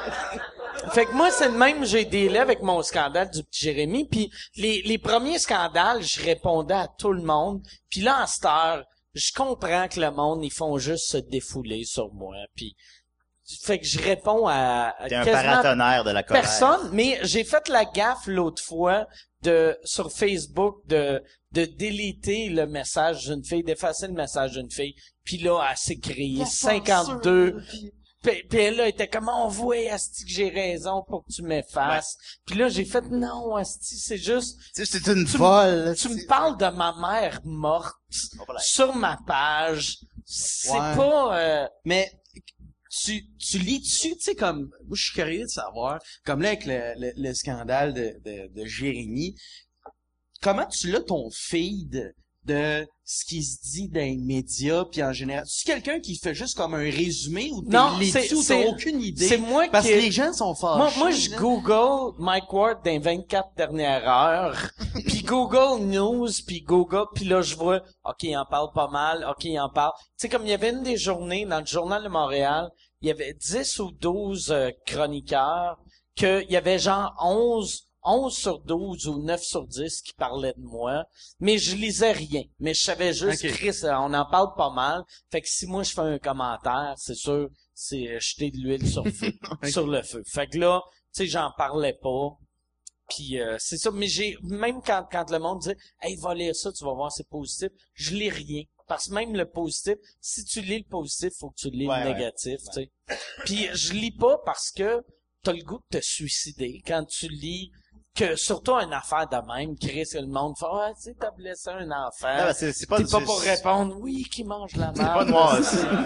B: Fait que moi, c'est le même, j'ai délai avec mon scandale du petit Jérémy, puis les premiers scandales, je répondais à tout le monde, puis là, en cette heure, je comprends que le monde, ils font juste se défouler sur moi, puis fait que je réponds à
C: T'es un
B: quasiment
C: paratonnerre de la colère.
B: personne, mais j'ai fait la gaffe l'autre fois sur Facebook de déliter le message d'une fille, d'effacer le message d'une fille, puis là, elle s'est créée 52. Puis elle là, était comme, on voit, asti, que j'ai raison pour que tu m'effaces. Puis là, j'ai fait, non, asti, c'est juste...
C: Tu sais, c'est une folle.
B: Tu me parles de ma mère morte sur ma page. C'est
D: Ouais.
B: pas...
D: Mais tu lis dessus, tu sais, comme moi je suis curieux de savoir, comme là avec le scandale de Jérémy, comment tu l'as ton feed de ce qui se dit dans les médias puis en général, c'est quelqu'un qui fait juste comme un résumé ou
B: Non,
D: t'es
B: c'est-
D: là-dessus ou
B: c'est-
D: t'as aucune idée?
B: c'est moi
D: parce
B: qui-
D: que les gens sont fâchés.
B: Moi, je
D: là.
B: Google Mike Ward dans les 24 dernières heures, puis Google News, puis Google, puis là, je vois, OK, il en parle pas mal, OK, il en parle. Tu sais, comme il y avait une des journées dans le Journal de Montréal, il y avait 10 ou 12 chroniqueurs, qu'il y avait genre 11 sur 12 ou 9 sur 10 qui parlaient de moi, mais je lisais rien. Mais je savais juste,
D: Ok.
B: Chris, on en parle pas mal. Fait que si moi je fais un commentaire, c'est sûr, c'est jeter de l'huile sur le feu. Fait que là, tu sais, j'en parlais pas. Puis c'est ça, mais même quand le monde dit hey, va lire ça, tu vas voir c'est positif, je lis rien. Parce que même le positif, si tu lis le positif, faut que tu lis
C: Ouais,
B: le négatif, tu sais. Puis je lis pas parce que t'as le goût de te suicider quand tu lis que surtout une affaire de même, Chris, que le monde fait tu sais, t'as blessé un enfant.
C: Non, c'est pas,
B: T'es pas pour répondre oui, qui mange la
C: c'est pas
B: merde.
C: noir.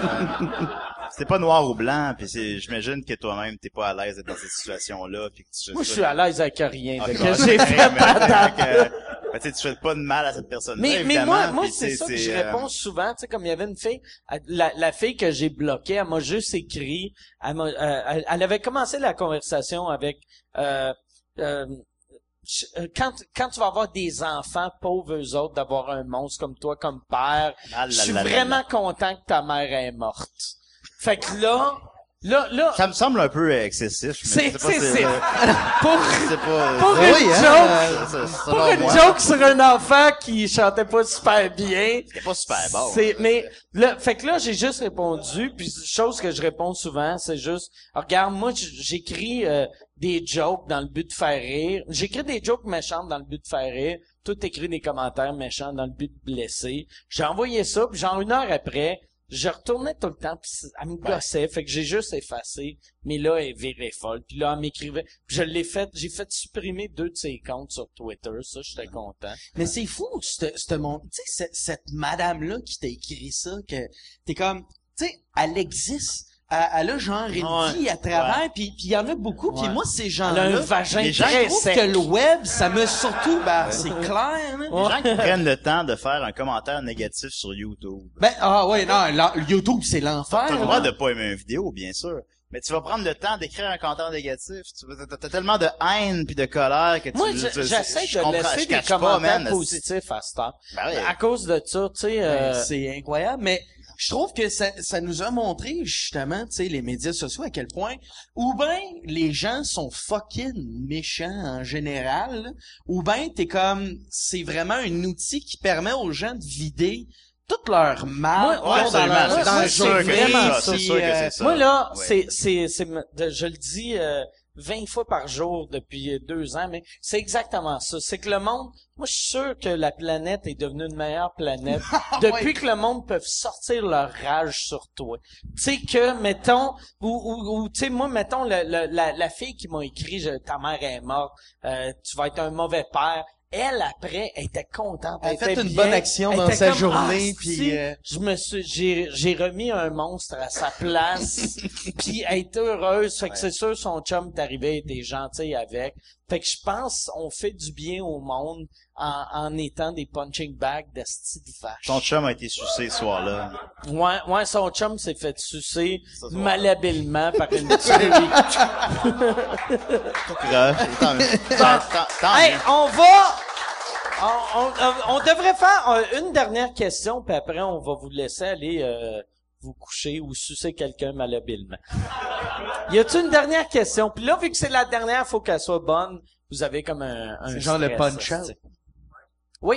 C: C'est pas noir ou blanc, puis j'imagine que toi-même t'es pas à l'aise d'être dans cette situation-là, puis que tu
B: Moi, je suis à l'aise avec rien de
C: Ok,
B: que j'ai fait à date.
C: tu sais, tu souhaites pas de mal à cette personne-là,
B: Mais
C: évidemment.
B: moi,
C: puis,
B: c'est
C: tu sais,
B: ça que je réponds souvent. Tu sais, comme il y avait une fille, la fille que j'ai bloquée, elle m'a juste écrit. Elle avait commencé la conversation avec quand tu vas avoir des enfants, pauvres eux autres, d'avoir un monstre comme toi comme père,
C: Ah là
B: je suis
C: là là
B: vraiment
C: là.
B: content que ta mère est morte. Fait que là,
C: Ça me semble un peu excessif. Mais
B: c'est
C: pas,
B: pour
C: c'est pas,
B: pour
C: oui,
B: une
C: hein,
B: joke,
C: selon
B: pour une
C: moi,
B: joke sur un enfant qui chantait pas super bien.
C: c'est pas super bon.
B: Mais là, fait que là, j'ai juste répondu, puis chose que je réponds souvent, c'est juste, regarde, moi, j'écris des jokes dans le but de faire rire. J'écris des jokes méchantes dans le but de faire rire. Tout écrit des commentaires méchants dans le but de blesser. J'ai envoyé ça, puis genre une heure après, je retournais tout le temps, puis elle me gossait, fait que j'ai juste effacé. Mais là, elle virait folle. Puis là, elle m'écrivait. Puis j'ai fait supprimer 2 de ses comptes sur Twitter. Ça, j'étais content.
D: Mais c'est fou, ce monde. Tu sais, cette madame-là qui t'a écrit ça, que t'es comme, tu sais, elle existe. Elle a genre une vie à travers, puis il y en a beaucoup, puis moi, ces
B: Elle
D: gens-là,
B: a un vagin
C: les gens
B: très
D: je trouve
B: sec.
D: que le web, ça me surtout, c'est clair, hein.
C: Les gens qui prennent le temps de faire un commentaire négatif sur YouTube.
D: YouTube, c'est l'enfer.
C: T'as le
D: là.
C: droit de pas aimer une vidéo, bien sûr. Mais tu vas prendre le temps d'écrire un commentaire négatif. T'as tellement de haine puis de colère que tu...
B: Moi, j'essaie
C: je
B: de
C: comprends,
B: laisser
C: je
B: des
C: cache pas,
B: commentaires
C: man,
B: positifs à ce temps.
C: Ben oui.
B: À cause de ça, tu sais...
D: C'est incroyable, mais je trouve que ça nous a montré justement, tu sais, les médias sociaux à quel point, ou ben les gens sont fucking méchants en général, là, ou ben t'es comme, c'est vraiment un outil qui permet aux gens de vider toute leur mal
B: Moi, ouais,
C: absolument.
B: moi,
C: C'est
B: moi,
C: sûr
B: c'est
C: que c'est
B: vraiment
C: ça,
B: ça.
C: c'est sûr que c'est ça.
B: Moi, là,
C: Ouais.
B: je le dis 20 fois par jour depuis 2 ans, mais c'est exactement ça. C'est que le monde, moi, je suis sûr que la planète est devenue une meilleure planète depuis que le monde peut sortir leur rage sur toi. Tu sais que, mettons, ou tu sais, moi, mettons, la fille qui m'a écrit, ta mère est morte, tu vas être un mauvais père. Elle, après, elle était contente.
D: Elle a fait
B: était
D: une
B: bien.
D: bonne action
B: Elle
D: dans
B: était
D: sa
B: comme,
D: journée,
B: Ah,
D: puis,
B: si, j'ai remis un monstre à sa place, puis elle est heureuse. Fait que c'est sûr, son chum est arrivé, il était gentil avec. Fait que je pense, on fait du bien au monde en étant des punching bags d'asti de vache.
C: Ton chum a été sucé ce soir-là.
B: Ouais, son chum s'est fait sucer
C: Ce soir.
B: malhabilement par une tuerie. Hey, on va... On devrait faire une dernière question, puis après, on va vous laisser aller vous coucher ou sucer quelqu'un malhabilement. Y a-t-il une dernière question? Puis là, vu que c'est la dernière, faut qu'elle soit bonne. Vous avez comme un
D: C'est genre le
B: stress,
D: punch-out.
B: c'est- Oui.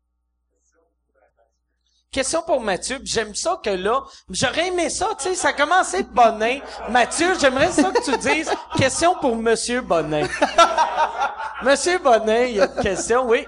B: Question pour Mathieu. Puis j'aime ça que là, j'aurais aimé ça, tu sais, ça a commencé de Bonin. Mathieu, j'aimerais ça que tu dises question pour Monsieur Bonin. Monsieur Bonin, il y a une question, oui.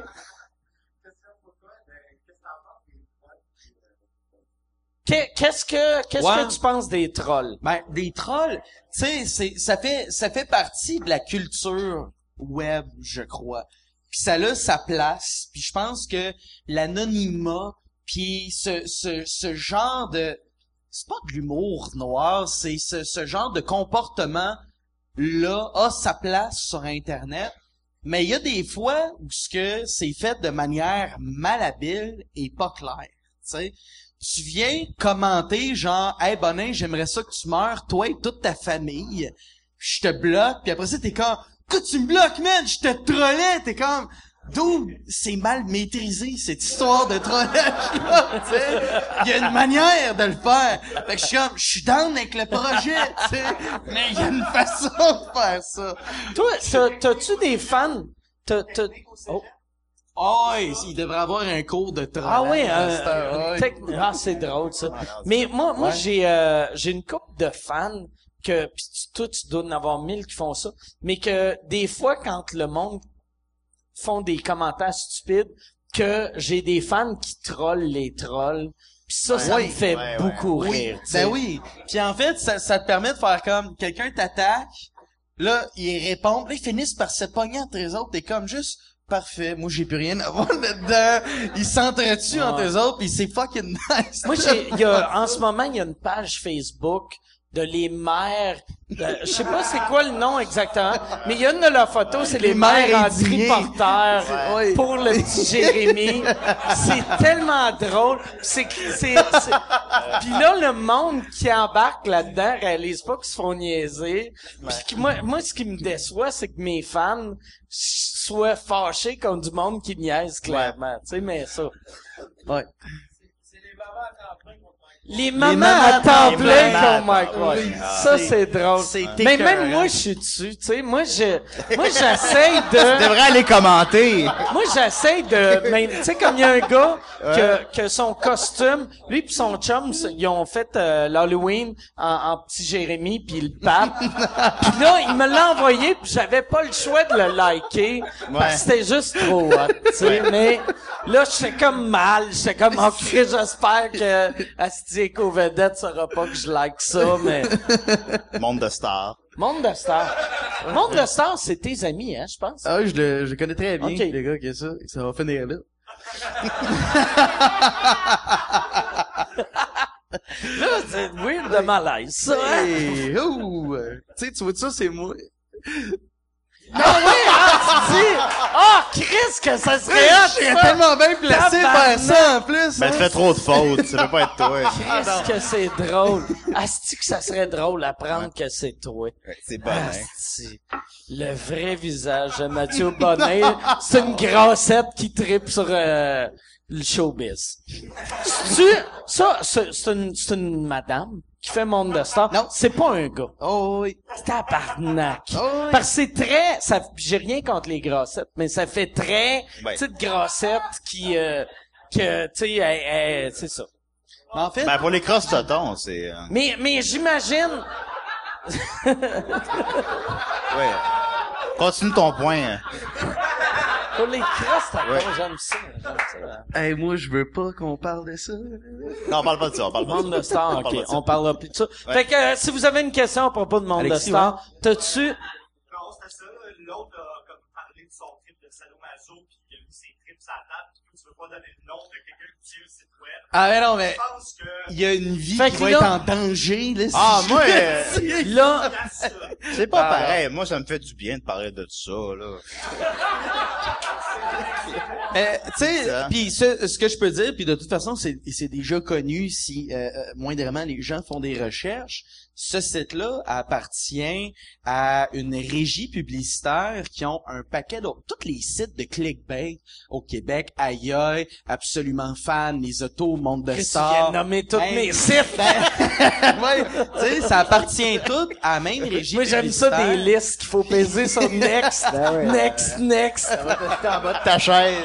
B: Qu'est-ce
D: Ouais.
B: que tu penses des trolls?
D: Ben, des trolls, tu sais, ça fait partie de la culture web, je crois. Puis ça a sa place. Puis je pense que l'anonymat, puis ce genre de, c'est pas de l'humour noir, c'est ce genre de comportement là a sa place sur Internet. Mais il y a des fois où ce que c'est fait de manière malhabile et pas claire, tu sais. Tu viens commenter genre, hey Bonin, j'aimerais ça que tu meurs, toi et toute ta famille. Je te bloque, puis après ça t'es comme, que tu me bloques, man, je te trollais, t'es comme, d'où c'est mal maîtrisé cette histoire de trollage là, tu sais. Il y a une manière de le faire. Fait que je suis comme, je suis down avec le projet, tu sais, mais il y a une façon de faire ça.
B: Toi, t'as-tu des fans? Oh.
D: Oh, il devrait avoir un cours de trollage.
B: Ah oui, c'est drôle ça. Mais moi
D: Ouais.
B: j'ai une couple de fans que pis toi tu dois en avoir 1000 qui font ça, mais que des fois quand le monde font des commentaires stupides, que j'ai des fans qui trollent les trolls, pis ça me fait beaucoup rire. tu sais.
D: Ben oui. Puis en fait, ça te permet de faire comme quelqu'un t'attaque, là ils répondent, là ils finissent par se pogner entre les autres, t'es comme juste parfait, moi j'ai plus rien à voir là-dedans. Ils s'entretuent entre eux autres, pis c'est fucking nice.
B: Moi, en ce moment, il y a une page Facebook de les mères, je sais pas c'est quoi le nom exactement, mais il y a une de leurs photos, c'est les mères en
D: indignées.
B: triporteur
D: Ouais.
B: pour le petit Jérémy. C'est tellement drôle. Puis là, le monde qui embarque là-dedans réalise pas qu'ils se font niaiser. Puis moi, ce qui me déçoit, c'est que mes fans soient fâchés contre du monde qui niaise clairement. Tu sais, mais ça.
D: Ouais.
B: Les mamans à temps
C: Les
B: plein
C: mamans à
B: comme Mike
C: temps
B: Ward.
C: plein.
B: Ça, c'est drôle.
D: c'est
B: Mais
D: écœurant.
B: même moi, je suis dessus, tu sais. Moi, j'essaye
C: Tu
B: de...
C: devrais aller commenter.
B: Moi, j'essaye de... Mais, tu sais, comme il y a un gars que son costume, lui pis son chum, ils ont fait l'Halloween en petit Jérémy pis le pape. Puis là, il me l'a envoyé pis j'avais pas le choix de le liker parce que c'était juste trop hot, tu sais. Mais là, j'étais comme mal. J'étais comme, oh, Christ, j'espère que Asti Éco-Vedette saura pas que je like ça, mais...
C: Monde de stars.
B: Monde de Star. Monde de Star, c'est tes amis, hein, je pense.
D: Ah oui, je le connais très bien,
B: Ok.
D: les gars, que ça va finir là.
B: Là, c'est weird de malaise, ça, hein?
D: Hey, ouh, tu sais, tu vois ça, c'est moi.
B: Ah oui, tu dis, ah, Chris, que ça serait hot,
D: Je suis
B: ça!
D: tellement bien placé pour faire ça, en plus.
C: Ben, tu fais trop de fautes. Ça peut pas être toi.
B: Qu'est-ce que c'est drôle. Asti que ça serait drôle d'apprendre que c'est toi.
C: C'est bon, hein.
B: Asti. Le vrai visage de Mathieu Bonnet, c'est une grassette qui tripe sur le showbiz. C'est une madame qui fait Monde de Star.
D: Non.
B: C'est pas un gars.
D: Oh oui.
B: C'est tabarnak.
D: Oh oui.
B: Parce que c'est très, j'ai rien contre les grassettes, mais ça fait très,
C: Ouais.
B: petite grassette qui, que, tu sais, c'est ça.
D: En fait,
C: Ben, pour les crosses totons, c'est...
B: Mais j'imagine,
C: Ouais. Continue ton point. Hein.
B: pour les crosses,
C: Ouais.
B: j'aime ça.
D: hey, moi, je veux pas qu'on parle de ça.
C: Non, on parle pas de ça, on parle pas
B: Monde
C: de
B: de
C: ça.
B: Star,
C: On parle
B: ok,
C: pas de ça.
B: on parlera plus de ça.
C: Ouais.
B: Fait que, si vous avez une question à propos de Monde
D: Alexis,
B: de Star, t'as-tu,
F: Non, c'était ça. L'autre a comme parlé de son trip de sadomaso, puis il a mis ses trips à la table, puis toi, tu veux pas donner le nom de quelqu'un qui tient le site web.
D: Ah, mais non, mais
F: Je pense que...
D: il y a une vie
B: Fait
D: qui
B: que
D: va
B: là-
D: être en danger, là.
C: Ah, moi,
B: là,
C: c'est pas pareil. Moi, ça me fait du bien de parler de ça, là.
D: Tu sais,
C: Ça.
D: puis ce que je peux dire, puis de toute façon, c'est déjà connu si moindrement les gens font des recherches. Ce site-là appartient à une régie publicitaire qui ont un paquet d'autres. Tous les sites de clickbait au Québec, aïe aïe, absolument fan, les autos, monde de
B: Tu viens
D: stars.
B: de nommer tous
D: Hey,
B: mes sites.
D: Ouais, tu sais, ça appartient tout à la même régie
B: Moi, j'aime ça
D: publicitaire.
B: des listes qu'il faut peser sur next, next.
C: T'es en bas de ta chaise.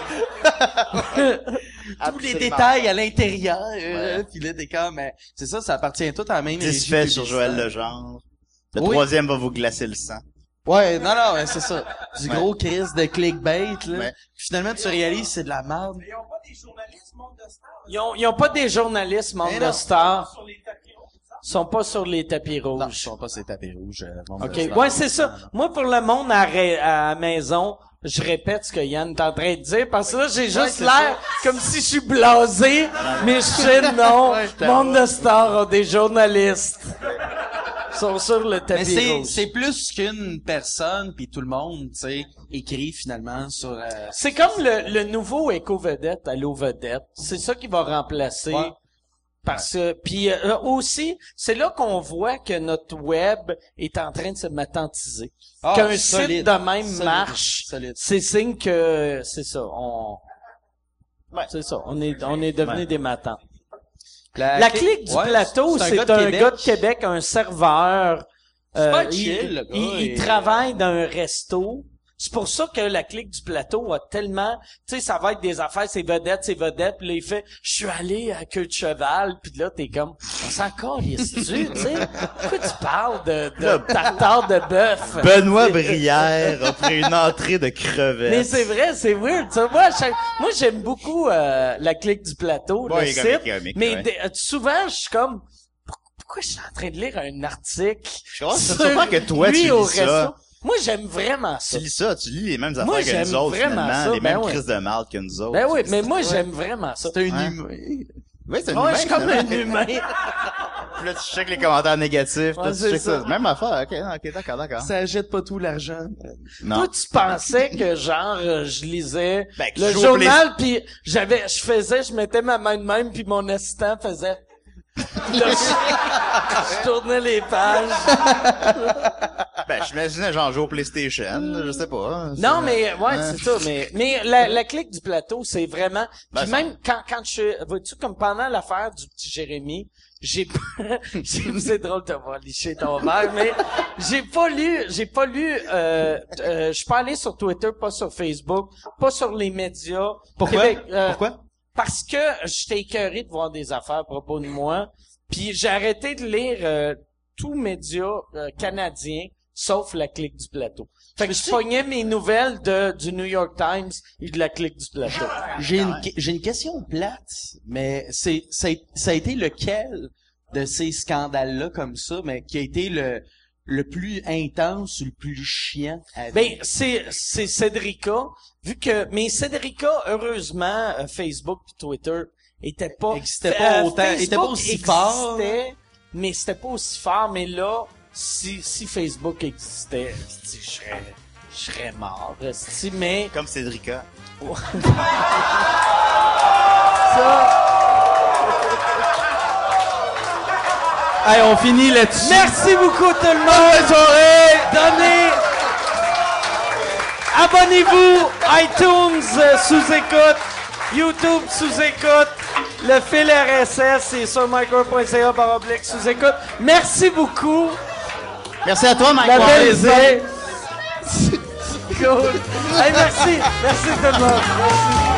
D: Tous les détails à l'intérieur, puis là, t'es comme, mais c'est ça appartient tout à la même
C: 10
D: régie
C: faits sur
D: publicitaire.
C: Joël Legendre. Le
D: Oui.
C: troisième va vous glacer le sang.
D: Ouais, non, c'est ça. Du gros crise de clickbait, là.
C: Ouais.
D: Puis finalement, tu réalises, c'est de la merde.
F: Ils ont pas des journalistes monde de stars
B: Ils ont pas des journalistes membres
D: Mais
B: de
D: non.
B: stars.
F: sur les tapis rouges, ça?
B: Ils sont pas sur les tapis
D: Non,
B: rouges.
D: ils sont pas ces tapis rouges. monde de
B: OK.
D: stars.
B: Ouais, c'est ça. Moi, pour le monde à la maison, je répète ce que Yann est en train de dire, parce que là, j'ai juste
D: c'est
B: l'air comme si je suis blasé, mais je sais non.
D: Ouais, je t'avoue.
B: Monde de stars ont des journalistes. Ils sont sur le
D: Mais
B: tapis rouge.
D: c'est plus qu'une personne, puis tout le monde, tu sais, écrit finalement sur...
B: C'est comme le nouveau éco-vedette, Allo Vedette. C'est ça qui va remplacer.
D: Ouais.
B: Parce que, puis aussi, c'est là qu'on voit que notre web est en train de se matantiser.
D: Ah,
B: Qu'un
D: solide.
B: site de même
D: Solide.
B: marche,
D: Solide.
B: c'est signe que c'est ça. C'est ça. On est devenu des matants. La clique du
D: ouais,
B: plateau, c'est
D: de
B: un
D: Québec.
B: gars de Québec, un serveur.
D: Super chill, le gars,
B: il
D: et-
B: travaille dans un resto. C'est pour ça que la clique du plateau a tellement, tu sais, ça va être des affaires, c'est vedette, puis là, il fait, je suis allé à queue de cheval, puis là, t'es comme, on s'en calisse-tu, tu sais? Pourquoi tu parles de tartare de bœuf?
C: Benoît Brière a pris une entrée de crevettes.
B: Mais c'est vrai, c'est weird, ça. Moi, j'aime beaucoup, la clique du plateau,
C: Ouais,
B: le
C: il est
B: site.
C: comique,
B: Mais
C: ouais.
B: souvent, je suis comme, pourquoi je suis en train de lire un article?
C: Je comprends, c'est
B: sur
C: sûrement que toi,
B: lui
C: tu
B: au
C: lis ça.
B: resto? Moi, j'aime vraiment ça.
C: Tu lis ça, tu lis les mêmes
B: Moi,
C: affaires que
B: j'aime
C: nous autres,
B: vraiment
C: finalement,
B: ça,
C: les
B: ben
C: mêmes
B: ouais.
C: crises de mal que nous autres.
B: Ben oui, mais moi, j'aime vraiment ça.
D: C'est un
C: Ouais.
D: humain.
C: Oui, c'est un
B: Ouais,
C: humain,
B: je suis comme un
C: finalement.
B: humain.
C: Puis là, tu checkes les commentaires négatifs,
B: Ouais,
C: là, tu
B: c'est
C: checkes
B: ça.
C: ça. Même affaire, ok, d'accord.
D: Ça jette pas tout l'argent.
C: Non.
B: Toi, tu pensais que genre je lisais
C: Ben, que
B: le
C: tu joues au
B: journal puis je mettais ma main de même puis mon assistant faisait Là, je tournais les pages.
C: Ben, j'imaginais genre jouer au PlayStation, je sais pas. hein,
B: Non,
C: c'est-
B: mais ouais, c'est ça. Mais la clique du plateau, c'est vraiment.
C: Ben,
B: Puis
C: ça-
B: même quand vois-tu comme pendant l'affaire du petit Jérémy, c'est drôle de voir licher ton verre, mais j'ai pas lu. Je suis pas allé sur Twitter, pas sur Facebook, pas sur les médias.
D: Pourquoi?
B: Québec,
D: Pourquoi?
B: Parce que j'étais écœuré de voir des affaires à propos de moi. Puis j'ai arrêté de lire tous médias canadiens, sauf la clique du plateau. Fait que je pognais mes nouvelles du New York Times et de la clique du plateau.
D: J'ai une question plate, mais ça a été lequel de ces scandales-là comme ça, mais qui a été le plus intense ou le plus chiant à
B: Ben,
D: vivre?
B: c'est Cédrica. Mais Cédrica, heureusement, Facebook et Twitter étaient pas...
D: Existait pas autant,
B: Facebook
D: était pas aussi fort.
B: existait, mais c'était pas aussi fort. Mais là, si Facebook existait, je serais mort. Mais
C: Comme Cédrica.
B: ça...
D: Hey, on finit là-dessus.
B: Merci beaucoup tout le monde. Bonne soirée. Donnez. Abonnez-vous. iTunes sous-écoute. YouTube sous-écoute. Le fil RSS, c'est sur micro.ca// sous-écoute. Merci beaucoup.
C: Merci à toi, Mike.
B: La belle
C: Ward.
B: idée. Cool. Hey, merci. Merci tout le monde. Merci.